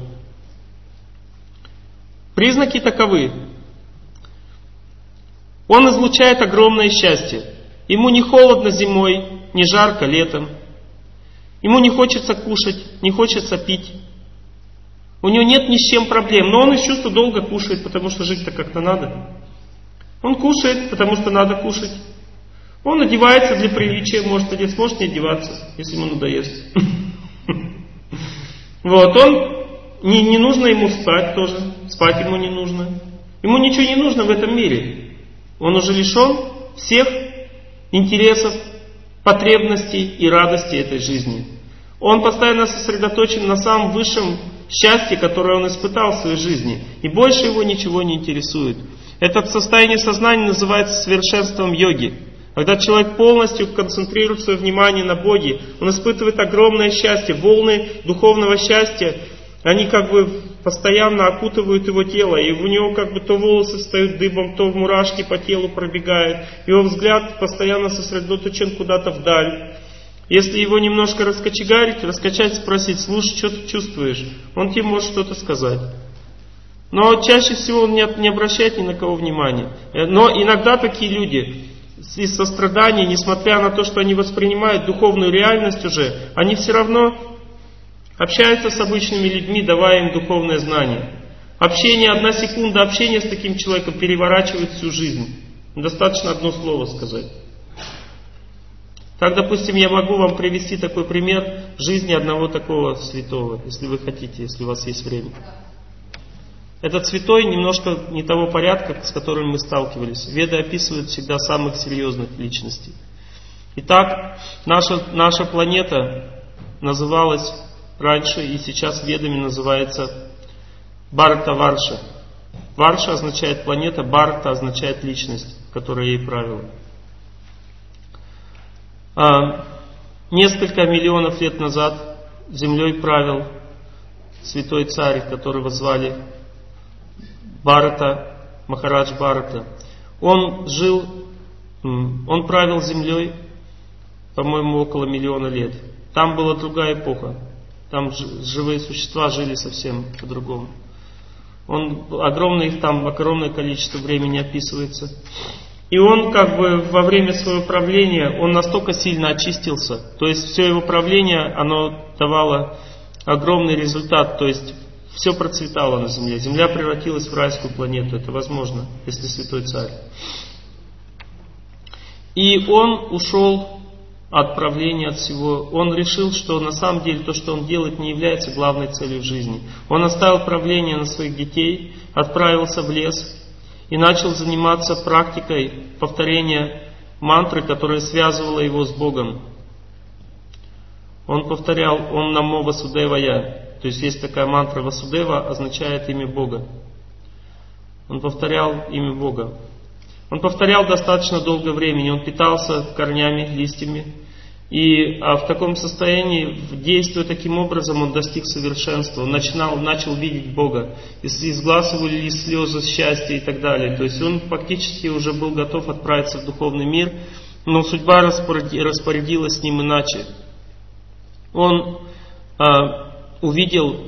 S1: Признаки таковы. Он излучает огромное счастье. Ему не холодно зимой, не жарко летом. Ему не хочется кушать, не хочется пить. У него нет ни с чем проблем, но он из чувства долго кушает, потому что жить-то как-то надо. Он кушает, потому что надо кушать. Он одевается для приличия, может одеться, может не одеваться, если ему надоест. Вот, не нужно ему спать тоже, спать ему не нужно. Ему ничего не нужно в этом мире. Он уже лишен всех интересов, потребностей и радости этой жизни. Он постоянно сосредоточен на самом высшем счастье, которое он испытал в своей жизни. И больше его ничего не интересует. Это состояние сознания называется совершенством йоги. Когда человек полностью концентрирует свое внимание на Боге, он испытывает огромное счастье, волны духовного счастья, они как бы постоянно окутывают его тело, и у него как бы то волосы встают дыбом, то мурашки по телу пробегают, его взгляд постоянно сосредоточен куда-то вдаль. Если его немножко раскачать, спросить, слушай, что ты чувствуешь, он тебе может что-то сказать. Но чаще всего он не обращает ни на кого внимания. Но иногда такие люди из сострадания, несмотря на то, что они воспринимают духовную реальность уже, они все равно общаются с обычными людьми, давая им духовное знание. Общение, 1 секунда общения с таким человеком переворачивает всю жизнь. Достаточно одно слово сказать. Так, допустим, я могу вам привести такой пример жизни одного такого святого, если вы хотите, если у вас есть время. Этот святой немножко не того порядка, с которым мы сталкивались. Веды описывают всегда самых серьезных личностей. Итак, наша планета называлась раньше и сейчас ведами называется Бхарата-Варша. Варша означает планета, Бхарата означает личность, которая ей правила. Несколько миллионов лет назад землей правил святой царь, которого звали Бхарата, Махарадж Бхарата. Он правил землей, по-моему, около 1 миллиона лет. Там была другая эпоха. Там живые существа жили совсем по-другому. Огромное количество времени описывается. И он как бы во время своего правления, он настолько сильно очистился. То есть все его правление, оно давало огромный результат. То есть все процветало на земле. Земля превратилась в райскую планету. Это возможно, если святой царь. И он ушел от правления, от всего. Он решил, что на самом деле то, что он делает, не является главной целью в жизни. Он оставил правление на своих детей, отправился в лес и начал заниматься практикой повторения мантры, которая связывала его с Богом. Он повторял «Ом намо Васудевая». То есть есть такая мантра Васудева, означает имя Бога. Он повторял имя Бога. Он повторял достаточно долгое время, он питался корнями, листьями. И в таком состоянии, действуя таким образом, он достиг совершенства. Он начал видеть Бога. Из глаз его лились слезы счастья и так далее. То есть он фактически уже был готов отправиться в духовный мир, но судьба распорядилась с ним иначе. Он увидел,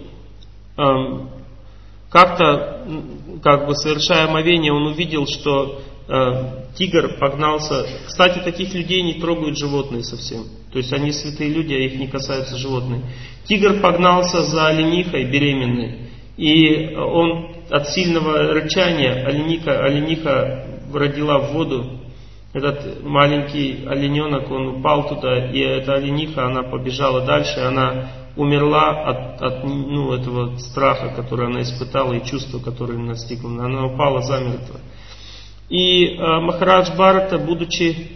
S1: совершая омовение, он увидел, что тигр погнался. Кстати, таких людей не трогают животные совсем. То есть они святые люди, а их не касаются животные. Тигр погнался за оленихой беременной. И он от сильного рычания, олениха родила в воду. Этот маленький олененок, он упал туда, и эта олениха, она побежала дальше, она умерла от этого страха, который она испытала, и чувства, которые настигло. Она упала замертво. И Махарадж Бхарата, будучи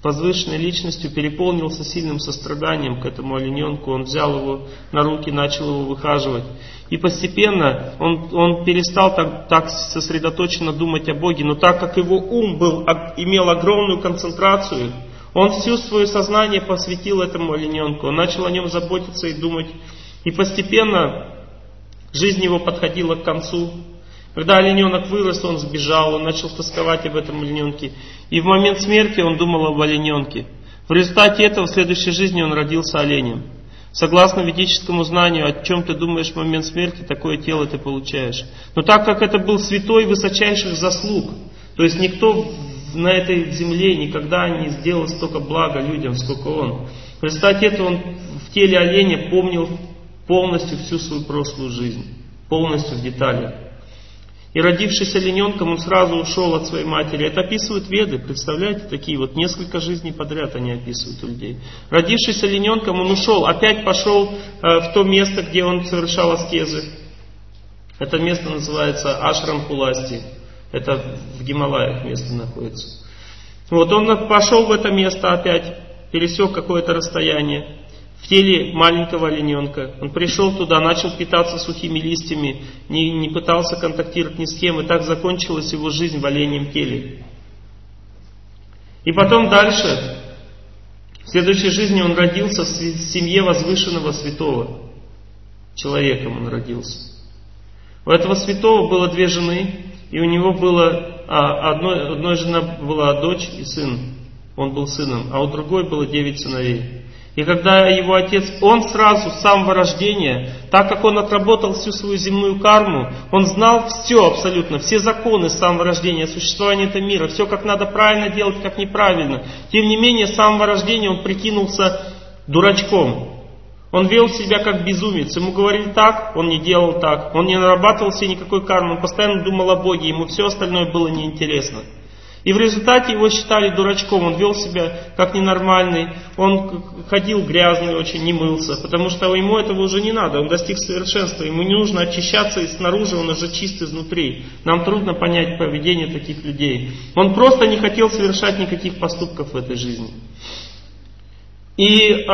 S1: возвышенной личностью, переполнился сильным состраданием к этому олененку. Он взял его на руки, начал его выхаживать. И постепенно он перестал так сосредоточенно думать о Боге. Но так как его ум имел огромную концентрацию, он все свое сознание посвятил этому олененку. Он начал о нем заботиться и думать. И постепенно жизнь его подходила к концу. Когда олененок вырос, он сбежал, он начал тосковать об этом олененке. И в момент смерти он думал об олененке. В результате этого в следующей жизни он родился оленем. Согласно ведическому знанию, о чем ты думаешь в момент смерти, такое тело ты получаешь. Но так как это был святой высочайших заслуг, то есть никто на этой земле никогда не сделал столько блага людям, сколько он. В результате этого он в теле оленя помнил полностью всю свою прошлую жизнь, полностью в деталях. И родившись олененком, он сразу ушел от своей матери. Это описывают Веды, представляете, такие вот несколько жизней подряд они описывают у людей. Родившись олененком, он ушел, опять пошел в то место, где он совершал аскезы. Это место называется Ашрам-Пуласти. Это в Гималаях место находится. Вот он пошел в это место опять, пересек какое-то расстояние. В теле маленького олененка. Он пришел туда, начал питаться сухими листьями, не пытался контактировать ни с кем, и так закончилась его жизнь в оленьем теле. И потом дальше, в следующей жизни он родился в семье возвышенного святого. Человеком он родился. У этого святого было 2 жены, и у него было, одной жена была дочь и сын, он был сыном, а у другой было 9 сыновей. И когда его отец, он сразу с самого рождения, так как он отработал всю свою земную карму, он знал все абсолютно, все законы с самого рождения, существования этого мира, все как надо правильно делать, как неправильно. Тем не менее, с самого рождения он прикинулся дурачком. Он вел себя как безумец. Ему говорили так, он не делал так. Он не нарабатывал себе никакой кармы, он постоянно думал о Боге, ему все остальное было неинтересно. И в результате его считали дурачком, он вел себя как ненормальный, он ходил грязный очень, не мылся, потому что ему этого уже не надо, он достиг совершенства, ему не нужно очищаться и снаружи, он уже чист изнутри. Нам трудно понять поведение таких людей. Он просто не хотел совершать никаких поступков в этой жизни. И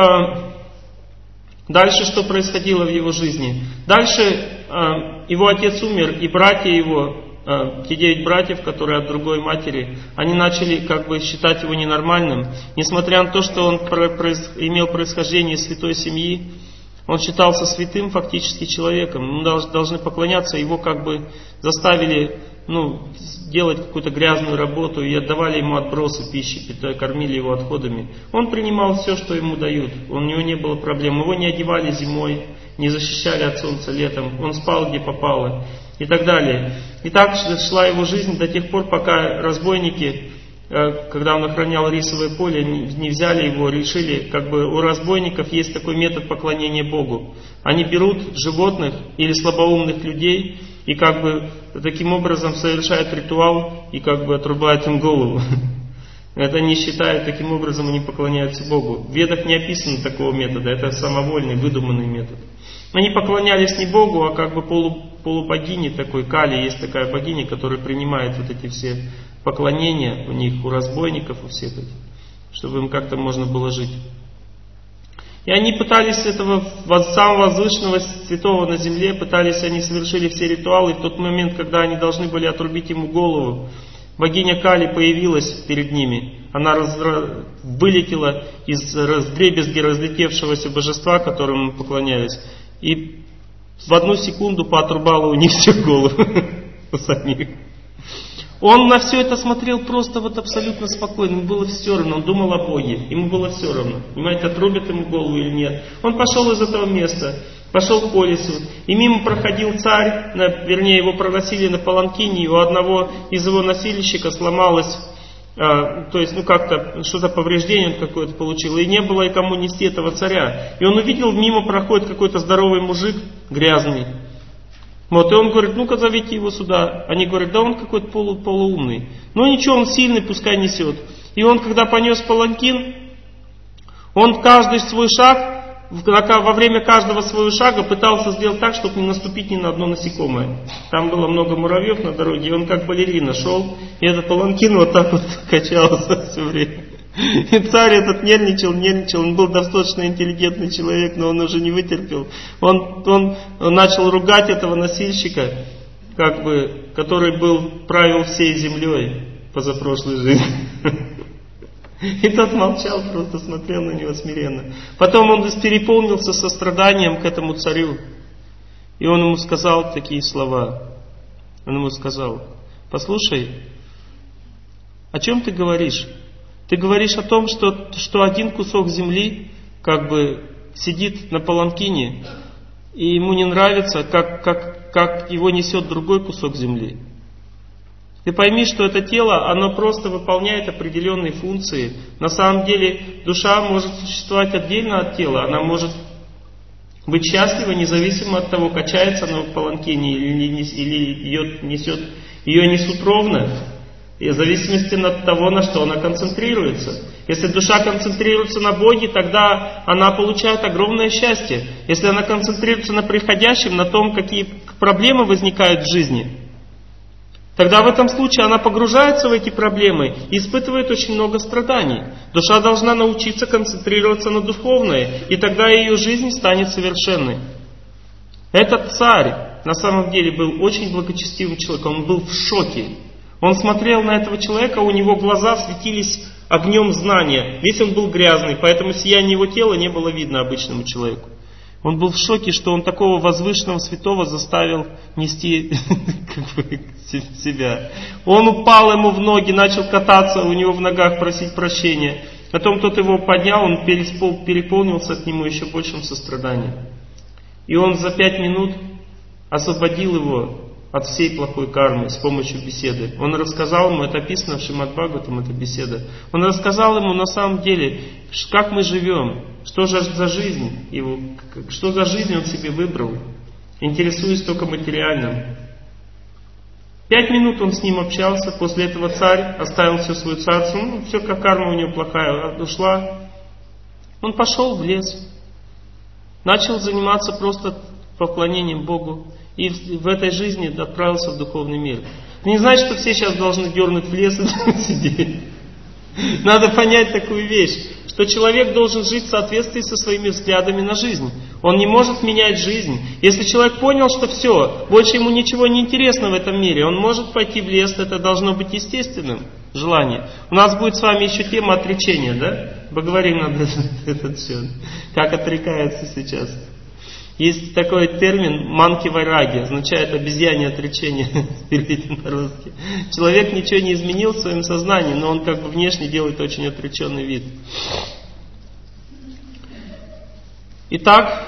S1: дальше что происходило в его жизни? Дальше его отец умер, и братья его, те 9 братьев, которые от другой матери, они начали как бы считать его ненормальным. Несмотря на то, что он имел происхождение из святой семьи, он считался святым фактически человеком. Мы должны поклоняться, его как бы заставили делать какую-то грязную работу и отдавали ему отбросы пищи, кормили его отходами. Он принимал все, что ему дают, у него не было проблем. Его не одевали зимой, не защищали от солнца летом, он спал где попало и так далее. И так шла его жизнь до тех пор, пока разбойники, когда он охранял рисовое поле, не взяли его, решили, как бы у разбойников есть такой метод поклонения Богу. Они берут животных или слабоумных людей и как бы таким образом совершают ритуал и как бы отрубают им голову. Это они считают, таким образом они поклоняются Богу. В Ведах не описано такого метода, это самовольный, выдуманный метод. Они поклонялись не Богу, а как бы полубогине такой, Кали, есть такая богиня, которая принимает вот эти все поклонения у них, у разбойников, у всех этих, чтобы им как-то можно было жить. И они пытались этого самого возвышенного святого на земле, они совершили все ритуалы, и в тот момент, когда они должны были отрубить ему голову, богиня Кали появилась перед ними. Она вылетела из вдребезги разлетевшегося божества, которому поклонялись, и в 1 секунду поотрубала у них все головы у самих. Он на все это смотрел просто вот абсолютно спокойно, ему было все равно, он думал о Боге, ему было все равно, понимаете, отрубят ему голову или нет. Он пошел из этого места, пошел по лесу, и мимо проходил царь, вернее его проносили на паланкине, и у одного из его носильщика сломалось, то есть как-то что-то повреждение он какое-то получил, и не было и кому нести этого царя. И он увидел, мимо проходит какой-то здоровый мужик, грязный. Вот, и он говорит, ну-ка зовите его сюда. Они говорят, да он какой-то полуумный. Ну ничего, он сильный, пускай несет. И он, когда понес паланкин, он каждый свой шаг, во время каждого своего шага пытался сделать так, чтобы не наступить ни на одно насекомое. Там было много муравьев на дороге, и он как балерина шел, и этот паланкин вот так вот качался все время. И царь этот нервничал, он был достаточно интеллигентный человек, но он уже не вытерпел. Он начал ругать этого носильщика, который правил всей землей позапрошлой жизни. И тот молчал, просто смотрел на него смиренно. Потом он переполнился состраданием к этому царю. И он ему сказал такие слова. Он ему сказал: послушай, о чем ты говоришь? Ты говоришь о том, что один кусок земли сидит на паланкине, и ему не нравится, как его несет другой кусок земли. Ты пойми, что это тело, оно просто выполняет определенные функции. На самом деле душа может существовать отдельно от тела, она может быть счастлива, независимо от того, качается она в паланкине или ее несут ровно, и в зависимости от того, на что она концентрируется. Если душа концентрируется на Боге, тогда она получает огромное счастье. Если она концентрируется на приходящем, на том, какие проблемы возникают в жизни, тогда в этом случае она погружается в эти проблемы и испытывает очень много страданий. Душа должна научиться концентрироваться на духовное, и тогда ее жизнь станет совершенной. Этот царь на самом деле был очень благочестивым человеком, он был в шоке. Он смотрел на этого человека, у него глаза светились огнем знания. Весь он был грязный, поэтому сияние его тела не было видно обычному человеку. Он был в шоке, что он такого возвышенного святого заставил нести себя. Он упал ему в ноги, начал кататься у него в ногах, просить прощения. Потом тот его поднял, он переполнился к нему еще большим состраданием. И он за 5 минут освободил его от всей плохой кармы с помощью беседы. Он рассказал ему, это описано в Шримад Бхагаватам, эта беседа. Он рассказал ему на самом деле, как мы живем, что же за жизнь его, что за жизнь он себе выбрал, интересуясь только материальным. 5 минут он с ним общался, после этого царь оставил все свое царство, все как карма у него плохая ушла. Он пошел в лес, начал заниматься просто поклонением Богу. И в этой жизни отправился в духовный мир. Это не значит, что все сейчас должны дернуть в лес и сидеть. Надо понять такую вещь, что человек должен жить в соответствии со своими взглядами на жизнь. Он не может менять жизнь. Если человек понял, что все, больше ему ничего не интересно в этом мире, он может пойти в лес, это должно быть естественным желанием. У нас будет с вами еще тема отречения, да? Поговорим над это все. Как отрекается сейчас. Есть такой термин «манки вайраги», означает обезьянье отречение, переведено на русский. Человек ничего не изменил в своем сознании, но он внешне делает очень отреченный вид. Итак,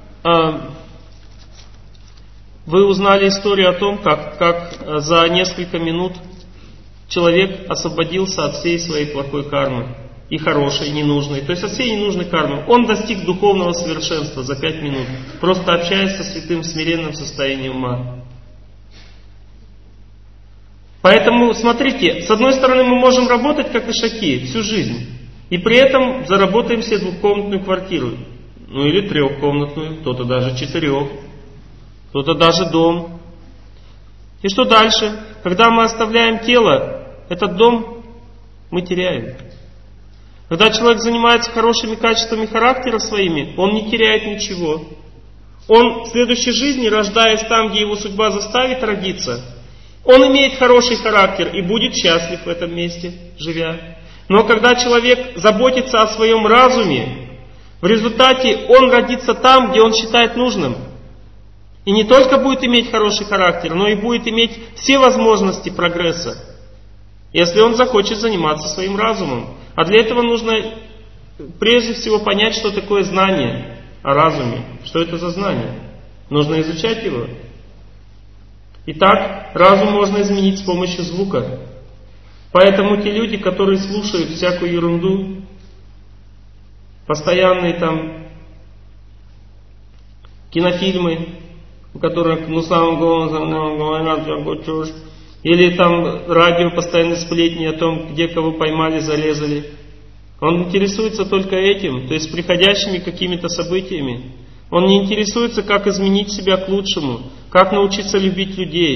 S1: вы узнали историю о том, как за несколько минут человек освободился от всей своей плохой кармы. И хорошей, и ненужной. То есть от всей ненужной кармы. Он достиг духовного совершенства за 5 минут. Просто общаясь со святым в смиренном состоянии ума. Поэтому, смотрите, с одной стороны мы можем работать как ишаки всю жизнь. И при этом заработаем себе 2-комнатную квартиру. Или 3-комнатную, кто-то даже 4, кто-то даже дом. И что дальше? Когда мы оставляем тело, этот дом мы теряем. Когда человек занимается хорошими качествами характера своими, он не теряет ничего. Он в следующей жизни, рождаясь там, где его судьба заставит родиться, он имеет хороший характер и будет счастлив в этом месте, живя. Но когда человек заботится о своем разуме, в результате он родится там, где он считает нужным. И не только будет иметь хороший характер, но и будет иметь все возможности прогресса, если он захочет заниматься своим разумом. А для этого нужно прежде всего понять, что такое знание о разуме. Что это за знание? Нужно изучать его. Итак, разум можно изменить с помощью звука. Поэтому те люди, которые слушают всякую ерунду, постоянные кинофильмы, в которых самым голосом говорят всякую чушь, или радио постоянно сплетни о том, где кого поймали, зарезали. Он интересуется только этим, то есть приходящими какими-то событиями. Он не интересуется, как изменить себя к лучшему, как научиться любить людей.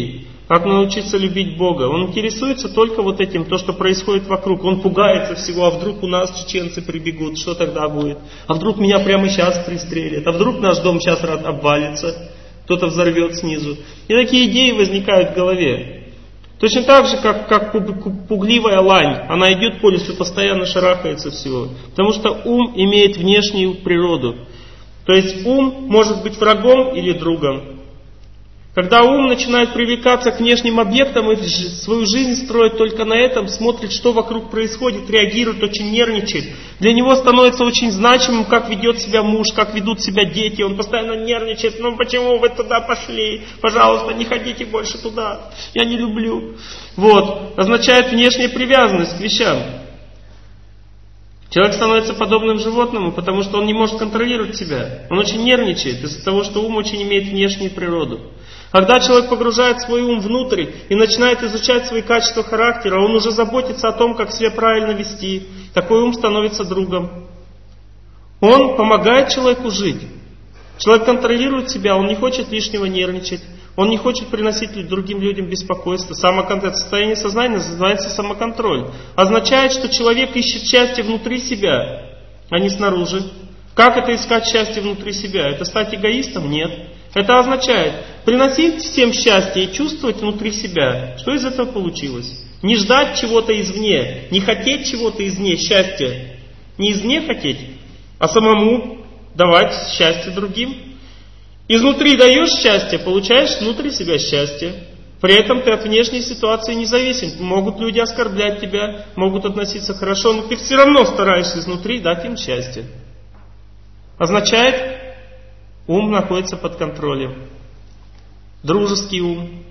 S1: Как научиться любить Бога? Он интересуется только вот этим, то, что происходит вокруг. Он пугается всего, а вдруг у нас чеченцы прибегут, что тогда будет? А вдруг меня прямо сейчас пристрелят? А вдруг наш дом сейчас обвалится? Кто-то взорвет снизу. И такие идеи возникают в голове. Точно так же, как пугливая лань. Она идет по лесу, постоянно шарахается всего. Потому что ум имеет внешнюю природу. То есть ум может быть врагом или другом. Когда ум начинает привлекаться к внешним объектам и свою жизнь строит только на этом, смотрит, что вокруг происходит, реагирует, очень нервничает. Для него становится очень значимым, как ведет себя муж, как ведут себя дети. Он постоянно нервничает. Ну почему вы туда пошли? Пожалуйста, не ходите больше туда. Я не люблю. Вот. Означает внешняя привязанность к вещам. Человек становится подобным животному, потому что он не может контролировать себя. Он очень нервничает из-за того, что ум очень имеет внешнюю природу. Когда человек погружает свой ум внутрь и начинает изучать свои качества характера, он уже заботится о том, как себя правильно вести. Такой ум становится другом. Он помогает человеку жить. Человек контролирует себя, он не хочет лишнего нервничать. Он не хочет приносить другим людям беспокойство. Состояние сознания называется самоконтроль. Означает, что человек ищет счастье внутри себя, а не снаружи. Как это искать счастье внутри себя? Это стать эгоистом? Нет. Это означает приносить всем счастье и чувствовать внутри себя. Что из этого получилось? Не ждать чего-то извне, не хотеть чего-то извне, счастья. Не извне хотеть, а самому давать счастье другим. Изнутри даешь счастье, получаешь внутри себя счастье. При этом ты от внешней ситуации не зависим. Могут люди оскорблять тебя, могут относиться хорошо, но ты все равно стараешься изнутри дать им счастье. Означает, ум находится под контролем. Дружеский ум.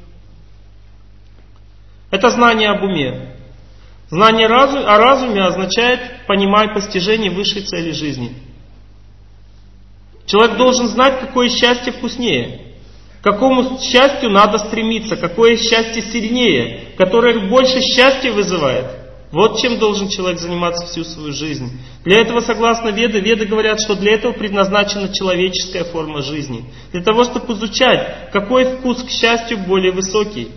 S1: Это знание об уме. Знание о разуме означает понимать постижение высшей цели жизни. Человек должен знать, какое счастье вкуснее, к какому счастью надо стремиться, какое счастье сильнее, которое больше счастья вызывает. Вот чем должен человек заниматься всю свою жизнь. Для этого, согласно Веды говорят, что для этого предназначена человеческая форма жизни. Для того, чтобы изучать, какой вкус к счастью более высокий.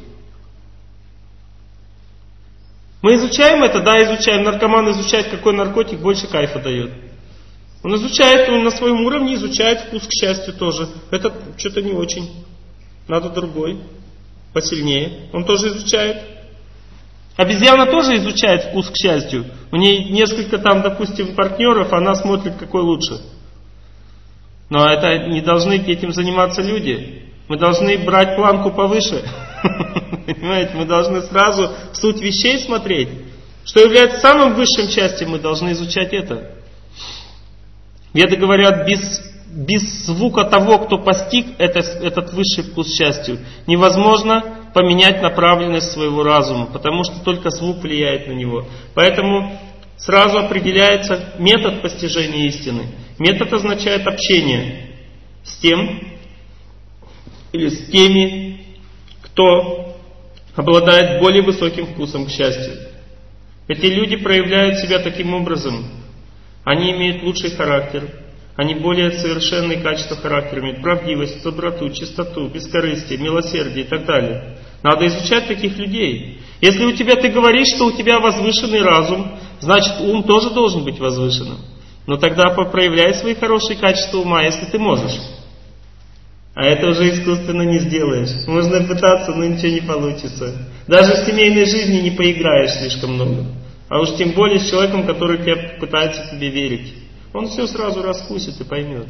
S1: Мы изучаем это? Да, изучаем. Наркоман изучает, какой наркотик больше кайфа дает. Он изучает, он на своем уровне изучает вкус к счастью тоже. Это что-то не очень. Надо другой, посильнее. Он тоже изучает. Обезьяна тоже изучает вкус к счастью. У нее несколько там, допустим, партнеров, она смотрит, какой лучше. Но это не должны этим заниматься люди. Мы должны брать планку повыше. Понимаете, мы должны сразу в суть вещей смотреть. Что является самым высшим счастьем, мы должны изучать это. Веды говорят, без звука того, кто постиг этот высший вкус счастью, невозможно поменять направленность своего разума, потому что только звук влияет на него. Поэтому сразу определяется метод постижения истины. Метод означает общение с тем или с теми, кто обладает более высоким вкусом к счастью. Эти люди проявляют себя таким образом. Они имеют лучший характер, они более совершенные качества характера имеют, правдивость, доброту, чистоту, бескорыстие, милосердие и так далее. Надо изучать таких людей. Если ты говоришь, что у тебя возвышенный разум, значит ум тоже должен быть возвышенным. Но тогда проявляй свои хорошие качества ума, если ты можешь. А это уже искусственно не сделаешь. Можно пытаться, но ничего не получится. Даже в семейной жизни не поиграешь слишком много. А уж тем более с человеком, который пытается тебе верить. Он все сразу раскусит и поймет.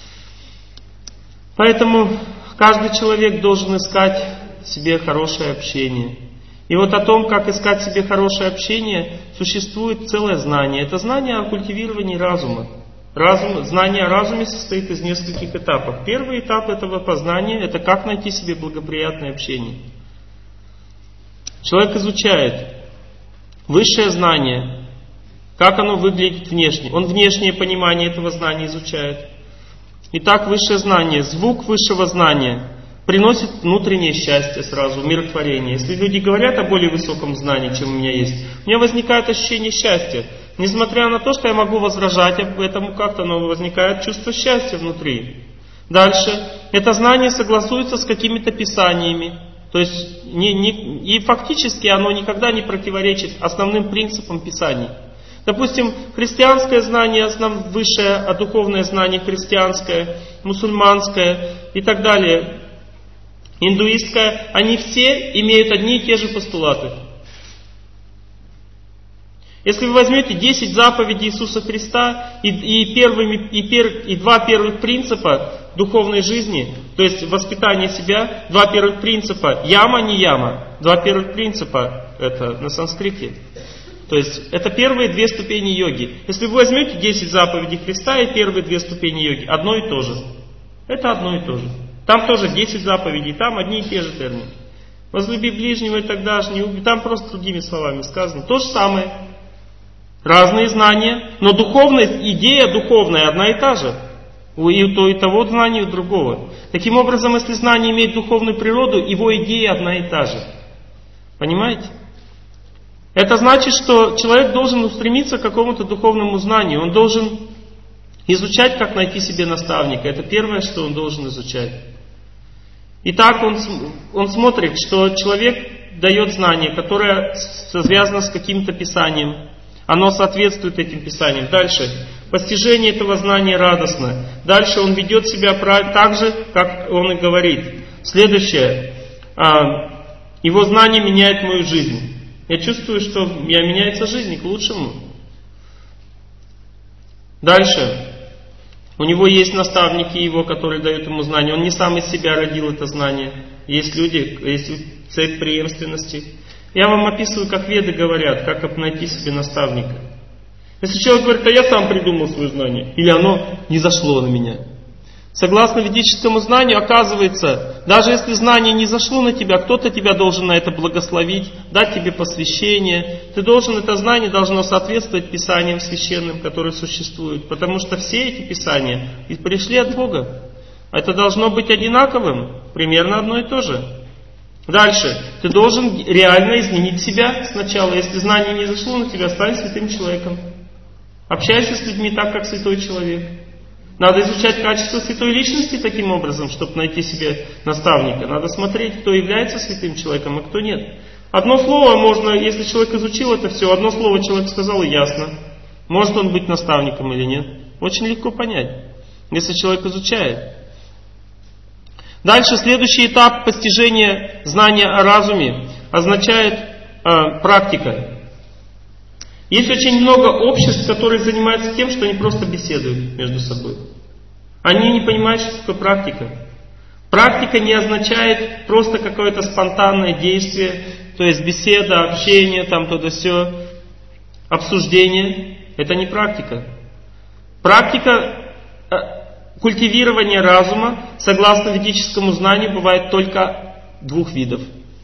S1: Поэтому каждый человек должен искать себе хорошее общение. И вот о том, как искать себе хорошее общение, существует целое знание. Это знание о культивировании разума. Знание о разуме состоит из нескольких этапов. Первый этап этого познания – это как найти себе благоприятное общение. Человек изучает высшее знание, как оно выглядит внешне. Он внешнее понимание этого знания изучает. Итак, высшее знание, звук высшего знания приносит внутреннее счастье сразу, умиротворение. Если люди говорят о более высоком знании, чем у меня есть, у меня возникает ощущение счастья. Несмотря на то, что я могу возражать об этом как-то, но возникает чувство счастья внутри. Дальше. Это знание согласуется с какими-то писаниями. То есть и фактически оно никогда не противоречит основным принципам Писаний. Допустим, христианское знание высшее, а духовное знание христианское, мусульманское и так далее, индуистское, они все имеют одни и те же постулаты. Если вы возьмете 10 заповедей Иисуса Христа и два первых принципа духовной жизни, то есть воспитание себя, два первых принципа яма, не яма, два первых принципа это на санскрите. То есть это первые две ступени йоги. Если вы возьмете 10 заповедей Христа и первые две ступени йоги, одно и то же. Это одно и то же. Там тоже 10 заповедей, там одни и те же термины. Возлюби ближнего и тогда же не убей. Там просто другими словами сказано. То же самое. Разные знания, но идея духовная одна и та же. И того знания, и у другого. Таким образом, если знание имеет духовную природу, его идея одна и та же. Понимаете? Это значит, что человек должен устремиться к какому-то духовному знанию. Он должен изучать, как найти себе наставника. Это первое, что он должен изучать. Итак, он смотрит, что человек дает знание, которое связано с каким-то писанием. Оно соответствует этим писаниям. Дальше. Постижение этого знания радостно. Дальше он ведет себя так же, как он и говорит. Следующее. Его знание меняет мою жизнь. Я чувствую, что меняется жизнь к лучшему. Дальше. У него есть наставники его, которые дают ему знания. Он не сам из себя родил это знание. Есть люди, есть цель преемственности. Я вам описываю, как веды говорят, как найти себе наставника. Если человек говорит, а я сам придумал свое знание, или оно не зашло на меня. Согласно ведическому знанию, оказывается, даже если знание не зашло на тебя, кто-то тебя должен на это благословить, дать тебе посвящение. Это знание должно соответствовать Писаниям священным, которые существуют. Потому что все эти Писания пришли от Бога. Это должно быть одинаковым, примерно одно и то же. Дальше. Ты должен реально изменить себя сначала. Если знание не зашло на тебя, стань святым человеком. Общайся с людьми так, как святой человек. Надо изучать качество святой личности таким образом, чтобы найти себе наставника. Надо смотреть, кто является святым человеком, а кто нет. Одно слово можно, если человек изучил это все, одно слово человек сказал и ясно. Может он быть наставником или нет. Очень легко понять, если человек изучает. Дальше следующий этап постижения знания о разуме означает практика. Есть очень много обществ, которые занимаются тем, что они просто беседуют между собой. Они не понимают, что такое практика. Практика не означает просто какое-то спонтанное действие, то есть беседа, общение, там то-да-сё, обсуждение. Это не практика. Практика культивирования разума, согласно ведическому знанию, бывает только двух видов.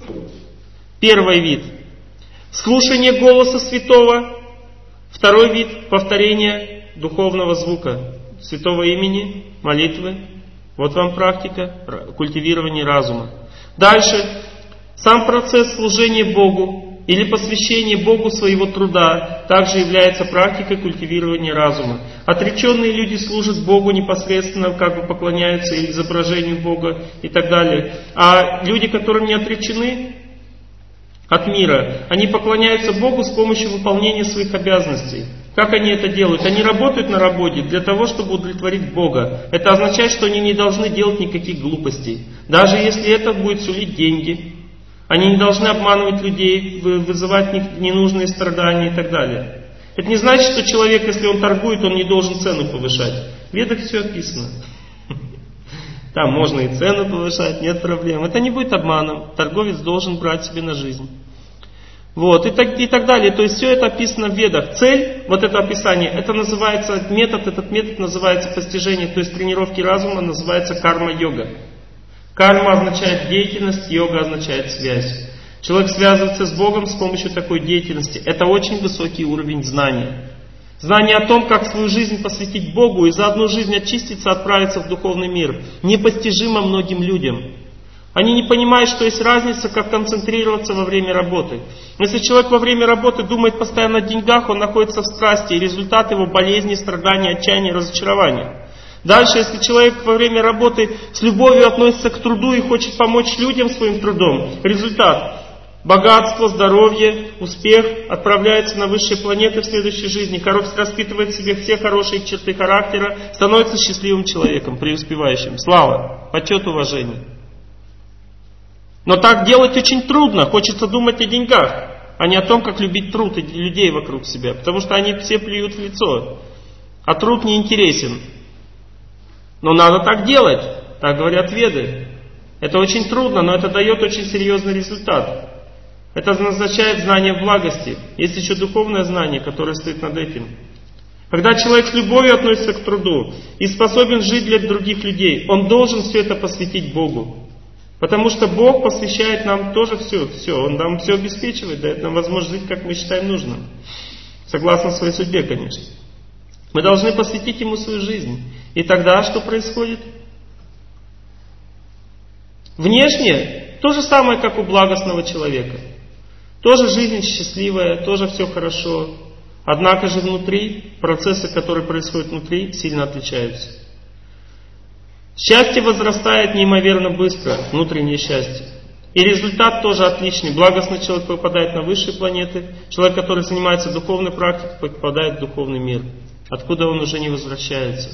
S1: Первый вид — слушание голоса святого. Второй вид — повторение духовного звука, святого имени, молитвы. Вот вам практика культивирования разума. Дальше. Сам процесс служения Богу или посвящение Богу своего труда также является практикой культивирования разума. Отреченные люди служат Богу непосредственно, как бы поклоняются изображению Бога и так далее. А люди, которые не отречены от мира, они поклоняются Богу с помощью выполнения своих обязанностей. Как они это делают? Они работают на работе для того, чтобы удовлетворить Бога. Это означает, что они не должны делать никаких глупостей. Даже если это будет сулить деньги. Они не должны обманывать людей, вызывать ненужные страдания и так далее. Это не значит, что человек, если он торгует, он не должен цену повышать. В Ведах все описано. Там можно и цену повышать, нет проблем. Это не будет обманом. Торговец должен брать себе на жизнь. Вот, и так далее. То есть все это описано в Ведах. Цель, вот это описание, это называется этот метод называется постижение, то есть тренировки разума, называется карма-йога. Карма означает деятельность, йога означает связь. Человек связывается с Богом с помощью такой деятельности. Это очень высокий уровень знания. Знание о том, как свою жизнь посвятить Богу и за одну жизнь очиститься, отправиться в духовный мир, непостижимо многим людям. Они не понимают, что есть разница, как концентрироваться во время работы. Если человек во время работы думает постоянно о деньгах, он находится в страсти, и результат его болезни, страдания, отчаяния, разочарования. Дальше, если человек во время работы с любовью относится к труду и хочет помочь людям своим трудом, результат – богатство, здоровье, успех, отправляется на высшие планеты в следующей жизни, распитывает в себе все хорошие черты характера, становится счастливым человеком, преуспевающим. Слава, почет, уважение. Но так делать очень трудно, хочется думать о деньгах, а не о том, как любить труд и людей вокруг себя, потому что они все плюют в лицо, а труд не интересен. Но надо так делать, так говорят веды. Это очень трудно, но это дает очень серьезный результат. Это означает знание благости. Есть еще духовное знание, которое стоит над этим. Когда человек с любовью относится к труду и способен жить для других людей, он должен все это посвятить Богу. Потому что Бог посвящает нам тоже все. Он нам все обеспечивает, дает нам возможность жить, как мы считаем нужным. Согласно своей судьбе, конечно. Мы должны посвятить Ему свою жизнь. И тогда что происходит? Внешне то же самое, как у благостного человека. Тоже жизнь счастливая, тоже все хорошо. Однако же внутри, процессы, которые происходят внутри, сильно отличаются. Счастье возрастает неимоверно быстро, внутреннее счастье. И результат тоже отличный. Благостный человек попадает на высшие планеты. Человек, который занимается духовной практикой, попадает в духовный мир, откуда он уже не возвращается.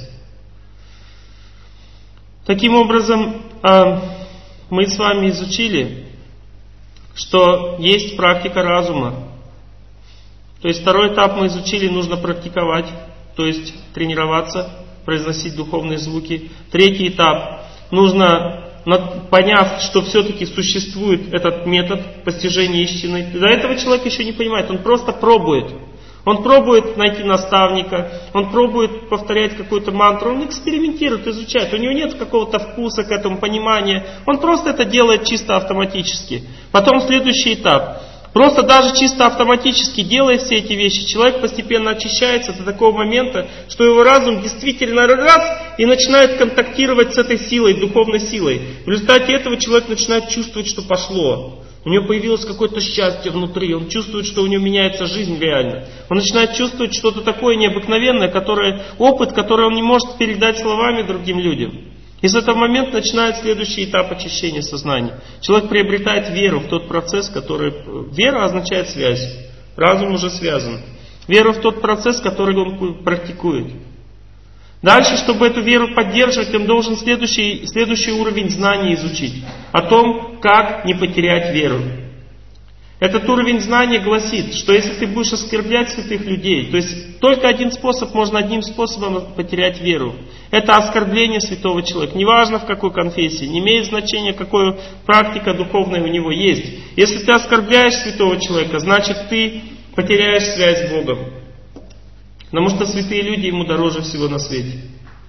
S1: Таким образом, мы с вами изучили, что есть практика разума. То есть второй этап мы изучили, нужно практиковать, то есть тренироваться, произносить духовные звуки. Третий этап, нужно, поняв, что все-таки существует этот метод постижения истины. До этого человек еще не понимает, он просто пробует. Он пробует найти наставника, он пробует повторять какую-то мантру, он экспериментирует, изучает. У него нет какого-то вкуса к этому, понимания. Он просто это делает чисто автоматически. Потом следующий этап. Просто даже чисто автоматически делая все эти вещи, человек постепенно очищается до такого момента, что его разум действительно раз и начинает контактировать с этой силой, духовной силой. В результате этого человек начинает чувствовать, что пошло. У него появилось какое-то счастье внутри, он чувствует, что у него меняется жизнь реально. Он начинает чувствовать что-то такое необыкновенное, опыт, который он не может передать словами другим людям. И с этого момента начинает следующий этап очищения сознания. Человек приобретает веру в тот процесс, который... Вера означает связь. Разум уже связан. Вера в тот процесс, который он практикует. Дальше, чтобы эту веру поддерживать, он должен следующий уровень знаний изучить. О том, как не потерять веру. Этот уровень знания гласит, что если ты будешь оскорблять святых людей, то есть только один способ, можно одним способом потерять веру. Это оскорбление святого человека. Неважно в какой конфессии, не имеет значения, какая практика духовная у него есть. Если ты оскорбляешь святого человека, значит ты потеряешь связь с Богом. Потому что святые люди ему дороже всего на свете.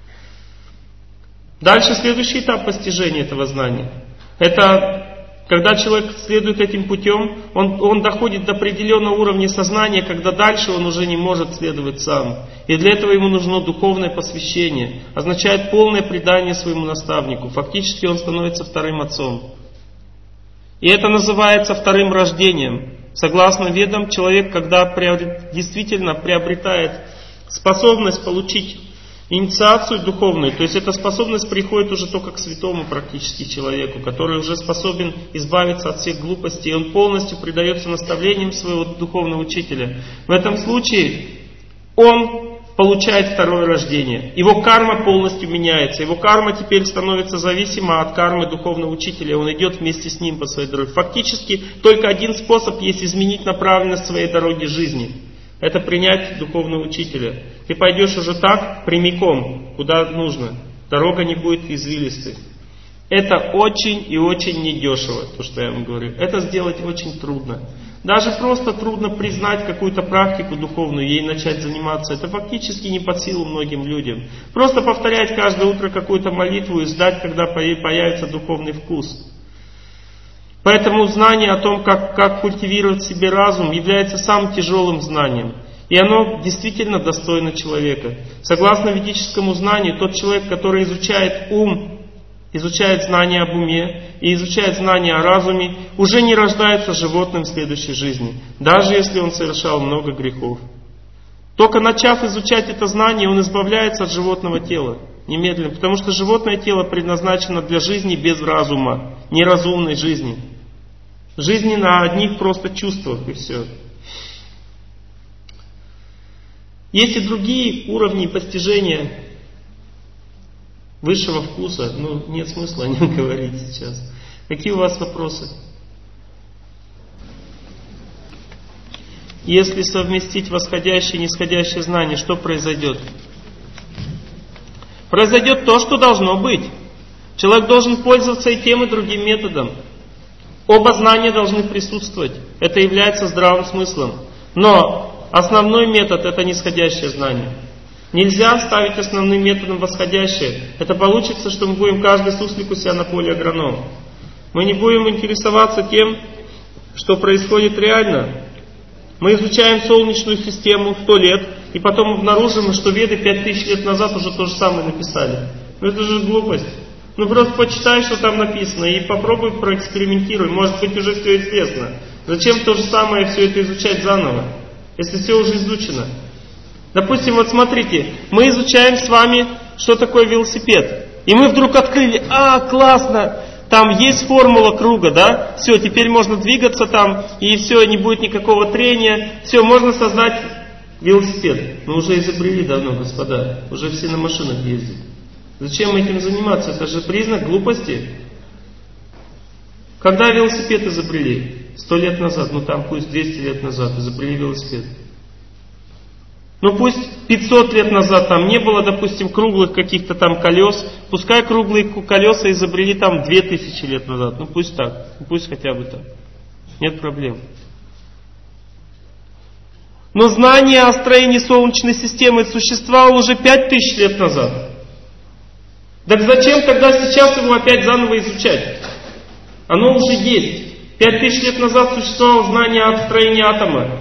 S1: Дальше следующий этап постижения этого знания. Это когда человек следует этим путем, он доходит до определенного уровня сознания, когда дальше он уже не может следовать сам. И для этого ему нужно духовное посвящение. Означает полное предание своему наставнику. Фактически он становится вторым отцом. И это называется вторым рождением. Согласно ведам, человек, когда действительно приобретает способность получить инициацию духовную, то есть эта способность приходит уже только к святому практически человеку, который уже способен избавиться от всех глупостей, и он полностью предается наставлениям своего духовного учителя. В этом случае он получает второе рождение. Его карма полностью меняется. Его карма теперь становится зависима от кармы духовного учителя. Он идет вместе с ним по своей дороге. Фактически только один способ есть изменить направленность своей дороги жизни. Это принять духовного учителя. Ты пойдешь уже так, прямиком, куда нужно. Дорога не будет извилистой. Это очень и очень недешево, то, что я вам говорю. Это сделать очень трудно. Даже просто трудно признать какую-то практику духовную, ей начать заниматься. Это фактически не под силу многим людям. Просто повторять каждое утро какую-то молитву и ждать, когда появится духовный вкус. Поэтому знание о том, как культивировать в себе разум, является самым тяжелым знанием. И оно действительно достойно человека. Согласно ведическому знанию, тот человек, который изучает ум, изучает знания об уме и изучает знания о разуме, уже не рождается животным в следующей жизни, даже если он совершал много грехов. Только начав изучать это знание, он избавляется от животного тела. Немедленно. Потому что животное тело предназначено для жизни без разума, неразумной жизни. Жизни на одних просто чувствах и все. Есть и другие уровни постижения высшего вкуса. Ну, нет смысла о них говорить сейчас. Какие у вас вопросы? Если совместить восходящее и нисходящее знание, что произойдет? Произойдет то, что должно быть. Человек должен пользоваться и тем, и другим методом. Оба знания должны присутствовать. Это является здравым смыслом. Но основной метод — это нисходящее знание. Нельзя ставить основным методом восходящее. Это получится, что мы будем каждый суслик у себя на поле агроном. Мы не будем интересоваться тем, что происходит реально. Мы изучаем Солнечную систему 100 лет, и потом обнаружим, что Веды 5000 лет назад уже то же самое написали. Ну это же глупость. Ну просто почитай, что там написано, и попробуй проэкспериментируй. Может быть, уже все известно. Зачем то же самое все это изучать заново, если все уже изучено? Допустим, вот смотрите, мы изучаем с вами, что такое велосипед. И мы вдруг открыли, классно, там есть формула круга, да? Все, теперь можно двигаться там, и все, не будет никакого трения. Все, можно создать велосипед. Мы уже изобрели давно, господа. Уже все на машинах ездят. Зачем этим заниматься? Это же признак глупости. Когда велосипед изобрели? 100 лет назад, ну там пусть 200 лет назад изобрели велосипед. Ну пусть 500 лет назад там не было, допустим, круглых каких-то там колес. Пускай круглые колеса изобрели там 2000 лет назад. Ну пусть так, пусть хотя бы так. Нет проблем. Но знание о строении Солнечной системы существовало уже 5000 лет назад. Так зачем тогда сейчас его опять заново изучать? Оно уже есть. 5000 лет назад существовало знание о строении атома.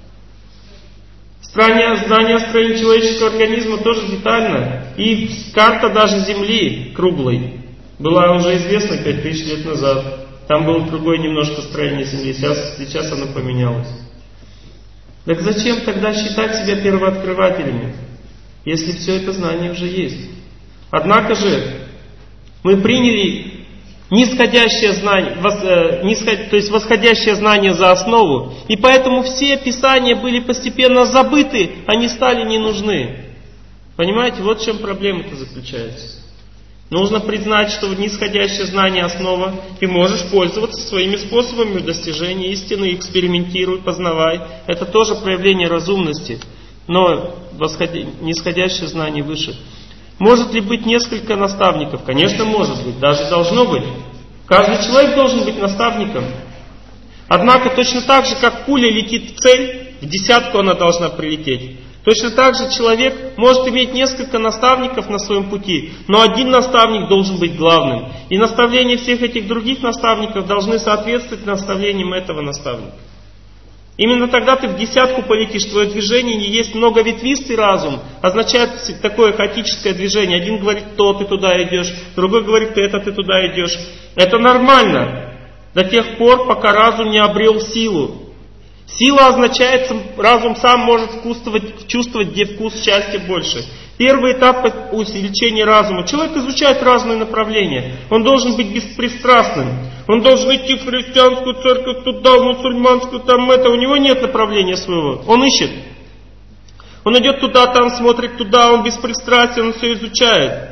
S1: Знание о строении человеческого организма тоже детально. И карта даже Земли круглой была уже известна 5000 лет назад. Там было другое немножко строение Земли. Сейчас оно поменялось. Так зачем тогда считать себя первооткрывателями, если все это знание уже есть? Однако же мы приняли нисходящее знание, то есть восходящее знание за основу, и поэтому все писания были постепенно забыты, они стали не нужны. Понимаете, вот в чем проблема-то заключается. Нужно признать, что нисходящее знание основа, ты можешь пользоваться своими способами достижения истины, экспериментируй, познавай. Это тоже проявление разумности, но нисходящее знание выше. Может ли быть несколько наставников? Конечно, может быть, даже должно быть. Каждый человек должен быть наставником. Однако точно так же, как пуля летит в цель, в десятку она должна прилететь. Точно так же человек может иметь несколько наставников на своем пути, но один наставник должен быть главным. И наставления всех этих других наставников должны соответствовать наставлениям этого наставника. Именно тогда ты в десятку полетишь. Твое движение не есть многоветвистый разум, означает такое хаотическое движение. Один говорит то, ты туда идешь, другой говорит это, ты туда идешь. Это нормально до тех пор, пока разум не обрел силу. Сила означает, разум сам может чувствовать, где вкус счастья больше. Первый этап усиления разума. Человек изучает разные направления. Он должен быть беспристрастным. Он должен идти в христианскую церковь, туда, в мусульманскую, там это. У него нет направления своего. Он ищет. Он идет туда, там смотрит туда, он беспристрастен, он все изучает.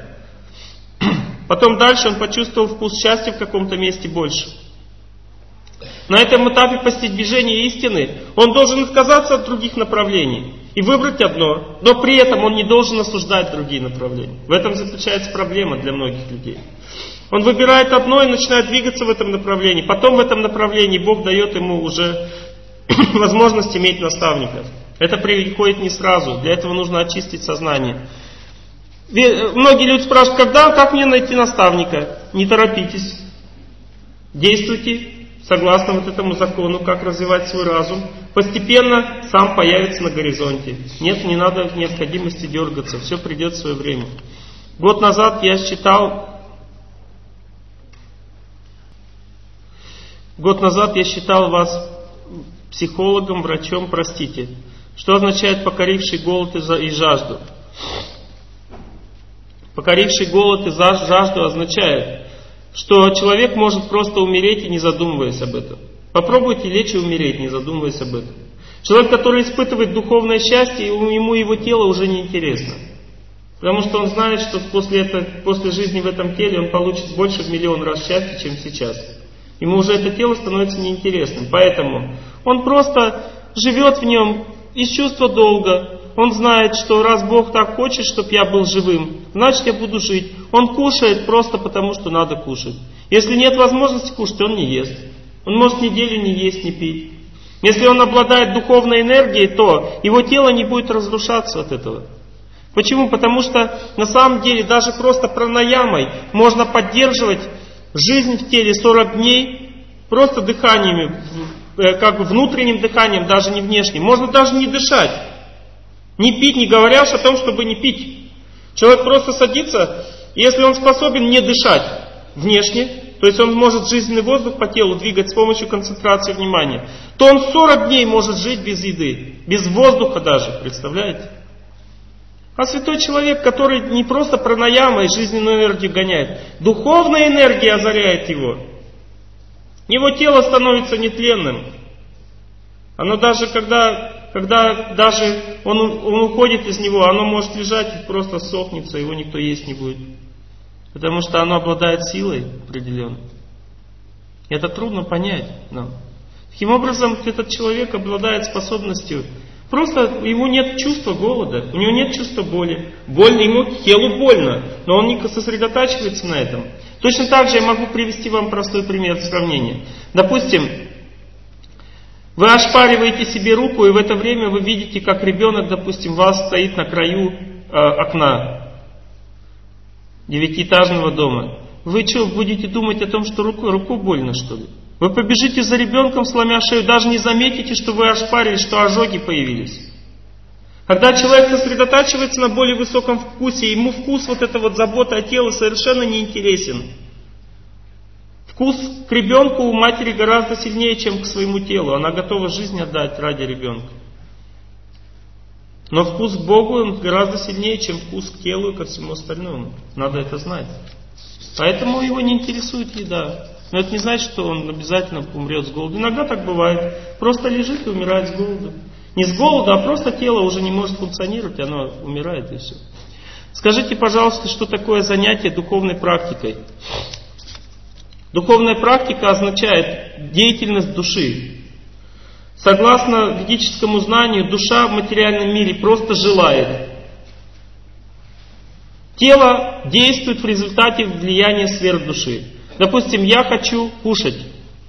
S1: Потом дальше он почувствовал вкус счастья в каком-то месте больше. На этом этапе постижения истины он должен отказаться от других направлений и выбрать одно, но при этом он не должен осуждать другие направления. В этом заключается проблема для многих людей. Он выбирает одно и начинает двигаться в этом направлении. Потом в этом направлении Бог дает ему уже возможность иметь наставников. Это приходит не сразу, для этого нужно очистить сознание. Многие люди спрашивают, как мне найти наставника? Не торопитесь, действуйте. Согласно вот этому закону, как развивать свой разум, постепенно сам появится на горизонте. Нет, не надо необходимости дергаться, все придет в свое время. Год назад я считал вас психологом, врачом, простите. Что означает покоривший голод и жажду? покоривший голод и жажду, означает, что человек может просто умереть и не задумываясь об этом. Попробуйте лечь и умереть, не задумываясь об этом. Человек, который испытывает духовное счастье, ему его тело уже не интересно. Потому что он знает, что после жизни в этом теле он получит больше в миллион раз счастья, чем сейчас. Ему уже это тело становится неинтересным. Поэтому он просто живет в нем из чувства долга. Он знает, что раз Бог так хочет, чтобы я был живым, значит я буду жить. Он кушает просто потому, что надо кушать. Если нет возможности кушать, он не ест. Он может неделю не есть, не пить. Если он обладает духовной энергией, то его тело не будет разрушаться от этого. Почему? Потому что на самом деле даже просто пранаямой можно поддерживать жизнь в теле 40 дней просто дыханиями, как бы внутренним дыханием, даже не внешним. Можно даже не дышать, не пить, не говоря уж о том, чтобы не пить. Человек просто садится, и если он способен не дышать внешне, то есть он может жизненный воздух по телу двигать с помощью концентрации внимания, то он 40 дней может жить без еды, без воздуха даже, представляете? А святой человек, который не просто пранаямой жизненную энергию гоняет, духовная энергия озаряет его. Его тело становится нетленным. Оно даже, когда даже он уходит из него, оно может лежать и просто сохнется, его никто есть не будет. Потому что оно обладает силой определенной. Это трудно понять нам. Таким образом, этот человек обладает способностью. Просто ему нет чувства голода, у него нет чувства боли. Больно, ему телу больно, но он не сосредотачивается на этом. Точно так же я могу привести вам простой пример сравнения. Допустим, вы ошпариваете себе руку, и в это время вы видите, как ребенок, допустим, вас стоит на краю окна 9-этажного дома. Вы что, будете думать о том, что руку больно, что ли? Вы побежите за ребенком, сломя шею, даже не заметите, что вы ошпарили, что ожоги появились. Когда человек сосредотачивается на более высоком вкусе, ему вкус вот эта вот забота о теле совершенно не интересен. Вкус к ребенку у матери гораздо сильнее, чем к своему телу. Она готова жизнь отдать ради ребенка. Но вкус к Богу он гораздо сильнее, чем вкус к телу и ко всему остальному. Надо это знать. Поэтому его не интересует еда. Но это не значит, что он обязательно умрет с голоду. Иногда так бывает. Просто лежит и умирает с голоду. Не с голоду, а просто тело уже не может функционировать, оно умирает и все. Скажите, пожалуйста, что такое занятие духовной практикой? Духовная практика означает деятельность души. Согласно ведическому знанию, душа в материальном мире просто желает. Тело действует в результате влияния сверхдуши. Допустим, я хочу кушать.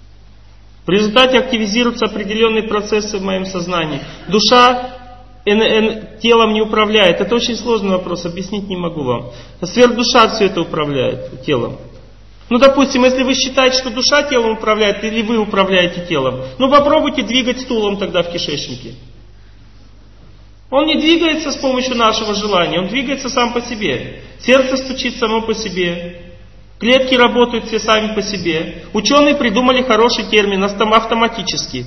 S1: В результате активизируются определенные процессы в моем сознании. Душа телом не управляет. Это очень сложный вопрос, объяснить не могу вам. Сверхдуша все это управляет телом. Ну, допустим, если вы считаете, что душа телом управляет, или вы управляете телом, ну попробуйте двигать стулом тогда в кишечнике. Он не двигается с помощью нашего желания, он двигается сам по себе. Сердце стучит само по себе. Клетки работают все сами по себе. Ученые придумали хороший термин автоматически.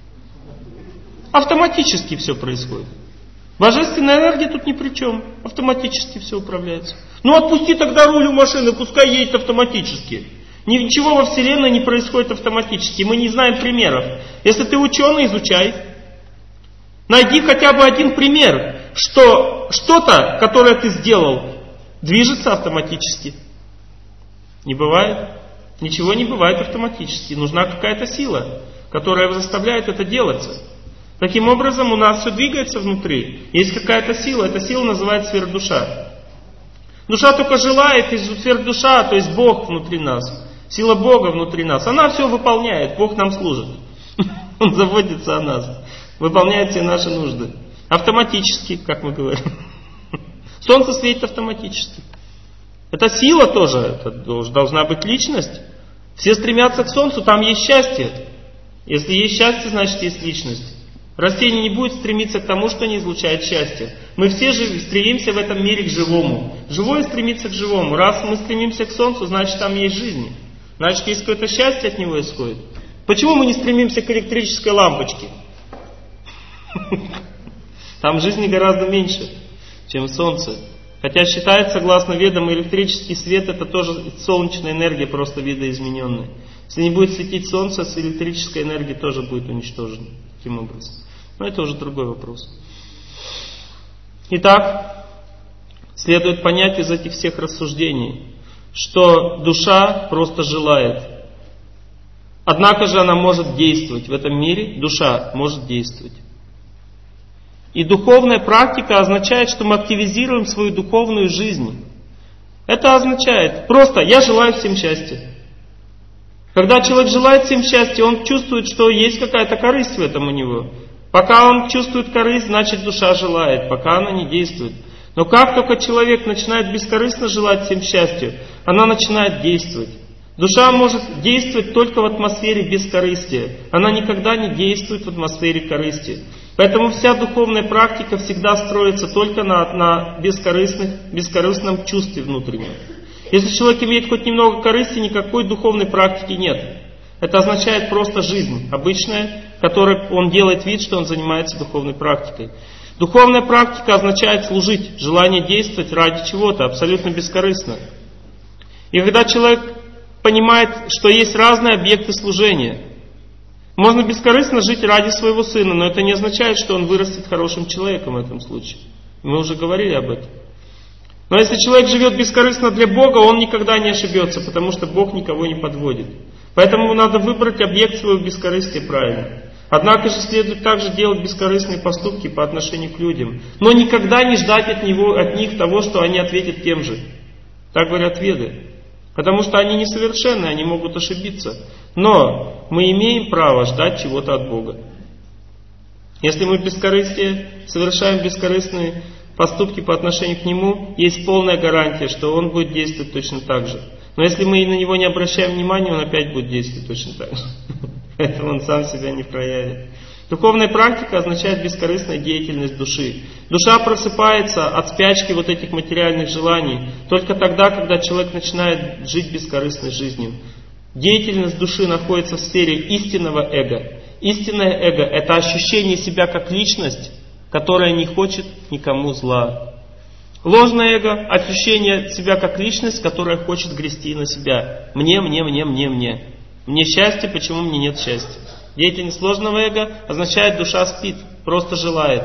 S1: Автоматически все происходит. Божественная энергия тут ни при чем. Автоматически все управляется. Ну отпусти тогда руль у машины, пускай едет автоматически. Ничего во Вселенной не происходит автоматически. Мы не знаем примеров. Если ты ученый, изучай. Найди хотя бы один пример, что что-то, которое ты сделал, движется автоматически. Не бывает. Ничего не бывает автоматически. Нужна какая-то сила, которая заставляет это делаться. Таким образом, у нас все двигается внутри. Есть какая-то сила. Эта сила называется сверхдуша. Душа только желает, и сверхдуша, то есть Бог внутри нас. Сила Бога внутри нас. Она все выполняет. Бог нам служит. Он заботится о нас. Выполняет все наши нужды. Автоматически, как мы говорим. Солнце светит автоматически. Это сила тоже, это должна быть личность. Все стремятся к солнцу, там есть счастье. Если есть счастье, значит есть личность. Растение не будет стремиться к тому, что не излучает счастье. Мы все стремимся в этом мире к живому. Живое стремится к живому. Раз мы стремимся к солнцу, значит там есть жизнь. Значит есть какое-то счастье от него исходит. Почему мы не стремимся к электрической лампочке? Там жизни гораздо меньше, чем солнце. Хотя считается, согласно ведам, электрический свет это тоже солнечная энергия, просто видоизмененная. Если не будет светить солнце, электрическая энергия тоже будет уничтожена таким образом. Но это уже другой вопрос. Итак, следует понять из этих всех рассуждений, что душа просто желает. Однако же она может действовать в этом мире, душа может действовать. И духовная практика означает, что мы активизируем свою духовную жизнь. Это означает просто «я желаю всем счастья». Когда человек желает всем счастья, он чувствует, что есть какая-то корысть в этом у него. Пока он чувствует корысть, значит душа желает, пока она не действует. Но как только человек начинает бескорыстно желать всем счастья, она начинает действовать. Душа может действовать только в атмосфере бескорыстия. Она никогда не действует в атмосфере корысти. Поэтому вся духовная практика всегда строится только на бескорыстном чувстве внутреннем. Если человек имеет хоть немного корысти, никакой духовной практики нет. Это означает просто жизнь обычная, в которой он делает вид, что он занимается духовной практикой. Духовная практика означает служить, желание действовать ради чего-то, абсолютно бескорыстно. И когда человек понимает, что есть разные объекты служения, можно бескорыстно жить ради своего сына, но это не означает, что он вырастет хорошим человеком в этом случае. Мы уже говорили об этом. Но если человек живет бескорыстно для Бога, он никогда не ошибется, потому что Бог никого не подводит. Поэтому надо выбрать объект своего бескорыстия правильно. Однако же следует также делать бескорыстные поступки по отношению к людям, но никогда не ждать от них того, что они ответят тем же. Так говорят веды. Потому что они несовершенны, они могут ошибиться. Но мы имеем право ждать чего-то от Бога. Если мы совершаем бескорыстные поступки по отношению к Нему, есть полная гарантия, что Он будет действовать точно так же. Но если мы на Него не обращаем внимания, Он опять будет действовать точно так же. Поэтому Он сам себя не проявит. Духовная практика означает бескорыстная деятельность души. Душа просыпается от спячки вот этих материальных желаний только тогда, когда человек начинает жить бескорыстной жизнью. Деятельность души находится в сфере истинного эго. Истинное эго – это ощущение себя как личность, которая не хочет никому зла. Ложное эго – ощущение себя как личность, которая хочет грести на себя. Мне. Мне счастье, почему мне нет счастья? Деятельность ложного эго означает, душа спит, просто желает.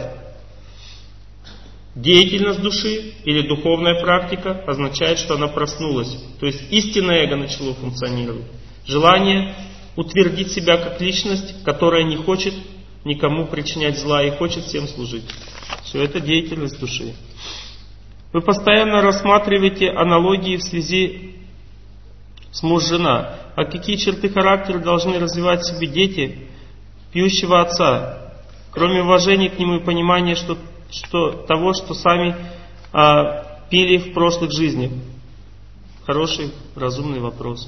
S1: Деятельность души или духовная практика означает, что она проснулась. То есть истинное эго начало функционировать. Желание утвердить себя как личность, которая не хочет никому причинять зла и хочет всем служить. Все это деятельность души. Вы постоянно рассматриваете аналогии в связи с муж-жена. А какие черты характера должны развивать в себе дети пьющего отца, кроме уважения к нему и понимания того, что сами пили в прошлых жизнях? Хороший, разумный вопрос.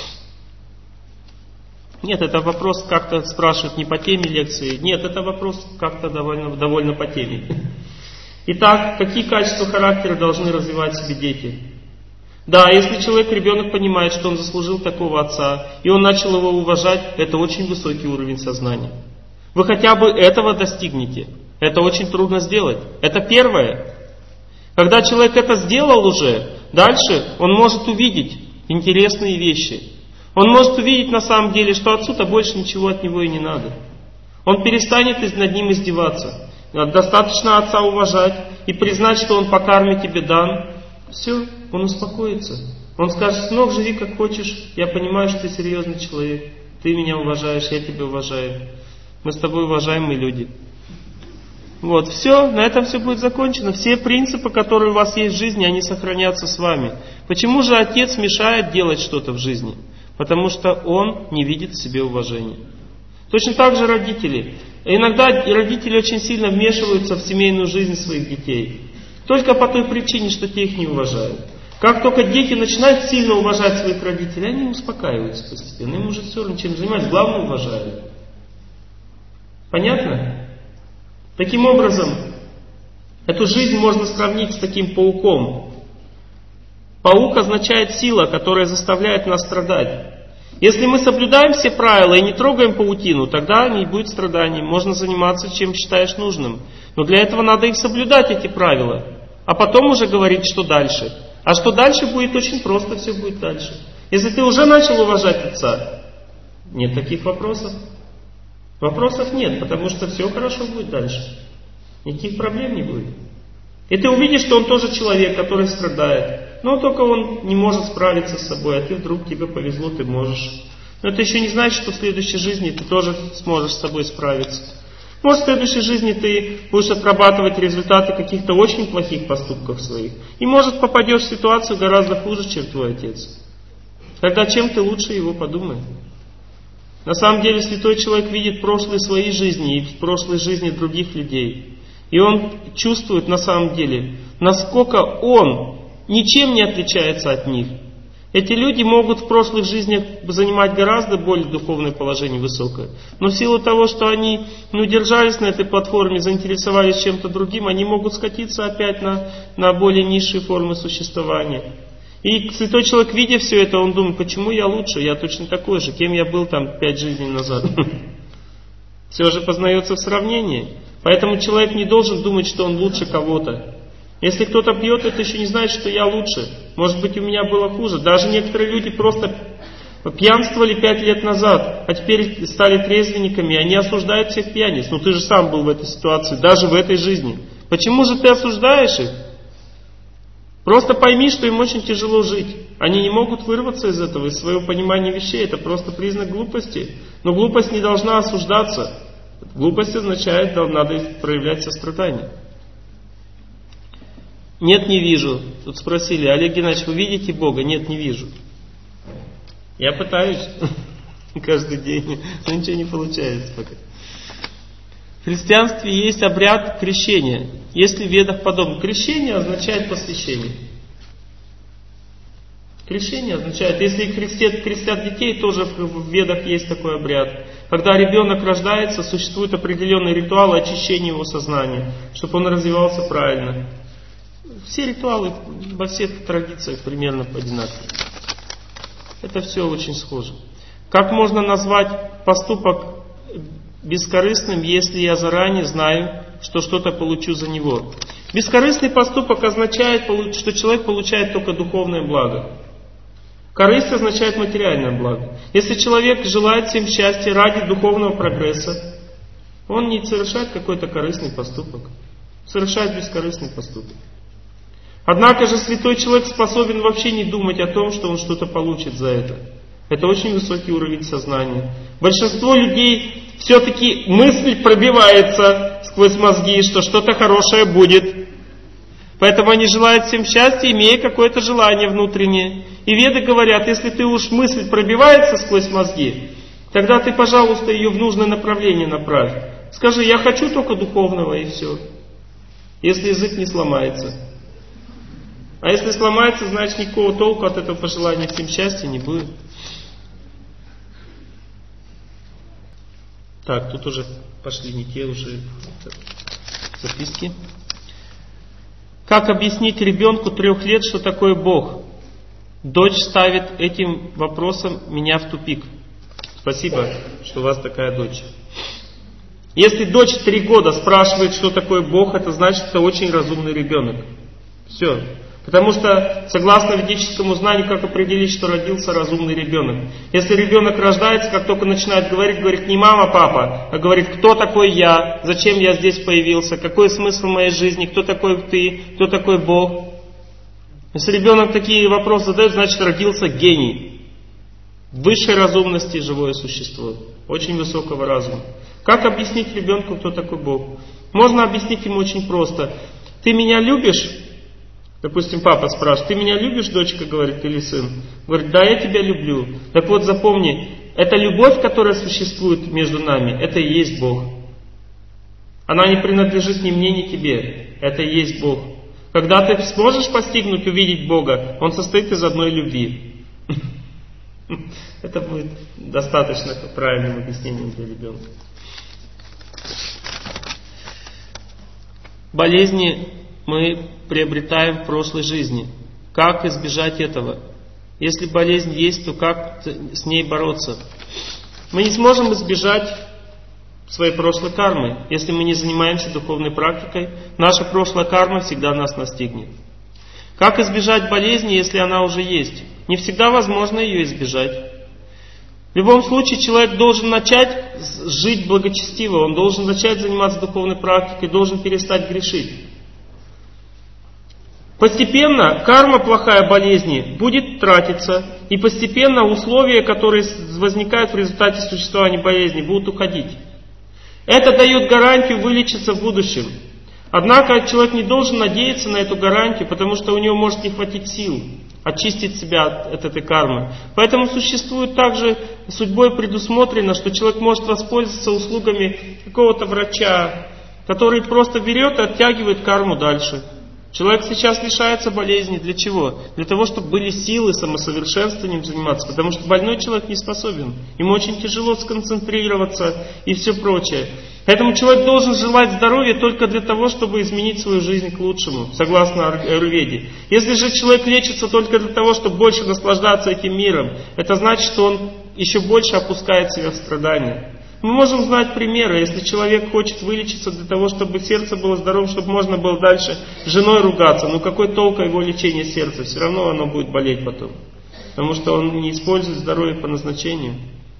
S1: Нет, это вопрос как-то спрашивают не по теме лекции. Нет, это вопрос как-то довольно по теме. Итак, какие качества характера должны развивать в себе дети? Да, если ребенок понимает, что он заслужил такого отца, и он начал его уважать, это очень высокий уровень сознания. Вы хотя бы этого достигнете. Это очень трудно сделать. Это первое. Когда человек это сделал уже, дальше он может увидеть интересные вещи. Он может увидеть на самом деле, что отцу-то больше ничего от него и не надо. Он перестанет над ним издеваться. Достаточно отца уважать и признать, что он по карме тебе дан. Все, он успокоится. Он скажет: сынок, живи как хочешь, я понимаю, что ты серьезный человек, ты меня уважаешь, я тебя уважаю. Мы с тобой уважаемые люди. Вот, все, на этом все будет закончено. Все принципы, которые у вас есть в жизни, они сохранятся с вами. Почему же отец мешает делать что-то в жизни? Потому что он не видит в себе уважения. Точно так же родители. Иногда родители очень сильно вмешиваются в семейную жизнь своих детей. Только по той причине, что те их не уважают. Как только дети начинают сильно уважать своих родителей, они успокаиваются постепенно. Им уже все равно чем занимаются, главное уважают. Понятно? Таким образом, эту жизнь можно сравнить с таким пауком. Паук означает сила, которая заставляет нас страдать. Если мы соблюдаем все правила и не трогаем паутину, тогда не будет страданий. Можно заниматься чем считаешь нужным. Но для этого надо их соблюдать, эти правила. а потом уже говорить, что дальше. А что дальше будет, очень просто все будет дальше. Если ты уже начал уважать отца, нет таких вопросов. Вопросов нет, потому что все хорошо будет дальше. Никаких проблем не будет. И ты увидишь, что он тоже человек, который страдает. Но только он не может справиться с собой, а ты вдруг, тебе повезло, ты можешь. Но это еще не значит, что в следующей жизни ты тоже сможешь с собой справиться. Может, в следующей жизни ты будешь отрабатывать результаты каких-то очень плохих поступков своих. И может попадешь в ситуацию гораздо хуже, чем твой отец. Тогда чем ты лучше его, подумай. На самом деле святой человек видит прошлые свои жизни и прошлые жизни других людей. И он чувствует на самом деле, насколько он ничем не отличается от них. Эти люди могут в прошлых жизнях занимать гораздо более духовное положение высокое. Но в силу того, что они не удержались на этой платформе, заинтересовались чем-то другим, они могут скатиться опять на более низшие формы существования. И святой человек, видя все это, он думает, почему я лучше, я точно такой же, кем я был там 5 жизней назад. Все же познается в сравнении. Поэтому человек не должен думать, что он лучше кого-то. Если кто-то пьет, это еще не значит, что я лучше. Может быть, у меня было хуже. Даже некоторые люди просто пьянствовали 5 лет назад, а теперь стали трезвенниками, они осуждают всех пьяниц. Ну ты же сам был в этой ситуации, даже в этой жизни. Почему же ты осуждаешь их? Просто пойми, что им очень тяжело жить. Они не могут вырваться из этого, из своего понимания вещей. Это просто признак глупости. Но глупость не должна осуждаться. Глупость означает, что надо проявлять сострадание. Нет, не вижу. Тут спросили, Олег Геннадьевич, вы видите Бога? Нет, не вижу. Я пытаюсь каждый день, но ничего не получается пока. В христианстве есть обряд крещения. Если в ведах подобно. Крещение означает посвящение. Крещение означает, если крестят детей, тоже в ведах есть такой обряд. Когда ребенок рождается, существует определенный ритуал очищения его сознания, чтобы он развивался правильно. Все ритуалы во всех традициях примерно одинаковые. Это все очень схоже. Как можно назвать поступок бескорыстным, если я заранее знаю, что что-то получу за него? Бескорыстный поступок означает, что человек получает только духовное благо. Корысть означает материальное благо. Если человек желает всем счастья ради духовного прогресса, он не совершает какой-то корыстный поступок. Совершает бескорыстный поступок. Однако же святой человек способен вообще не думать о том, что он что-то получит за это. Это очень высокий уровень сознания. Большинство людей все-таки мысль пробивается сквозь мозги, что что-то хорошее будет. Поэтому они желают всем счастья, имея какое-то желание внутреннее. И веды говорят, если ты уж мысль пробивается сквозь мозги, тогда ты, пожалуйста, ее в нужное направление направь. Скажи, я хочу только духовного, и все. Если язык не сломается. А если сломается, значит никакого толку от этого пожелания всем счастья не будет. Так, тут уже пошли не те уже записки. Как объяснить ребенку 3 лет, что такое Бог? Дочь ставит этим вопросом меня в тупик. Спасибо, что у вас такая дочь. Если дочь 3 года спрашивает, что такое Бог, это значит, это очень разумный ребенок. Все. Потому что, согласно ведическому знанию, как определить, что родился разумный ребенок? Если ребенок рождается, как только начинает говорить не мама, папа, а говорит, кто такой я, зачем я здесь появился, какой смысл моей жизни, кто такой ты, кто такой Бог. Если ребенок такие вопросы задает, значит родился гений. Высшей разумности живое существо, очень высокого разума. Как объяснить ребенку, кто такой Бог? Можно объяснить ему очень просто. Ты меня любишь? Допустим, папа спрашивает, ты меня любишь, дочка, говорит, или сын? Говорит, да, я тебя люблю. Так вот, запомни, эта любовь, которая существует между нами, это и есть Бог. Она не принадлежит ни мне, ни тебе. Это и есть Бог. Когда ты сможешь постигнуть, увидеть Бога, Он состоит из одной любви. Это будет достаточно правильным объяснением для ребенка. Болезни мы приобретаем в прошлой жизни. Как избежать этого? Если болезнь есть, то как с ней бороться? Мы не сможем избежать своей прошлой кармой. Если мы не занимаемся духовной практикой, наша прошлая карма всегда нас настигнет. Как избежать болезни, если она уже есть? Не всегда возможно ее избежать. В любом случае человек должен начать жить благочестиво, он должен начать заниматься духовной практикой, должен перестать грешить. Постепенно карма плохая болезни будет тратиться, и постепенно условия, которые возникают в результате существования болезни, будут уходить. Это дает гарантию вылечиться в будущем. Однако человек не должен надеяться на эту гарантию, потому что у него может не хватить сил очистить себя от этой кармы. Поэтому существует также судьбой предусмотрено, что человек может воспользоваться услугами какого-то врача, который просто берет и оттягивает карму дальше. Человек сейчас лишается болезни. Для чего? Для того, чтобы были силы самосовершенствованием заниматься. Потому что больной человек не способен. Ему очень тяжело сконцентрироваться и все прочее. Поэтому человек должен желать здоровья только для того, чтобы изменить свою жизнь к лучшему, согласно Аюрведе. Если же человек лечится только для того, чтобы больше наслаждаться этим миром, это значит, что он еще больше опускает себя в страдания. Мы можем знать примеры, если человек хочет вылечиться для того, чтобы сердце было здоровым, чтобы можно было дальше с женой ругаться, ну какой толк его лечения сердца, все равно оно будет болеть потом. Потому что он не использует здоровье по назначению.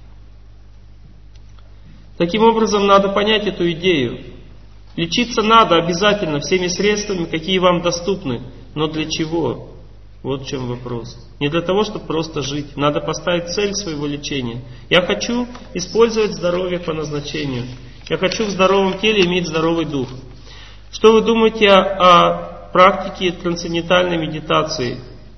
S1: Таким образом, надо понять эту идею. Лечиться надо обязательно всеми средствами, какие вам доступны. Но для чего? Вот в чем вопрос. Не для того, чтобы просто жить. Надо поставить цель своего лечения. Я хочу использовать здоровье по назначению. Я хочу в здоровом теле иметь здоровый дух. Что вы думаете о практике трансцендентальной медитации?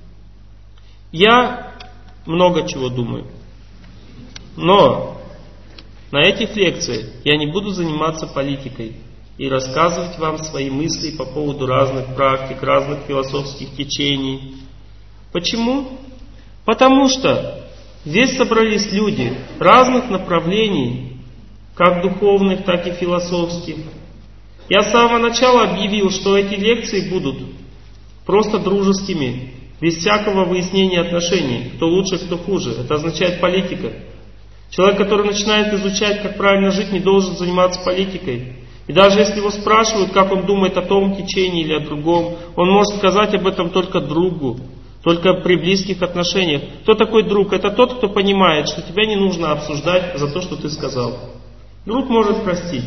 S1: Я много чего думаю. Но на этих лекциях я не буду заниматься политикой и рассказывать вам свои мысли по поводу разных практик, разных философских течений. Почему? Потому что здесь собрались люди разных направлений, как духовных, так и философских. Я с самого начала объявил, что эти лекции будут просто дружескими, без всякого выяснения отношений, кто лучше, кто хуже. Это означает политика. Человек, который начинает изучать, как правильно жить, не должен заниматься политикой. И даже если его спрашивают, как он думает о том течении или о другом, он может сказать об этом только другу, только при близких отношениях. Кто такой друг? Это тот, кто понимает, что тебя не нужно обсуждать за то, что ты сказал. Друг может простить.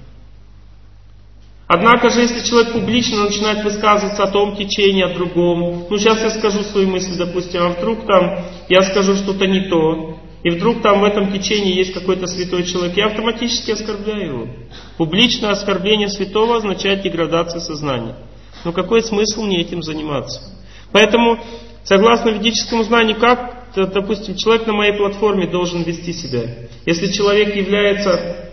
S1: Однако же, если человек публично начинает высказываться о том течении, о другом, ну сейчас я скажу свои мысли, допустим, а вдруг там я скажу что-то не то, и вдруг там в этом течении есть какой-то святой человек, я автоматически оскорбляю его. Публичное оскорбление святого означает деградацию сознания. Но какой смысл мне этим заниматься? Поэтому, согласно ведическому знанию, как, допустим, человек на моей платформе должен вести себя? Если человек является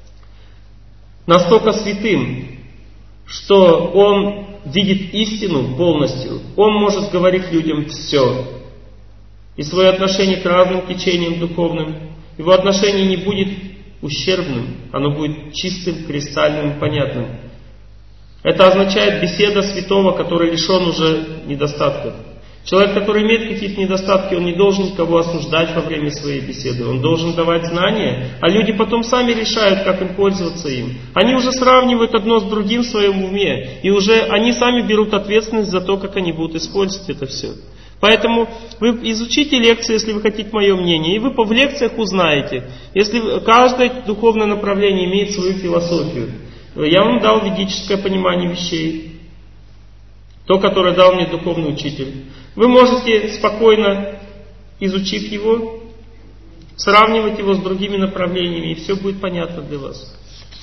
S1: настолько святым, что он видит истину полностью, он может говорить людям все. И свое отношение к разным течениям духовным, его отношение не будет ущербным, оно будет чистым, кристальным и понятным. Это означает беседа святого, который лишен уже недостатков. Человек, который имеет какие-то недостатки, он не должен никого осуждать во время своей беседы. Он должен давать знания, а люди потом сами решают, как им пользоваться им. Они уже сравнивают одно с другим в своем уме, и уже они сами берут ответственность за то, как они будут использовать это все. Поэтому вы изучите лекции, если вы хотите мое мнение, и вы в лекциях узнаете. Если каждое духовное направление имеет свою философию. Я вам дал ведическое понимание вещей, то, которое дал мне духовный учитель. Вы можете спокойно, изучив его, сравнивать его с другими направлениями, и все будет понятно для вас.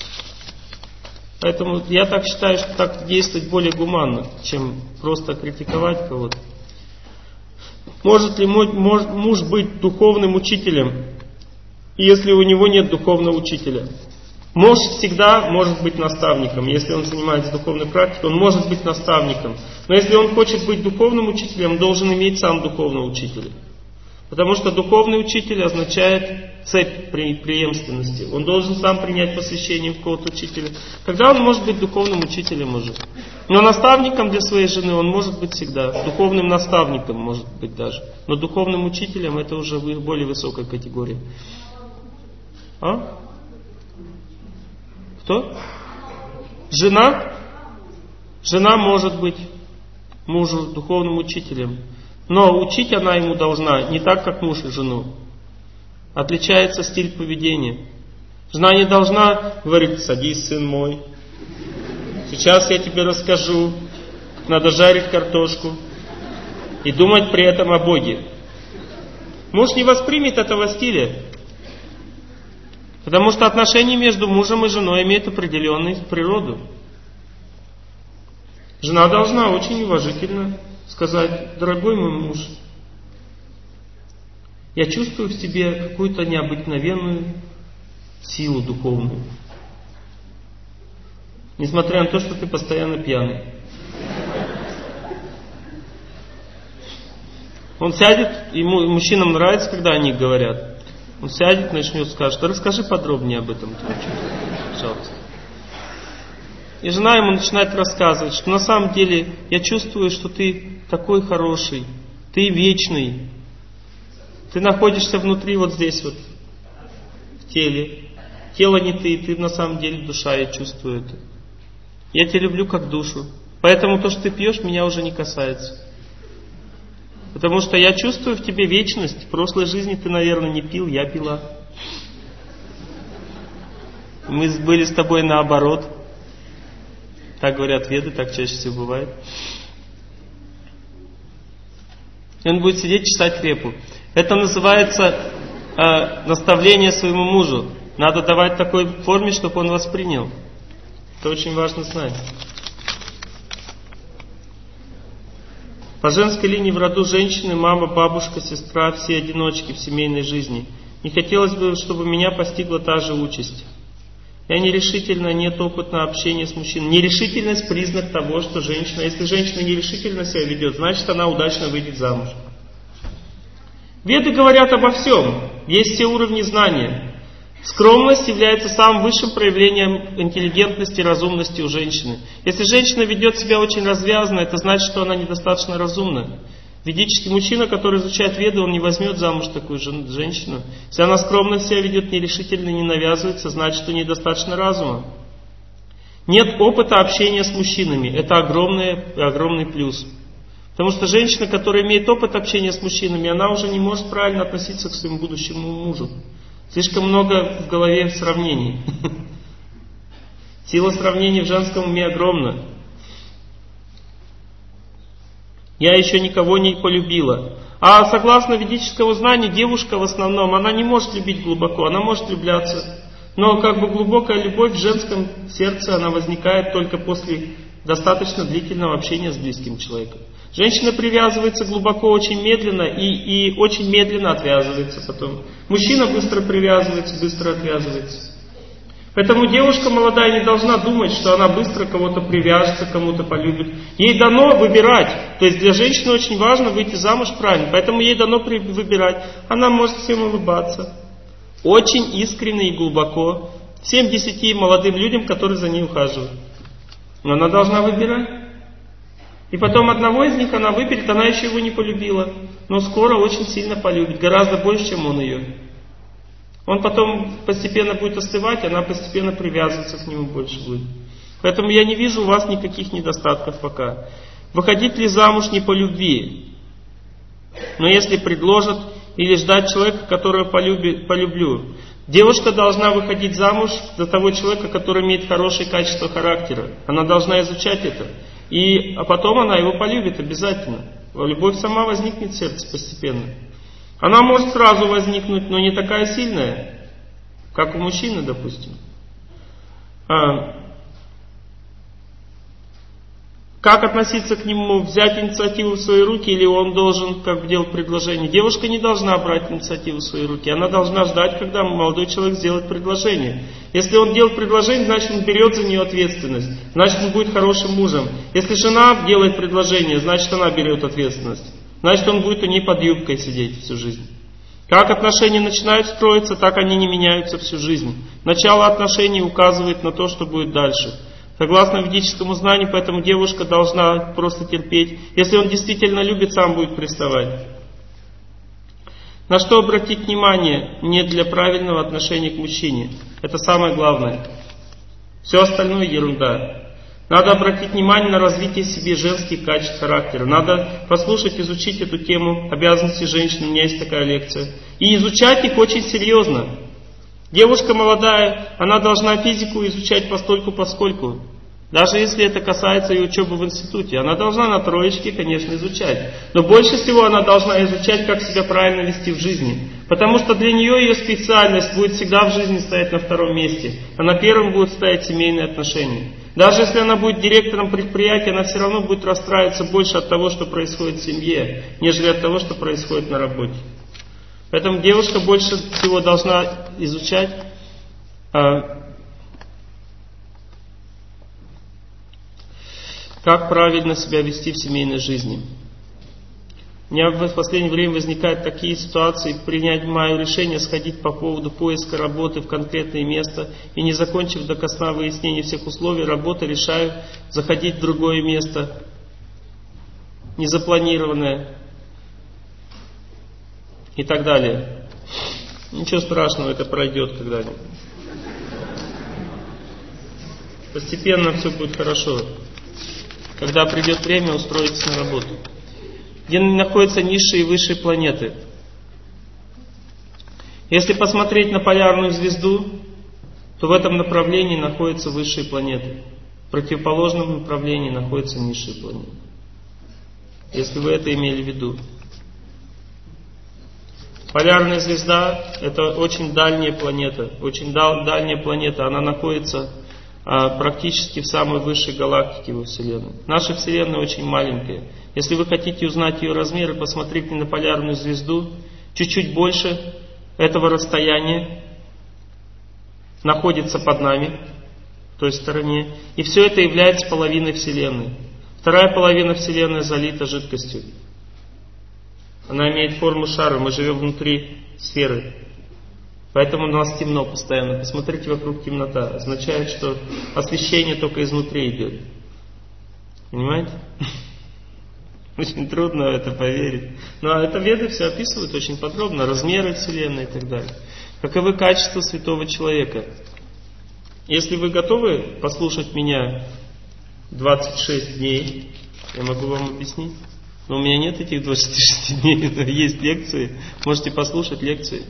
S1: Поэтому я так считаю, что так действовать более гуманно, чем просто критиковать кого-то. Может ли муж быть духовным учителем, если у него нет духовного учителя? Муж всегда может быть наставником. Если он занимается духовной практикой, он может быть наставником. Но если он хочет быть духовным учителем, он должен иметь сам духовного учителя. Потому что духовный учитель означает цепь преемственности. Он должен сам принять посвящение в какого-то учителя. Тогда он может быть духовным учителем уже. Но наставником для своей жены он может быть всегда. Духовным наставником может быть даже. Но духовным учителем это уже более высокая категория. Что? Жена? Жена может быть мужу духовным учителем. Но учить она ему должна не так, как муж и жену. Отличается стиль поведения. Жена не должна говорить: садись, сын мой, сейчас я тебе расскажу, как надо жарить картошку, и думать при этом о Боге. Муж не воспримет этого стиля, потому что отношения между мужем и женой имеют определенную природу. Жена должна очень уважительно сказать: дорогой мой муж, я чувствую в себе какую-то необыкновенную силу духовную, несмотря на то, что ты постоянно пьяный. Он сядет, ему мужчинам нравится, когда они говорят. Он сядет, начнет, скажет: да расскажи подробнее об этом, пожалуйста. И жена ему начинает рассказывать, что на самом деле я чувствую, что ты такой хороший, ты вечный. Ты находишься внутри вот здесь вот, в теле. Тело не ты на самом деле душа, я чувствую это. Я тебя люблю как душу. Поэтому то, что ты пьешь, меня уже не касается. Потому что я чувствую в тебе вечность. В прошлой жизни ты, наверное, не пил, я пила. Мы были с тобой наоборот. Так говорят веды, так чаще всего бывает. И он будет сидеть читать репу. Это называется наставление своему мужу. Надо давать в такой форме, чтобы он воспринял. Это очень важно знать. По женской линии в роду женщины, мама, бабушка, сестра, все одиночки в семейной жизни. Не хотелось бы, чтобы меня постигла та же участь. Я нерешительна, нет опыта общения с мужчиной. Нерешительность — признак того, что женщина, если женщина нерешительно себя ведет, значит она удачно выйдет замуж. Веды говорят обо всем. Есть все уровни знания. Скромность является самым высшим проявлением интеллигентности и разумности у женщины. Если женщина ведет себя очень развязно, это значит, что она недостаточно разумна. Ведический мужчина, который изучает веды, он не возьмет замуж такую женщину. Если она скромно себя ведет, нерешительно, не навязывается, значит, что недостаточно разума. Нет опыта общения с мужчинами. Это огромный плюс. Потому что женщина, которая имеет опыт общения с мужчинами, она уже не может правильно относиться к своему будущему мужу. Слишком много в голове сравнений. Сила сравнений в женском уме огромна. Я еще никого не полюбила. А согласно ведическому знанию, девушка в основном, она не может любить глубоко, она может влюбляться. Но как бы глубокая любовь в женском сердце, она возникает только после достаточно длительного общения с близким человеком. Женщина привязывается глубоко, очень медленно и очень медленно отвязывается потом. Мужчина быстро привязывается, быстро отвязывается. Поэтому девушка молодая не должна думать, что она быстро кого-то привяжется, кому-то полюбит. Ей дано выбирать. То есть для женщины очень важно выйти замуж правильно. Поэтому ей дано выбирать. Она может всем улыбаться. Очень искренне и глубоко. 7-10 молодым людям, которые за ней ухаживают. Но она должна выбирать. И потом одного из них она выберет, она еще его не полюбила. Но скоро очень сильно полюбит. Гораздо больше, чем он ее. Он потом постепенно будет остывать, она постепенно привязываться к нему больше будет. Поэтому я не вижу у вас никаких недостатков пока. Выходить ли замуж не по любви? Но если предложат, или ждать человека, которого полюблю. Девушка должна выходить замуж за того человека, который имеет хорошее качество характера. Она должна изучать это. А потом она его полюбит обязательно. Любовь сама возникнет в сердце постепенно. Она может сразу возникнуть, но не такая сильная, как у мужчины, допустим. Как относиться к нему? Взять инициативу в свои руки или он должен как бы делать предложение? Девушка не должна брать инициативу в свои руки. Она должна ждать, когда молодой человек сделает предложение. Если он делает предложение, значит он берет за нее ответственность. Значит он будет хорошим мужем. Если жена делает предложение, значит она берет ответственность. Значит он будет у ней под юбкой сидеть всю жизнь. Как отношения начинают строиться, так они не меняются всю жизнь. Начало отношений указывает на то, что будет дальше. Согласно ведическому знанию, поэтому девушка должна просто терпеть. Если он действительно любит, сам будет приставать. На что обратить внимание не для правильного отношения к мужчине? Это самое главное. Все остальное ерунда. Надо обратить внимание на развитие в себе женских качеств характера. Надо послушать, изучить эту тему обязанностей женщин. У меня есть такая лекция. И изучать их очень серьезно. Девушка молодая, она должна физику изучать постольку-поскольку. Даже если это касается ее учебы в институте. Она должна на троечке, конечно, изучать. Но больше всего она должна изучать, как себя правильно вести в жизни. Потому что для нее ее специальность будет всегда в жизни стоять на втором месте. А на первом будут стоять семейные отношения. Даже если она будет директором предприятия, она все равно будет расстраиваться больше от того, что происходит в семье, нежели от того, что происходит на работе. Поэтому девушка больше всего должна изучать как правильно себя вести в семейной жизни. У меня в последнее время возникают такие ситуации, принимаю решение сходить по поводу поиска работы в конкретное место и, не закончив до конца выяснения всех условий работы, решаю заходить в другое место, незапланированное и так далее. Ничего страшного, это пройдет когда-нибудь. Постепенно все будет хорошо. Когда придет время, устроиться на работу. Где находятся низшие и высшие планеты. Если посмотреть на полярную звезду, то в этом направлении находятся высшие планеты. В противоположном направлении находятся низшие планеты. Если вы это имели в виду. Полярная звезда — это очень дальняя планета. Очень дальняя планета. Она находится практически в самой высшей галактике во Вселенной. Наша Вселенная очень маленькая. Если вы хотите узнать ее размеры, посмотрите на полярную звезду. Чуть-чуть больше этого расстояния находится под нами, в той стороне. И все это является половиной Вселенной. Вторая половина Вселенной залита жидкостью. Она имеет форму шара. Мы живем внутри сферы. Поэтому у нас темно постоянно. Посмотрите, вокруг темнота. Означает, что освещение только изнутри идет. Понимаете? Очень трудно в это поверить. Но это веды все описывают очень подробно. Размеры Вселенной и так далее. Каковы качества святого человека. Если вы готовы послушать меня 26 дней, я могу вам объяснить. Но у меня нет этих 26 дней. Это есть лекции. Можете послушать лекции.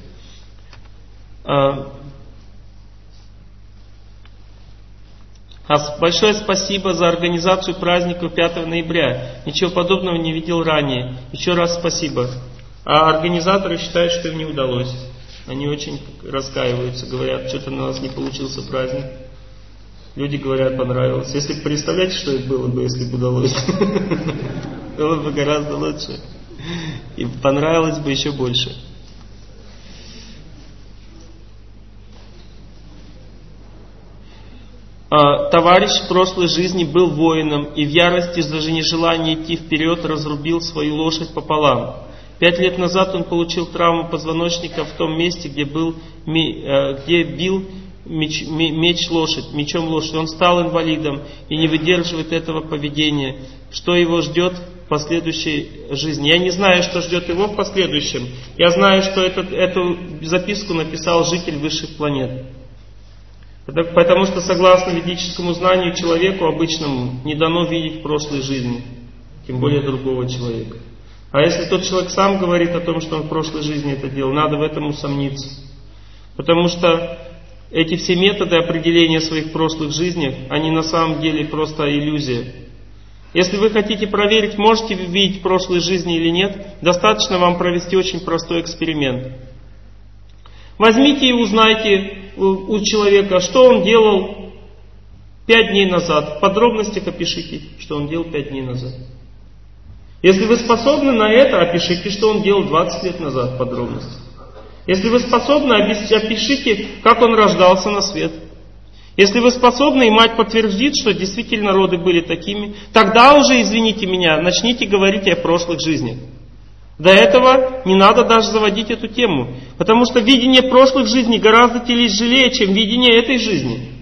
S1: Большое спасибо за организацию праздников 5 ноября. Ничего подобного не видел ранее. Еще раз спасибо. А организаторы считают, что им не удалось. Они очень раскаиваются, говорят, что-то у нас не получился праздник. Люди говорят, понравилось. Если бы представляете, что это было бы, если бы удалось, было бы гораздо лучше. И понравилось бы еще больше. Товарищ в прошлой жизни был воином и в ярости за нежелание идти вперед разрубил свою лошадь пополам. 5 лет назад он получил травму позвоночника в том месте, где бил мечом лошадь. Он стал инвалидом и не выдерживает этого поведения. Что его ждет в последующей жизни? Я не знаю, что ждет его в последующем. Я знаю, что эту записку написал житель высших планет. Потому что, согласно ведическому знанию, человеку обычному не дано видеть в прошлой жизни, тем более другого человека. А если тот человек сам говорит о том, что он в прошлой жизни это делал, надо в этом усомниться. Потому что эти все методы определения своих прошлых жизней, они на самом деле просто иллюзия. Если вы хотите проверить, можете вы видеть в прошлой жизни или нет, достаточно вам провести очень простой эксперимент. Возьмите и узнайте у человека, что он делал 5 дней назад. В подробностях опишите, что он делал 5 дней назад. Если вы способны на это, опишите, что он делал 20 лет назад в подробностях. Если вы способны, опишите, как он рождался на свет. Если вы способны, и мать подтвердит, что действительно роды были такими, тогда уже, извините меня, начните говорить о прошлых жизнях. До этого не надо даже заводить эту тему. Потому что видение прошлых жизней гораздо тяжелее, чем видение этой жизни.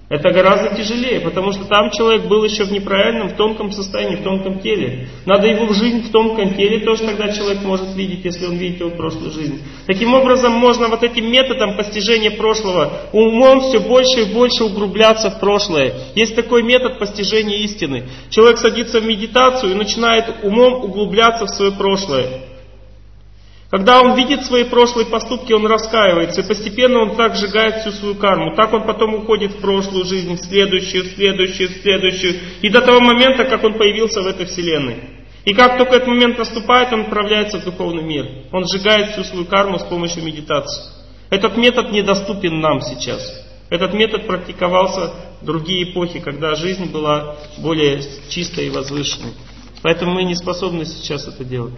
S1: Это гораздо тяжелее, потому что там человек был еще в неправильном, в тонком состоянии, в тонком теле. Надо его в жизнь в тонком теле, тоже тогда человек может видеть, если он видит его прошлую жизнь. Таким образом, можно вот этим методом постижения прошлого умом все больше и больше углубляться в прошлое. Есть такой метод постижения истины. Человек садится в медитацию и начинает умом углубляться в свое прошлое. Когда он видит свои прошлые поступки, он раскаивается, и постепенно он так сжигает всю свою карму. Так он потом уходит в прошлую жизнь, в следующую, в следующую, в следующую, и до того момента, как он появился в этой вселенной. И как только этот момент наступает, он отправляется в духовный мир. Он сжигает всю свою карму с помощью медитации. Этот метод недоступен нам сейчас. Этот метод практиковался в другие эпохи, когда жизнь была более чистой и возвышенной. Поэтому мы не способны сейчас это делать.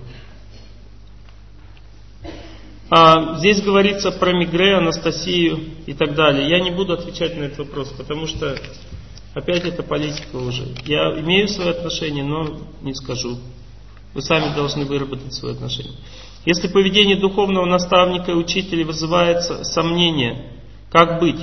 S1: Здесь говорится про Мегре, Анастасию и так далее. Я не буду отвечать на этот вопрос, потому что опять это политика уже. Я имею свои отношения, но не скажу. Вы сами должны выработать свои отношения. Если поведение духовного наставника и учителя вызывает сомнения, как быть?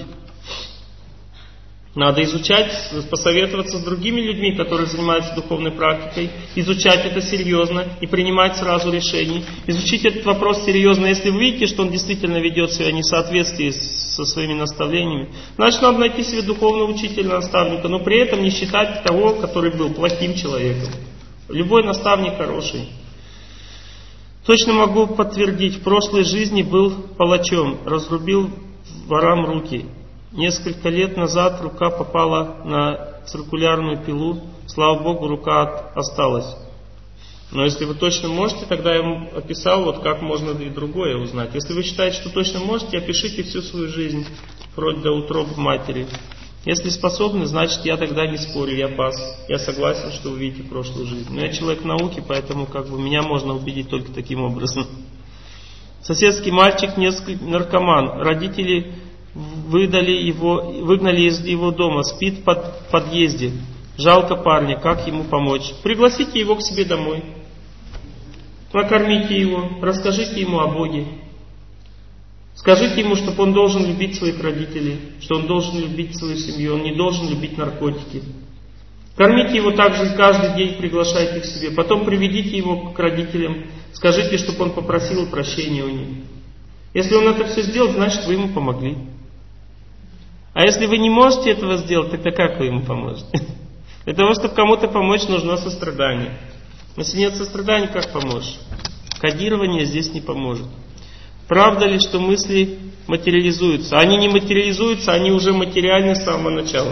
S1: Надо изучать, посоветоваться с другими людьми, которые занимаются духовной практикой, изучать это серьезно и принимать сразу решения. Изучить этот вопрос серьезно. Если вы видите, что он действительно ведет себя в несоответствии со своими наставлениями, значит, надо найти себе духовного учителя, наставника, но при этом не считать того, который был плохим человеком. Любой наставник хороший. Точно могу подтвердить, в прошлой жизни был палачом, разрубил ворам руки. Несколько лет назад рука попала на циркулярную пилу. Слава Богу, рука осталась. Но если вы точно можете, тогда я вам описал, вот как можно и другое узнать. Если вы считаете, что точно можете, опишите всю свою жизнь, вплоть до утробы матери. Если способны, значит, я тогда не спорю, я пас. Я согласен, что вы видите прошлую жизнь. Но я человек науки, поэтому меня можно убедить только таким образом. Соседский мальчик наркоман. Родители выгнали из его дома, спит в подъезде. Жалко парня, как ему помочь? Пригласите его к себе домой. Накормите его, расскажите ему о Боге. Скажите ему, чтобы он должен любить своих родителей, что он должен любить свою семью, он не должен любить наркотики. Кормите его также каждый день, приглашайте к себе. Потом приведите его к родителям, скажите, чтобы он попросил прощения у них. Если он это все сделал, значит, вы ему помогли. А если вы не можете этого сделать, тогда как вы ему поможете? Для того, чтобы кому-то помочь, нужно сострадание. Если нет сострадания, как поможешь? Кодирование здесь не поможет. Правда ли, что мысли материализуются? Они не материализуются, они уже материальны с самого начала.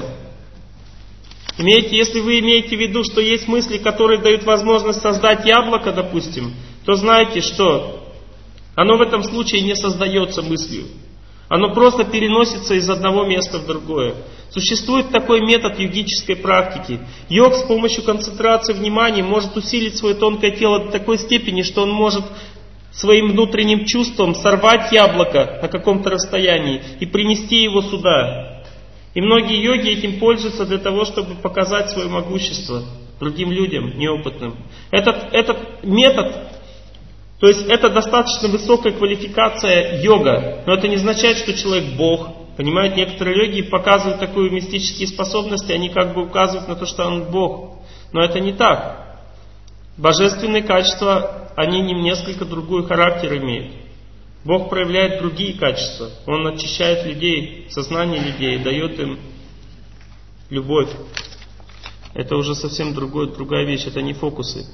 S1: Если вы имеете в виду, что есть мысли, которые дают возможность создать яблоко, допустим, то знайте, что оно в этом случае не создается мыслью. Оно просто переносится из одного места в другое. Существует такой метод йогической практики. Йог с помощью концентрации внимания может усилить свое тонкое тело до такой степени, что он может своим внутренним чувством сорвать яблоко на каком-то расстоянии и принести его сюда. И многие йоги этим пользуются для того, чтобы показать свое могущество другим людям, неопытным. Этот метод, то есть это достаточно высокая квалификация йога, но это не означает, что человек Бог. Понимаете, некоторые йоги показывают такую мистические способности, они как бы указывают на то, что он Бог. Но это не так. Божественные качества, они несколько другой характер имеют. Бог проявляет другие качества. Он очищает людей, сознание людей, дает им любовь. Это уже совсем другая вещь, это не фокусы.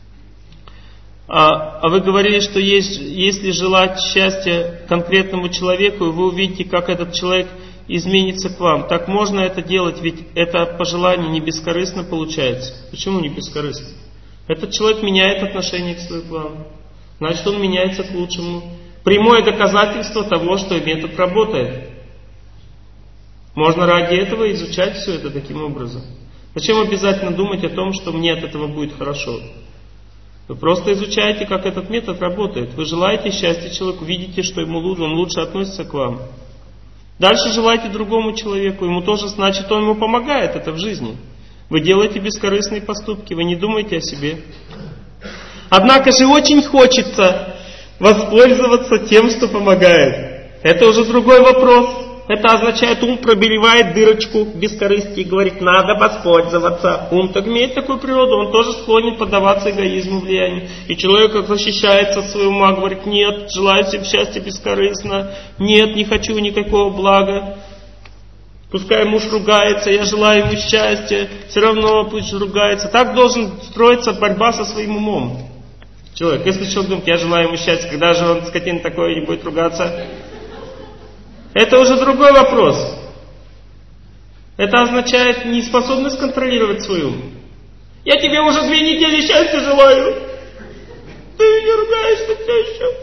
S1: А вы говорили, что если желать счастья конкретному человеку, вы увидите, как этот человек изменится к вам. Так можно это делать, ведь это пожелание не бескорыстно получается. Почему не бескорыстно? Этот человек меняет отношение к вам. Значит, он меняется к лучшему. Прямое доказательство того, что метод работает. Можно ради этого изучать все это таким образом. Зачем обязательно думать о том, что мне от этого будет хорошо? Вы просто изучаете, как этот метод работает. Вы желаете счастья человеку, видите, что ему лучше, он лучше относится к вам. Дальше желаете другому человеку, ему тоже, значит, он ему помогает это в жизни. Вы делаете бескорыстные поступки, вы не думаете о себе. Однако же очень хочется воспользоваться тем, что помогает. Это уже другой вопрос. Это означает, ум пробивает дырочку бескорыстия и говорит, надо воспользоваться. Ум так имеет такую природу, он тоже склонен поддаваться эгоизму, влиянию. И человек защищается от своего ума, говорит, нет, желаю всем счастья бескорыстно, нет, не хочу никакого блага. Пускай муж ругается, я желаю ему счастья, все равно пусть ругается. Так должен строиться борьба со своим умом. Человек, если человек думает, я желаю ему счастья, когда же он, скотина, такое не будет ругаться? Это уже другой вопрос. Это означает неспособность контролировать свой ум. Я тебе уже 2 недели счастья желаю. Ты не ругаешься все еще.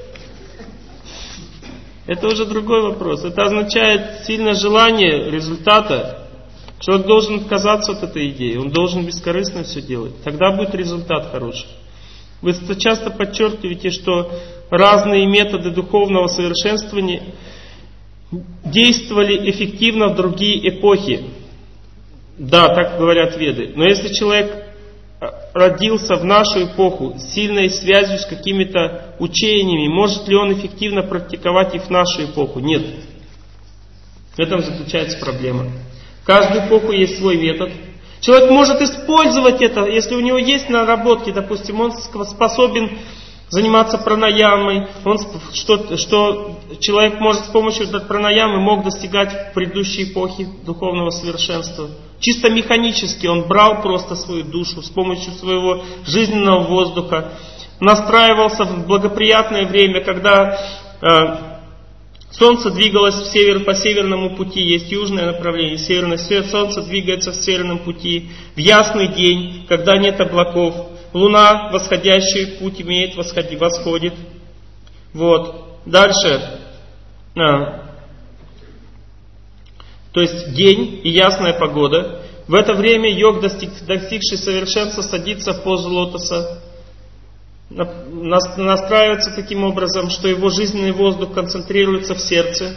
S1: Это уже другой вопрос. Это означает сильное желание результата. Человек должен отказаться от этой идеи. Он должен бескорыстно все делать. Тогда будет результат хороший. Вы часто подчеркиваете, что разные методы духовного совершенствования действовали эффективно в другие эпохи. Да, так говорят веды. Но если человек родился в нашу эпоху с сильной связью с какими-то учениями, может ли он эффективно практиковать их в нашу эпоху? Нет. В этом заключается проблема. В каждую эпоху есть свой метод. Человек может использовать это, если у него есть наработки, допустим, он способен заниматься пранаямой, что человек может с помощью пранаямы мог достигать в предыдущей эпохе духовного совершенства. Чисто механически он брал просто свою душу с помощью своего жизненного воздуха, настраивался в благоприятное время, когда солнце двигалось по северному пути, есть южное направление, северное, солнце двигается в северном пути, в ясный день, когда нет облаков, луна восходящий путь имеет, восходит. Вот. Дальше. То есть день и ясная погода. В это время йог, достигший совершенства, садится в позу лотоса. Настраивается таким образом, что его жизненный воздух концентрируется в сердце.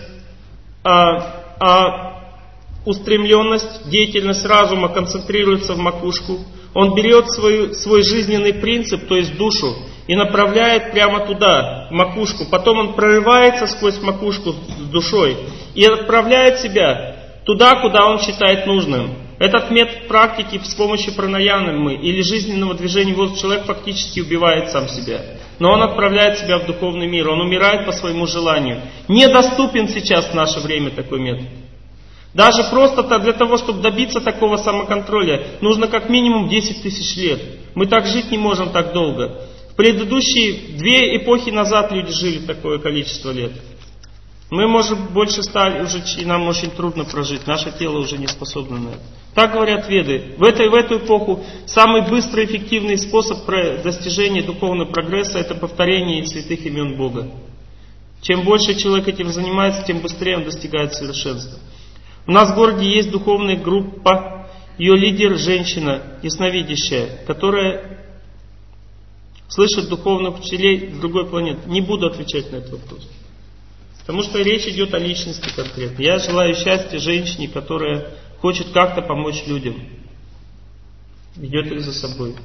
S1: А устремленность, деятельность разума концентрируется в макушку. Он берет свой жизненный принцип, то есть душу, и направляет прямо туда, в макушку. Потом он прорывается сквозь макушку с душой и отправляет себя туда, куда он считает нужным. Этот метод практики с помощью пранаямы или жизненного движения воздуха человек фактически убивает сам себя. Но он отправляет себя в духовный мир, он умирает по своему желанию. Недоступен сейчас в наше время такой метод. Даже просто для того, чтобы добиться такого самоконтроля, нужно как минимум 10 тысяч лет. Мы так жить не можем так долго. В предыдущие 2 эпохи назад люди жили такое количество лет. Мы, может, больше стали уже, и нам очень трудно прожить. Наше тело уже не способно на это. Так говорят веды. В эту эпоху самый быстрый и эффективный способ достижения духовного прогресса — это повторение святых имен Бога. Чем больше человек этим занимается, тем быстрее он достигает совершенства. У нас в городе есть духовная группа, ее лидер женщина, ясновидящая, которая слышит духовных учителей с другой планеты. Не буду отвечать на этот вопрос. Потому что речь идет о личности конкретно. Я желаю счастья женщине, которая хочет как-то помочь людям. Ведет их за собой.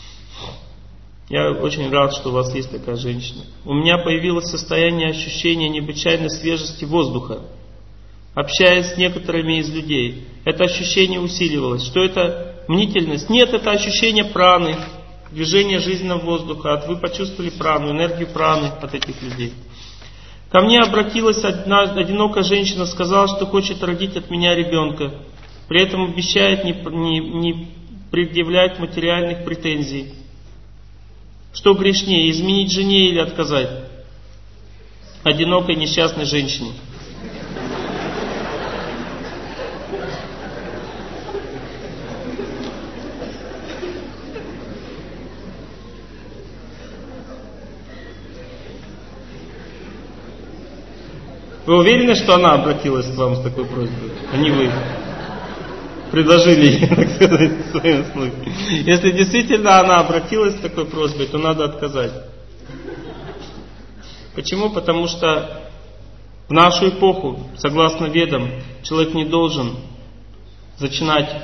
S1: Я очень рад, что у вас есть такая женщина. У меня появилось состояние ощущения необычайной свежести воздуха. Общаясь с некоторыми из людей, это ощущение усиливалось. Что это мнительность? Нет, это ощущение праны, движение жизненного воздуха. Вы почувствовали прану, энергию праны от этих людей. Ко мне обратилась одна одинокая женщина, сказала, что хочет родить от меня ребенка. При этом обещает не предъявлять материальных претензий. Что грешнее, изменить жене или отказать одинокой несчастной женщине? Вы уверены, что она обратилась к вам с такой просьбой, а не вы? Предложили ей, так сказать, свои услуги. Если действительно она обратилась с такой просьбой, то надо отказать. Почему? Потому что в нашу эпоху, согласно ведам, человек не должен зачинать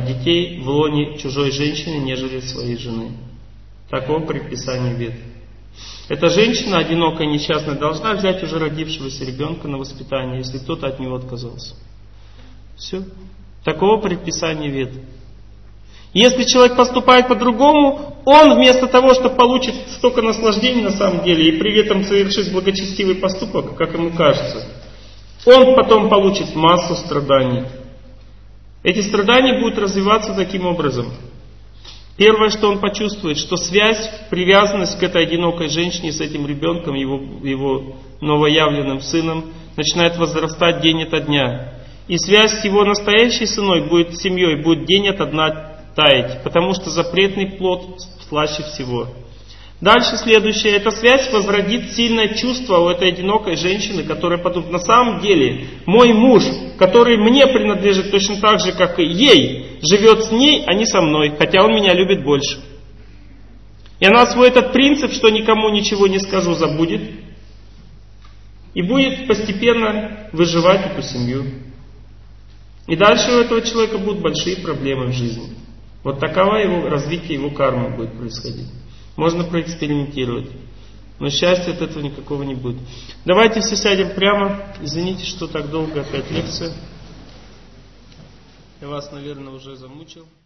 S1: детей в лоне чужой женщины, нежели своей жены. Таково предписание вед. Эта женщина, одинокая, несчастная, должна взять уже родившегося ребенка на воспитание, если кто-то от него отказался. Все. Такого предписания вет. Если человек поступает по-другому, он вместо того, чтобы получить столько наслаждений на самом деле, и при этом совершить благочестивый поступок, как ему кажется, он потом получит массу страданий. Эти страдания будут развиваться таким образом. Первое, что он почувствует, что связь, привязанность к этой одинокой женщине с этим ребенком, его новоявленным сыном, начинает возрастать день ото дня. И связь с его настоящей семьей будет день ото дня таять, потому что запретный плод слаще всего. Дальше следующее. Эта связь возродит сильное чувство у этой одинокой женщины, которая подумает, на самом деле, мой муж, который мне принадлежит точно так же, как и ей, живет с ней, а не со мной, хотя он меня любит больше. И она свой этот принцип, что никому ничего не скажу, забудет. И будет постепенно выживать эту семью. И дальше у этого человека будут большие проблемы в жизни. Вот таково развитие его кармы будет происходить. Можно проэкспериментировать. Но счастья от этого никакого не будет. Давайте все сядем прямо. Извините, что так долго опять лекция. Я вас, наверное, уже замучил.